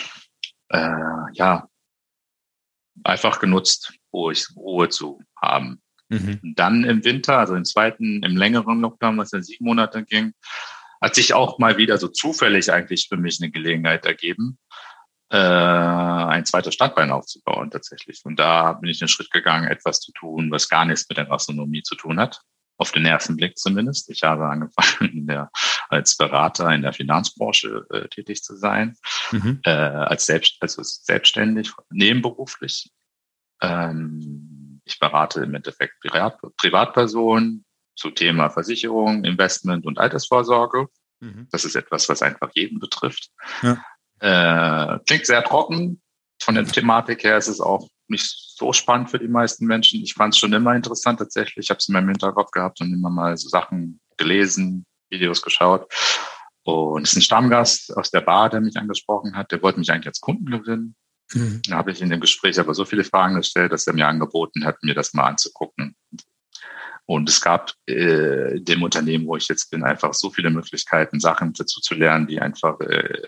S1: Einfach genutzt, Ruhe zu haben. Und dann im Winter, also im längeren Lockdown, was ja 7 Monate ging, hat sich auch mal wieder so zufällig eigentlich für mich eine Gelegenheit ergeben, ein zweites Standbein aufzubauen tatsächlich. Und da bin ich den Schritt gegangen, etwas zu tun, was gar nichts mit der Gastronomie zu tun hat. Auf den ersten Blick zumindest. Ich habe angefangen, als Berater in der Finanzbranche tätig zu sein, also selbstständig, nebenberuflich. Ich berate im Endeffekt Privatpersonen zu Thema Versicherung, Investment und Altersvorsorge. Das ist etwas, was einfach jeden betrifft. Klingt sehr trocken. Von der Thematik her ist es auch nicht so spannend für die meisten Menschen. Ich fand es schon immer interessant tatsächlich. Ich habe es in meinem Hinterkopf gehabt und immer mal so Sachen gelesen, Videos geschaut. Und es ist ein Stammgast aus der Bar, der mich angesprochen hat. Der wollte mich eigentlich als Kunden gewinnen. Da habe ich in dem Gespräch aber so viele Fragen gestellt, dass er mir angeboten hat, mir das mal anzugucken. Und es gab in dem Unternehmen, wo ich jetzt bin, einfach so viele Möglichkeiten, Sachen dazu zu lernen, die einfach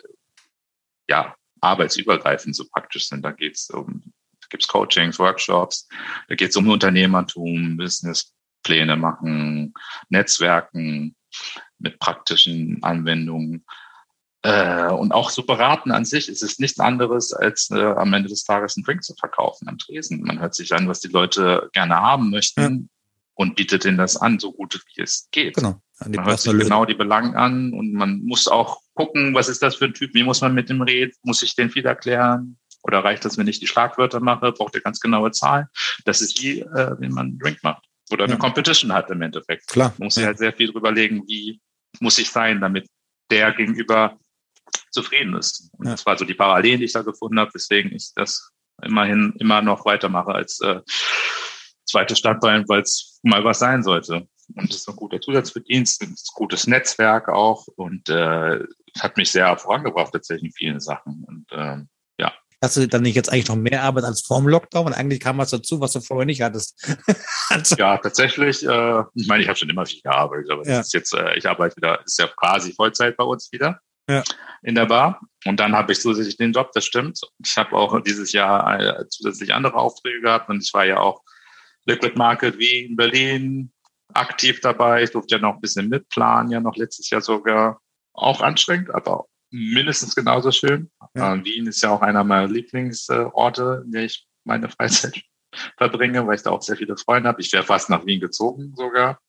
S1: arbeitsübergreifend so praktisch sind. Da gibt's Coachings, Workshops, da geht es um Unternehmertum, Businesspläne machen, Netzwerken mit praktischen Anwendungen. Und auch so beraten an sich ist es nichts anderes, als am Ende des Tages einen Drink zu verkaufen am Tresen. Man hört sich an, was die Leute gerne haben möchten und bietet ihnen das an, so gut wie es geht.
S4: Genau.
S1: Man hört sich genau die Belange an und man muss auch gucken, was ist das für ein Typ, wie muss man mit dem reden, muss ich den viel erklären oder reicht das, wenn ich die Schlagwörter mache, braucht er ganz genaue Zahlen. Das ist wie, wenn man einen Drink macht oder eine Competition hat im Endeffekt.
S4: Klar.
S1: Man muss sich halt sehr viel drüber legen, wie muss ich sein, damit der gegenüber zufrieden ist. Und das war so die Parallelen, die ich da gefunden habe, weswegen ich das immerhin immer noch weitermache als zweites Standbein, weil es mal was sein sollte. Und es ist ein guter Zusatzverdienst, ein gutes Netzwerk auch und hat mich sehr vorangebracht tatsächlich in vielen Sachen. Und
S4: Hast du dann nicht jetzt eigentlich noch mehr Arbeit als vorm Lockdown? Und eigentlich kam was dazu, was du vorher nicht hattest.
S1: Ja, tatsächlich. Ich meine, ich habe schon immer viel gearbeitet, aber das ist jetzt, ich arbeite wieder, ist ja quasi Vollzeit bei uns wieder in der Bar. Und dann habe ich zusätzlich den Job, das stimmt. Ich habe auch dieses Jahr zusätzlich andere Aufträge gehabt und ich war ja auch Liquid Market wie in Berlin aktiv dabei. Ich durfte ja noch ein bisschen mitplanen, ja noch letztes Jahr sogar. Auch anstrengend, aber mindestens genauso schön. Wien ist ja auch einer meiner Lieblingsorte, in der ich meine Freizeit verbringe, weil ich da auch sehr viele Freunde habe. Ich wäre fast nach Wien gezogen sogar.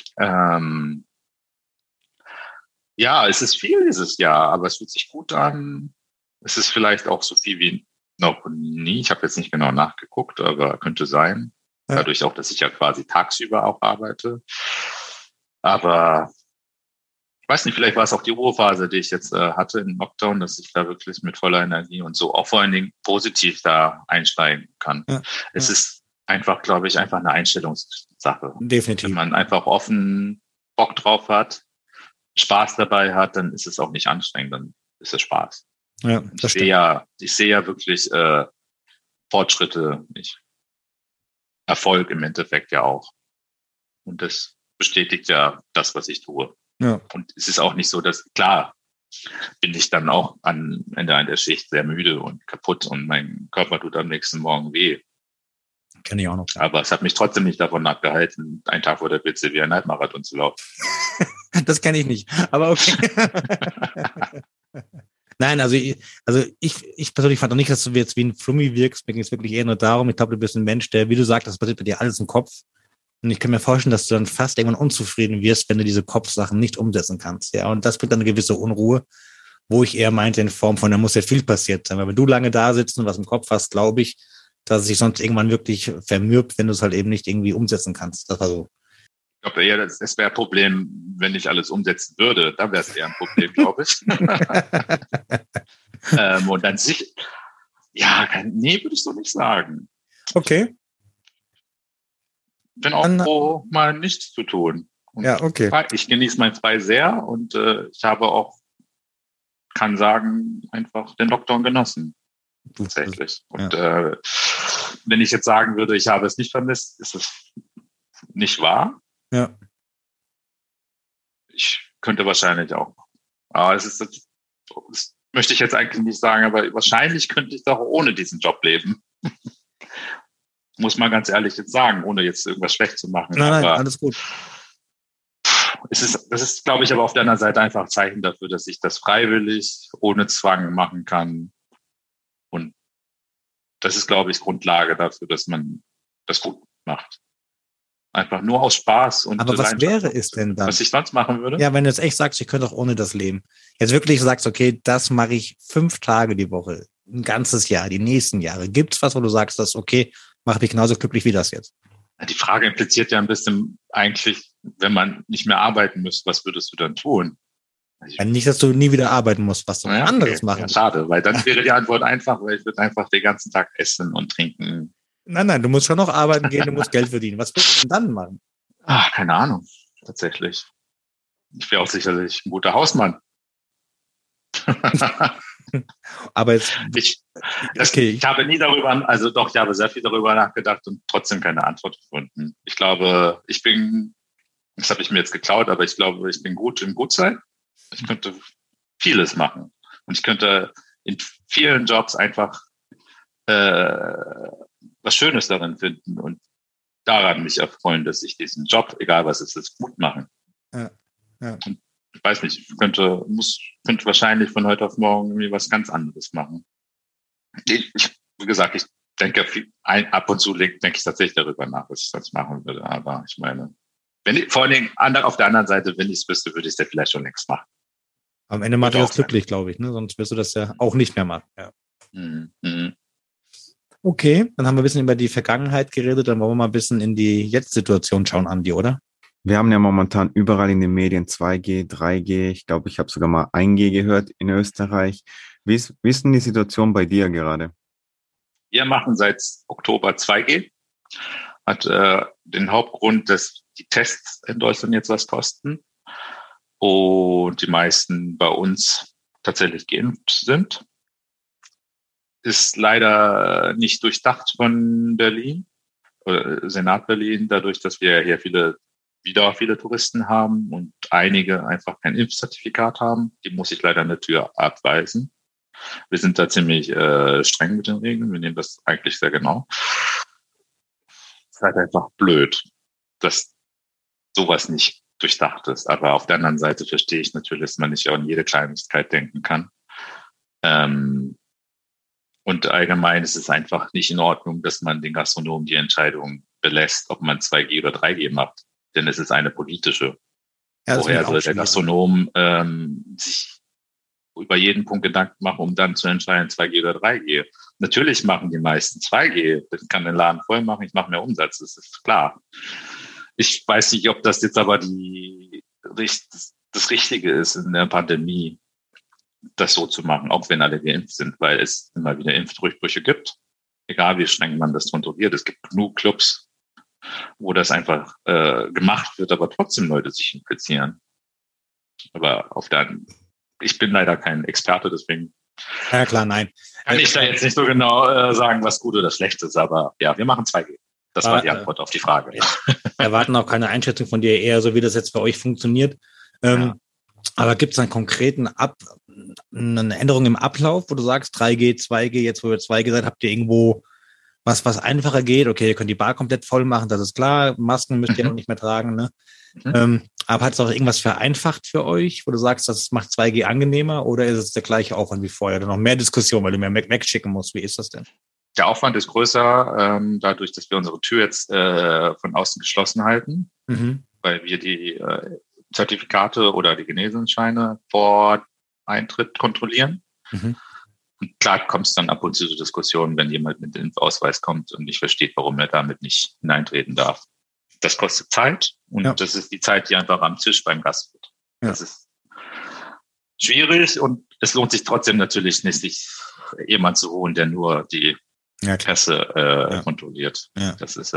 S1: Es ist viel dieses Jahr, aber es fühlt sich gut an. Es ist vielleicht auch so viel wie noch nie. Ich habe jetzt nicht genau nachgeguckt, aber könnte sein. Dadurch auch, dass ich ja quasi tagsüber auch arbeite. Aber weiß nicht, vielleicht war es auch die Ruhephase, die ich jetzt hatte im Lockdown, dass ich da wirklich mit voller Energie und so auch vor allen Dingen positiv da einsteigen kann.
S4: Ja,
S1: es ist einfach, glaube ich, einfach eine Einstellungssache.
S4: definitiv.
S1: Wenn man einfach offen Bock drauf hat, Spaß dabei hat, dann ist es auch nicht anstrengend, dann ist es Spaß.
S4: Ja, das stimmt.
S1: Ich sehe ja wirklich Fortschritte, Erfolg im Endeffekt ja auch. Und das bestätigt ja das, was ich tue.
S4: Ja.
S1: Und es ist auch nicht so, dass, klar, bin ich dann auch am Ende der Schicht sehr müde und kaputt und mein Körper tut am nächsten Morgen weh.
S4: Kenne ich auch noch.
S1: Aber es hat mich trotzdem nicht davon abgehalten, einen Tag vor der BCW einen Halbmarathon zu laufen.
S4: Das kenne ich nicht, aber okay. Nein, also ich persönlich fand auch nicht, dass du jetzt wie ein Flummi wirkst. Mir ging es wirklich eher nur darum, ich glaube, du bist ein Mensch, der, wie du sagst, das passiert bei dir alles im Kopf. Und ich kann mir vorstellen, dass du dann fast irgendwann unzufrieden wirst, wenn du diese Kopfsachen nicht umsetzen kannst. Ja, und das bringt dann eine gewisse Unruhe, wo ich eher meinte in Form von, da muss ja viel passiert sein. Weil wenn du lange da sitzt und was im Kopf hast, glaube ich, dass es sich sonst irgendwann wirklich vermürbt, wenn du es halt eben nicht irgendwie umsetzen kannst. Das war so.
S1: Ich glaube eher, das wäre ein Problem, wenn ich alles umsetzen würde. Da wäre es eher ein Problem, glaube ich. Und dann nee, würde ich so nicht sagen.
S4: Okay.
S1: Bin auch froh, mal nichts zu tun. Und
S4: ja, okay.
S1: Ich genieße mein Frei sehr und ich habe auch, kann sagen, einfach den Lockdown genossen. Tatsächlich. Und wenn ich jetzt sagen würde, ich habe es nicht vermisst, ist es nicht wahr.
S4: Ja.
S1: Ich könnte wahrscheinlich auch. Aber das möchte ich jetzt eigentlich nicht sagen, aber wahrscheinlich könnte ich doch ohne diesen Job leben. Muss man ganz ehrlich jetzt sagen, ohne jetzt irgendwas schlecht zu machen.
S4: Nein, alles gut.
S1: Das ist, glaube ich, aber auf der anderen Seite einfach ein Zeichen dafür, dass ich das freiwillig, ohne Zwang machen kann. Und das ist, glaube ich, Grundlage dafür, dass man das gut macht. Einfach nur aus Spaß und
S4: aber was wäre es denn dann?
S1: Was ich sonst machen würde?
S4: Ja, wenn du jetzt echt sagst, ich könnte auch ohne das leben. Jetzt wirklich sagst, okay, das mache ich 5 Tage die Woche, ein ganzes Jahr, die nächsten Jahre. Gibt's was, wo du sagst, dass okay, mache mich genauso glücklich wie das jetzt?
S1: Die Frage impliziert ja ein bisschen eigentlich, wenn man nicht mehr arbeiten müsste, was würdest du dann tun?
S4: Ja, nicht, dass du nie wieder arbeiten musst, was du anderes machen.
S1: Ja, schade, weil dann wäre die Antwort einfach, weil ich würde einfach den ganzen Tag essen und trinken.
S4: Nein, du musst schon noch arbeiten gehen, du musst Geld verdienen. Was willst du denn dann machen?
S1: Keine Ahnung, tatsächlich. Ich wäre auch sicherlich ein guter Hausmann.
S4: Aber jetzt,
S1: ich habe nie darüber, also doch, ich habe sehr viel darüber nachgedacht und trotzdem keine Antwort gefunden. Ich glaube, das habe ich mir jetzt geklaut, aber ich glaube, ich bin gut im Gutsein. Ich könnte vieles machen. Und ich könnte in vielen Jobs einfach was Schönes darin finden und daran mich erfreuen, dass ich diesen Job, egal was es ist, gut machen.
S4: Ja.
S1: Und ich weiß nicht, ich könnte wahrscheinlich von heute auf morgen irgendwie was ganz anderes machen. Wie gesagt, ich denke, ab und zu denke ich tatsächlich darüber nach, was ich sonst machen würde. Aber ich meine, vor allen Dingen auf der anderen Seite, wenn ich es wüsste, würde ich es ja vielleicht schon längst machen.
S4: Am Ende macht das glücklich, glaube ich, ne? Sonst wirst du das ja auch nicht mehr machen. Ja.
S1: Mhm.
S4: Okay, dann haben wir ein bisschen über die Vergangenheit geredet, dann wollen wir mal ein bisschen in die Jetzt-Situation schauen, Andi, oder?
S3: Wir haben ja momentan überall in den Medien 2G, 3G, ich glaube, ich habe sogar mal 1G gehört in Österreich. Wie ist denn die Situation bei dir gerade?
S1: Wir machen seit Oktober 2G. Hat den Hauptgrund, dass die Tests in Deutschland jetzt was kosten und die meisten bei uns tatsächlich geimpft sind. Ist leider nicht durchdacht von Berlin oder Senat Berlin, dadurch, dass wir hier wieder viele Touristen haben und einige einfach kein Impfzertifikat haben. Die muss ich leider an der Tür abweisen. Wir sind da ziemlich streng mit den Regeln. Wir nehmen das eigentlich sehr genau. Es ist halt einfach blöd, dass sowas nicht durchdacht ist. Aber auf der anderen Seite verstehe ich natürlich, dass man nicht an jede Kleinigkeit denken kann. Und allgemein ist es einfach nicht in Ordnung, dass man den Gastronomen die Entscheidung belässt, ob man 2G oder 3G macht. Denn es ist eine politische. Woher soll der Gastronom sich über jeden Punkt Gedanken machen, um dann zu entscheiden, 2G oder 3G? Natürlich machen die meisten 2G. Ich kann den Laden voll machen, ich mache mehr Umsatz, das ist klar. Ich weiß nicht, ob das jetzt aber das das Richtige ist in der Pandemie, das so zu machen, auch wenn alle geimpft sind, weil es immer wieder Impfdurchbrüche gibt, egal wie streng man das kontrolliert. Es gibt genug Clubs, wo das einfach gemacht wird, aber trotzdem Leute sich infizieren. Aber ich bin leider kein Experte, deswegen
S4: Ja, klar, nein.
S1: kann ich da jetzt nicht so genau sagen, was gut oder schlecht ist, aber ja, wir machen 2G. Das war die Antwort auf die Frage.
S4: Ja. Erwarten auch keine Einschätzung von dir, eher so, wie das jetzt für euch funktioniert. Aber gibt es einen konkreten eine Änderung im Ablauf, wo du sagst, 3G, 2G, jetzt wo ihr 2G seid, habt ihr irgendwo was einfacher geht? Okay, ihr könnt die Bar komplett voll machen, das ist klar. Masken müsst ihr auch nicht mehr tragen, ne? Aber hat es auch irgendwas vereinfacht für euch, wo du sagst, das macht 2G angenehmer, oder ist es der gleiche Aufwand wie vorher? Oder noch mehr Diskussion, weil du mehr wegschicken musst? Wie ist das denn?
S1: Der Aufwand ist größer, dadurch, dass wir unsere Tür jetzt von außen geschlossen halten, weil wir die Zertifikate oder die Genesenscheine vor Eintritt kontrollieren. Und klar kommt es dann ab und zu zur Diskussion, wenn jemand mit dem Impfausweis kommt und nicht versteht, warum er damit nicht hineintreten darf. Das kostet Zeit und das ist die Zeit, die einfach am Tisch beim Gast wird. Ja. Das ist schwierig und es lohnt sich trotzdem natürlich nicht, sich jemand zu holen, der nur die Pässe kontrolliert. Ja. Das ist,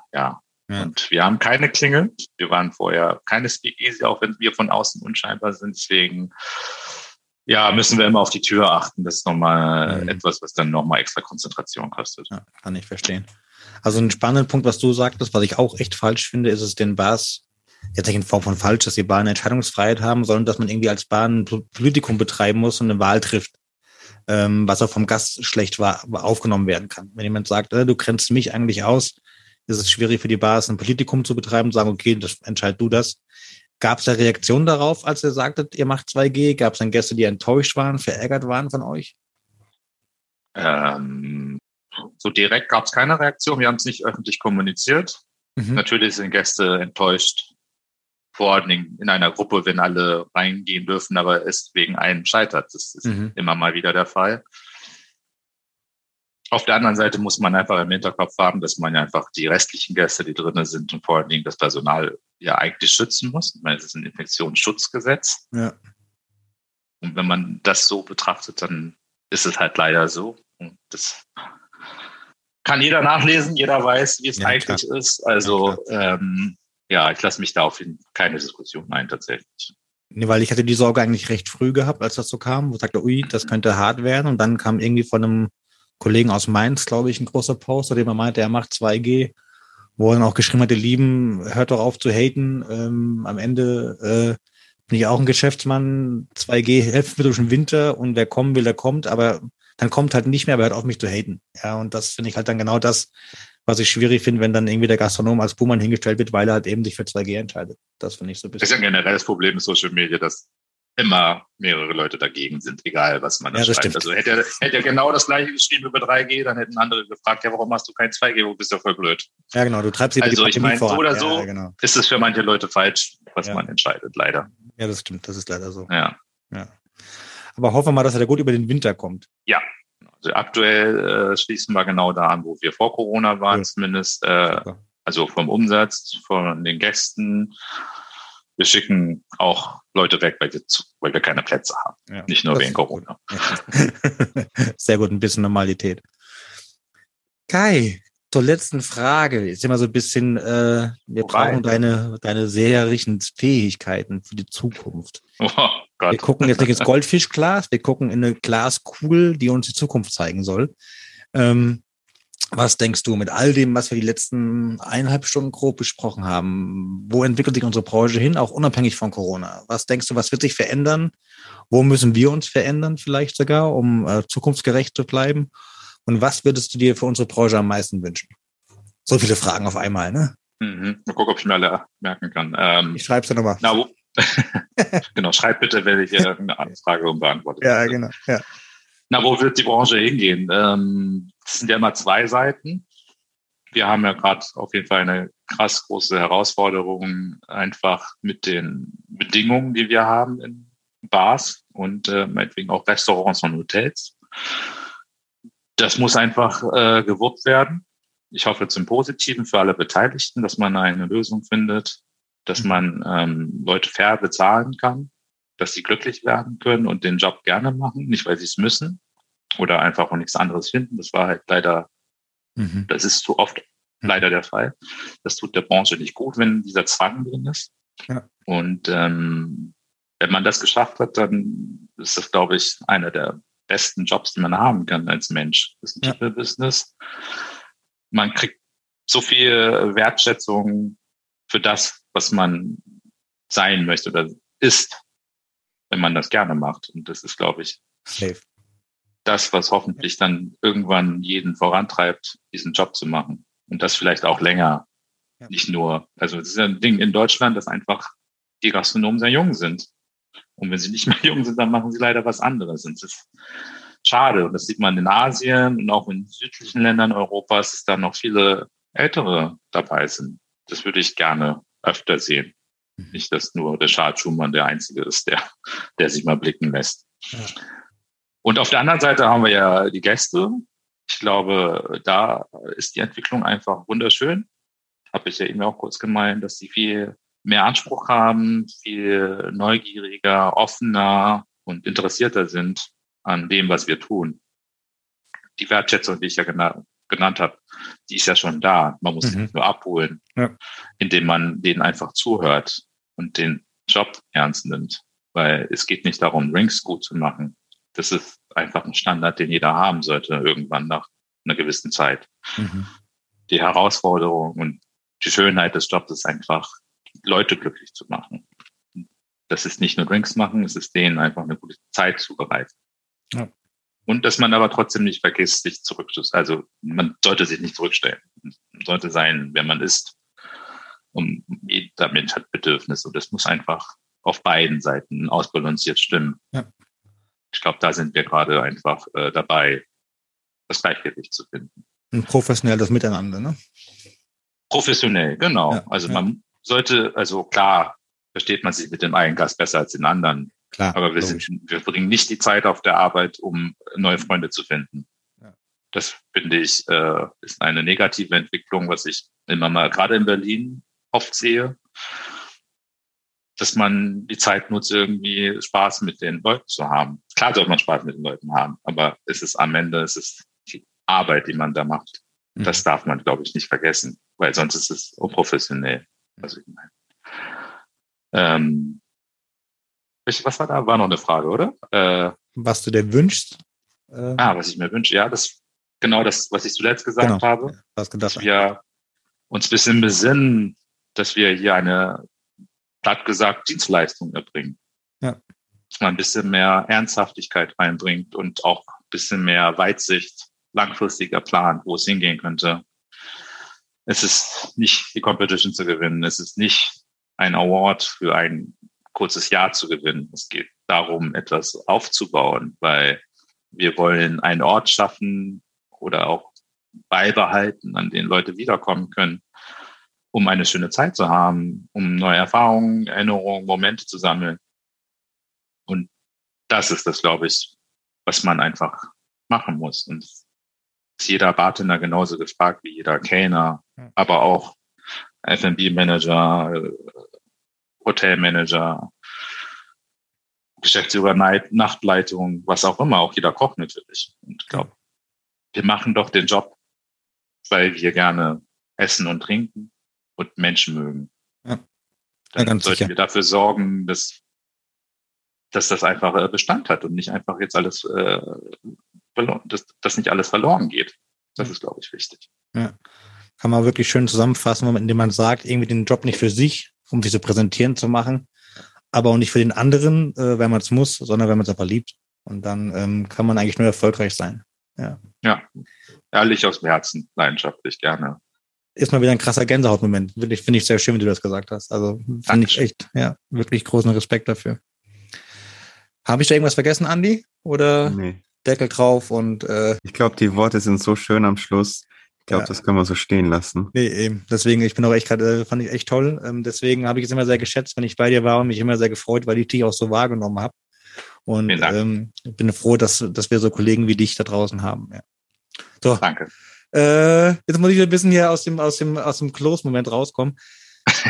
S1: Und wir haben keine Klingel. Wir waren vorher keine Speakeasy, auch wenn wir von außen unscheinbar sind. Deswegen, müssen wir immer auf die Tür achten. Das ist nochmal etwas, was dann nochmal extra Konzentration kostet.
S4: Ja, kann ich verstehen. Also ein spannender Punkt, was du sagtest, was ich auch echt falsch finde, ist es den Bars, jetzt nicht in Form von falsch, dass die Bar eine Entscheidungsfreiheit haben, sondern dass man irgendwie als Bar ein Politikum betreiben muss und eine Wahl trifft, was auch vom Gast schlecht aufgenommen werden kann. Wenn jemand sagt, du grenzt mich eigentlich aus, ist es schwierig für die Bars, ein Politikum zu betreiben und sagen, okay, das entscheid du das. Gab es da Reaktionen darauf, als ihr sagtet, ihr macht 2G? Gab es dann Gäste, die enttäuscht waren, verärgert waren von euch?
S1: So direkt gab es keine Reaktion. Wir haben es nicht öffentlich kommuniziert. Natürlich sind Gäste enttäuscht, vor allen Dingen in einer Gruppe, wenn alle reingehen dürfen, aber es wegen einem scheitert. Das ist immer mal wieder der Fall. Auf der anderen Seite muss man einfach im Hinterkopf haben, dass man ja einfach die restlichen Gäste, die drinnen sind und vor allen Dingen das Personal ja eigentlich schützen muss. Ich meine, es ist ein Infektionsschutzgesetz. Ja. Und wenn man das so betrachtet, dann ist es halt leider so. Und das kann jeder nachlesen, jeder weiß, wie es eigentlich ist. Also ich lasse mich da auf keine Diskussion ein, tatsächlich.
S4: Nee, weil ich hatte die Sorge eigentlich recht früh gehabt, als das so kam, wo ich sagte, das könnte hart werden. Und dann kam irgendwie von einem Kollegen aus Mainz, glaube ich, ein großer Post, dem er meinte, er macht 2G, wo er dann auch geschrieben hat, ihr Lieben, hört doch auf zu haten. Am Ende bin ich auch ein Geschäftsmann. 2G hilft mir durch den Winter und wer kommen will, der kommt, aber dann kommt halt nicht mehr, aber hört auf mich zu haten. Ja, und das finde ich halt dann genau das, was ich schwierig finde, wenn dann irgendwie der Gastronom als Buhmann hingestellt wird, weil er halt eben sich für 2G entscheidet. Das finde ich so ein bisschen.
S1: Das ist ja generell das Problem mit Social Media, dass immer mehrere Leute dagegen sind, egal was man da schreibt.
S4: Stimmt.
S1: Also hätte er genau das gleiche geschrieben über 3G, dann hätten andere gefragt, warum hast du kein 2G, wo bist du voll blöd?
S4: Ja, genau, du treibst
S1: also ich meine, so oder so ist es für manche Leute falsch, was man entscheidet, leider.
S4: Ja, das stimmt, das ist leider so.
S1: Ja.
S4: Aber hoffen wir mal, dass er gut über den Winter kommt.
S1: Ja, also aktuell schließen wir genau da an, wo wir vor Corona waren, zumindest. Also vom Umsatz, von den Gästen. Wir schicken auch Leute weg, weil wir keine Plätze haben. Ja, nicht nur wegen Corona.
S4: Sehr gut, ein bisschen Normalität. Kai, zur letzten Frage. Jetzt immer so ein bisschen, wir brauchen deine seherischen Fähigkeiten für die Zukunft.
S1: Oh Gott.
S4: Wir gucken jetzt nicht ins Goldfischglas, wir gucken in eine Glaskugel, die uns die Zukunft zeigen soll. Was denkst du mit all dem, was wir die letzten 1,5 Stunden grob besprochen haben? Wo entwickelt sich unsere Branche hin, auch unabhängig von Corona? Was denkst du, was wird sich verändern? Wo müssen wir uns verändern vielleicht sogar, um zukunftsgerecht zu bleiben? Und was würdest du dir für unsere Branche am meisten wünschen? So viele Fragen auf einmal, ne?
S1: Mal gucken, ob ich mir alle merken kann.
S4: Ich schreib's dir nochmal.
S1: Genau, schreib bitte, wenn ich eine Frage beantwortet.
S4: Ja, genau. Ja.
S1: Wo wird die Branche hingehen? Das sind ja immer zwei Seiten. Wir haben ja gerade auf jeden Fall eine krass große Herausforderung einfach mit den Bedingungen, die wir haben in Bars und meinetwegen auch Restaurants und Hotels. Das muss einfach gewuppt werden. Ich hoffe zum Positiven für alle Beteiligten, dass man eine Lösung findet, dass man Leute fair bezahlen kann, dass sie glücklich werden können und den Job gerne machen, nicht weil sie es müssen oder einfach auch nichts anderes finden. Das war halt leider, das ist zu oft leider der Fall. Das tut der Branche nicht gut, wenn dieser Zwang drin ist.
S4: Ja.
S1: Und wenn man das geschafft hat, dann ist das, glaube ich, einer der besten Jobs, die man haben kann als Mensch. Das ist ein People-Business. Man kriegt so viel Wertschätzung für das, was man sein möchte oder ist, wenn man das gerne macht. Und das ist, glaube ich,
S4: Safe.
S1: das, was hoffentlich dann irgendwann jeden vorantreibt, diesen Job zu machen. Und das vielleicht auch länger.
S4: Ja.
S1: Nicht nur, also es ist ein Ding in Deutschland, dass einfach die Gastronomen sehr jung sind. Und wenn sie nicht mehr jung sind, dann machen sie leider was anderes. Und das ist schade. Und das sieht man in Asien und auch in südlichen Ländern Europas, dass da noch viele Ältere dabei sind. Das würde ich gerne öfter sehen. Nicht, dass nur der Charles Schumann der Einzige ist, der sich mal blicken lässt.
S4: Ja.
S1: Und auf der anderen Seite haben wir ja die Gäste. Ich glaube, da ist die Entwicklung einfach wunderschön. Habe ich ja eben auch kurz gemeint, dass sie viel mehr Anspruch haben, viel neugieriger, offener und interessierter sind an dem, was wir tun. Die Wertschätzung, die ich ja genannt habe, die ist ja schon da. Man muss sie nur abholen, indem man denen einfach zuhört und den Job ernst nimmt. Weil es geht nicht darum, Drinks gut zu machen. Das ist einfach ein Standard, den jeder haben sollte, irgendwann nach einer gewissen Zeit. Die Herausforderung und die Schönheit des Jobs ist einfach, Leute glücklich zu machen. Das ist nicht nur Drinks machen, es ist denen einfach eine gute Zeit zu bereiten. Ja. Und dass man aber trotzdem nicht vergisst, sich zurückzustellen. Also man sollte sich nicht zurückstellen. Man sollte sein, wer man ist. Und jeder Mensch hat Bedürfnisse. Und das muss einfach auf beiden Seiten ausbalanciert stimmen. Ja. Ich glaube, da sind wir gerade einfach dabei, das Gleichgewicht zu finden.
S4: Ein professionelles Miteinander, ne?
S1: Professionell, genau. Ja, also man sollte, also klar, versteht man sich mit dem einen Gast besser als den anderen. Klar, aber wir bringen nicht die Zeit auf der Arbeit, um neue Freunde zu finden. Ja. Das finde ich, ist eine negative Entwicklung, was ich immer mal, gerade in Berlin, oft sehe, dass man die Zeit nutzt, irgendwie Spaß mit den Leuten zu haben. Klar sollte man Spaß mit den Leuten haben, aber am Ende ist es die Arbeit, die man da macht. Das darf man, glaube ich, nicht vergessen, weil sonst ist es unprofessionell. Also ich meine. Was war da? War noch eine Frage, oder?
S4: Was du dir wünschst?
S1: Was ich mir wünsche. Ja, das genau das, was ich zuletzt gesagt habe. Dass wir uns ein bisschen besinnen, dass wir hier eine, platt gesagt, Dienstleistung erbringen. Ja. Dass man ein bisschen mehr Ernsthaftigkeit reinbringt und auch ein bisschen mehr Weitsicht, langfristiger Plan, wo es hingehen könnte. Es ist nicht die Competition zu gewinnen. Es ist nicht ein Award für ein kurzes Jahr zu gewinnen. Es geht darum, etwas aufzubauen, weil wir wollen einen Ort schaffen oder auch beibehalten, an den Leute wiederkommen können, um eine schöne Zeit zu haben, um neue Erfahrungen, Erinnerungen, Momente zu sammeln. Und das ist das, glaube ich, was man einfach machen muss. Und ist jeder Bartender genauso gefragt wie jeder Kellner, aber auch F&B-Manager, Hotelmanager, Geschäftsführer, Nachtleitung, was auch immer, auch jeder Koch natürlich. Und ich glaube, wir machen doch den Job, weil wir gerne essen und trinken und Menschen mögen. Ja. Dann sollten wir dafür sorgen, dass das einfach Bestand hat und nicht einfach jetzt alles dass nicht alles verloren geht. Das ist, glaube ich, wichtig.
S4: Ja. Kann man wirklich schön zusammenfassen, indem man sagt, irgendwie den Job nicht für sich, um sich zu präsentieren zu machen, aber auch nicht für den anderen, wenn man es muss, sondern wenn man es einfach liebt. Und dann kann man eigentlich nur erfolgreich sein.
S1: Ja, ehrlich aus dem Herzen, leidenschaftlich, gerne.
S4: Ist mal wieder ein krasser Gänsehautmoment. Finde ich sehr schön, wie du das gesagt hast. Also finde ich echt, wirklich großen Respekt dafür. Habe ich da irgendwas vergessen, Andi? Oder
S3: nee.
S4: Deckel drauf und
S3: ich glaube, die Worte sind so schön am Schluss. Ich glaube, das können wir so stehen lassen.
S4: Nee, eben. Deswegen, ich bin auch echt gerade, fand ich echt toll. Deswegen habe ich es immer sehr geschätzt, wenn ich bei dir war und mich immer sehr gefreut, weil ich dich auch so wahrgenommen habe. Und ich bin froh, dass wir so Kollegen wie dich da draußen haben. Ja. So.
S1: Danke.
S4: Jetzt muss ich ein bisschen hier aus dem Close-Moment rauskommen.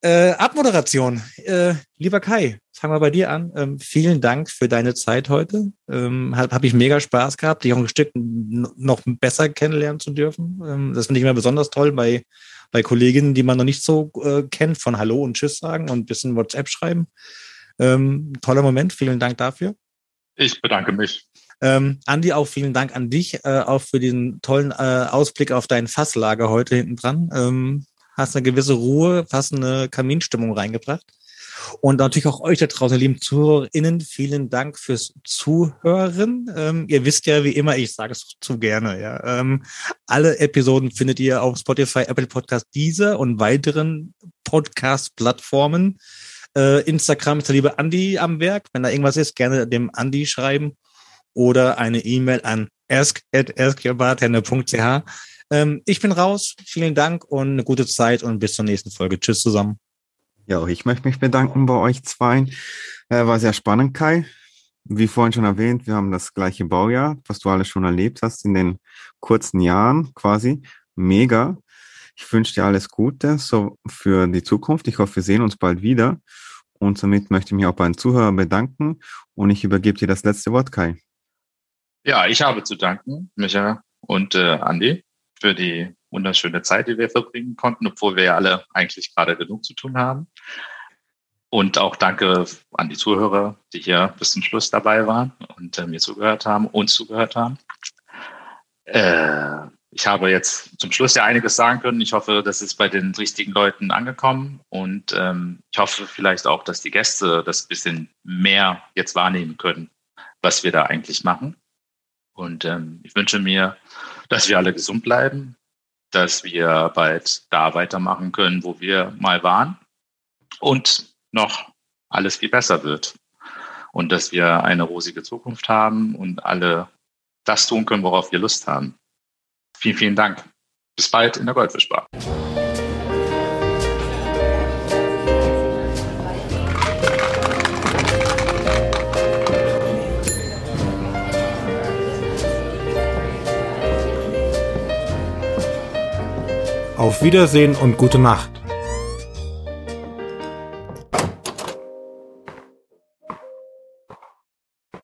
S4: Abmoderation. Lieber Kai, fangen wir bei dir an. Vielen Dank für deine Zeit heute. Hab ich mega Spaß gehabt, dich auch ein Stück noch besser kennenlernen zu dürfen. Das finde ich immer besonders toll bei Kolleginnen, die man noch nicht so kennt, von Hallo und Tschüss sagen und ein bisschen WhatsApp schreiben. Toller Moment, vielen Dank dafür.
S1: Ich bedanke mich.
S4: Andi, auch vielen Dank an dich, auch für diesen tollen Ausblick auf dein Fasslager heute hinten dran. Hast eine gewisse Ruhe, hast eine Kaminstimmung reingebracht. Und natürlich auch euch da draußen, lieben ZuhörerInnen, vielen Dank fürs Zuhören. Ihr wisst ja, wie immer, ich sage es zu gerne. Ja. Alle Episoden findet ihr auf Spotify, Apple Podcast, Deezer und weiteren Podcast-Plattformen. Instagram ist der liebe Andi am Werk. Wenn da irgendwas ist, gerne dem Andi schreiben oder eine E-Mail an ask@askyourbartender.ch. Ich bin raus. Vielen Dank und eine gute Zeit und bis zur nächsten Folge. Tschüss zusammen.
S3: Ja, auch ich möchte mich bedanken bei euch zweien. War sehr spannend, Kai. Wie vorhin schon erwähnt, wir haben das gleiche Baujahr, was du alles schon erlebt hast in den kurzen Jahren quasi. Mega. Ich wünsche dir alles Gute so für die Zukunft. Ich hoffe, wir sehen uns bald wieder. Und somit möchte ich mich auch bei den Zuhörern bedanken. Und ich übergebe dir das letzte Wort, Kai.
S1: Ja, ich habe zu danken, Micha und Andi, für die wunderschöne Zeit, die wir verbringen konnten, obwohl wir ja alle eigentlich gerade genug zu tun haben. Und auch danke an die Zuhörer, die hier bis zum Schluss dabei waren und uns zugehört haben. Ich habe jetzt zum Schluss ja einiges sagen können. Ich hoffe, das ist bei den richtigen Leuten angekommen. Und ich hoffe vielleicht auch, dass die Gäste das ein bisschen mehr jetzt wahrnehmen können, was wir da eigentlich machen. Und ich wünsche mir, dass wir alle gesund bleiben, dass wir bald da weitermachen können, wo wir mal waren und noch alles viel besser wird. Und dass wir eine rosige Zukunft haben und alle das tun können, worauf wir Lust haben. Vielen, vielen Dank. Bis bald in der Goldfischbar.
S7: Auf Wiedersehen und gute Nacht.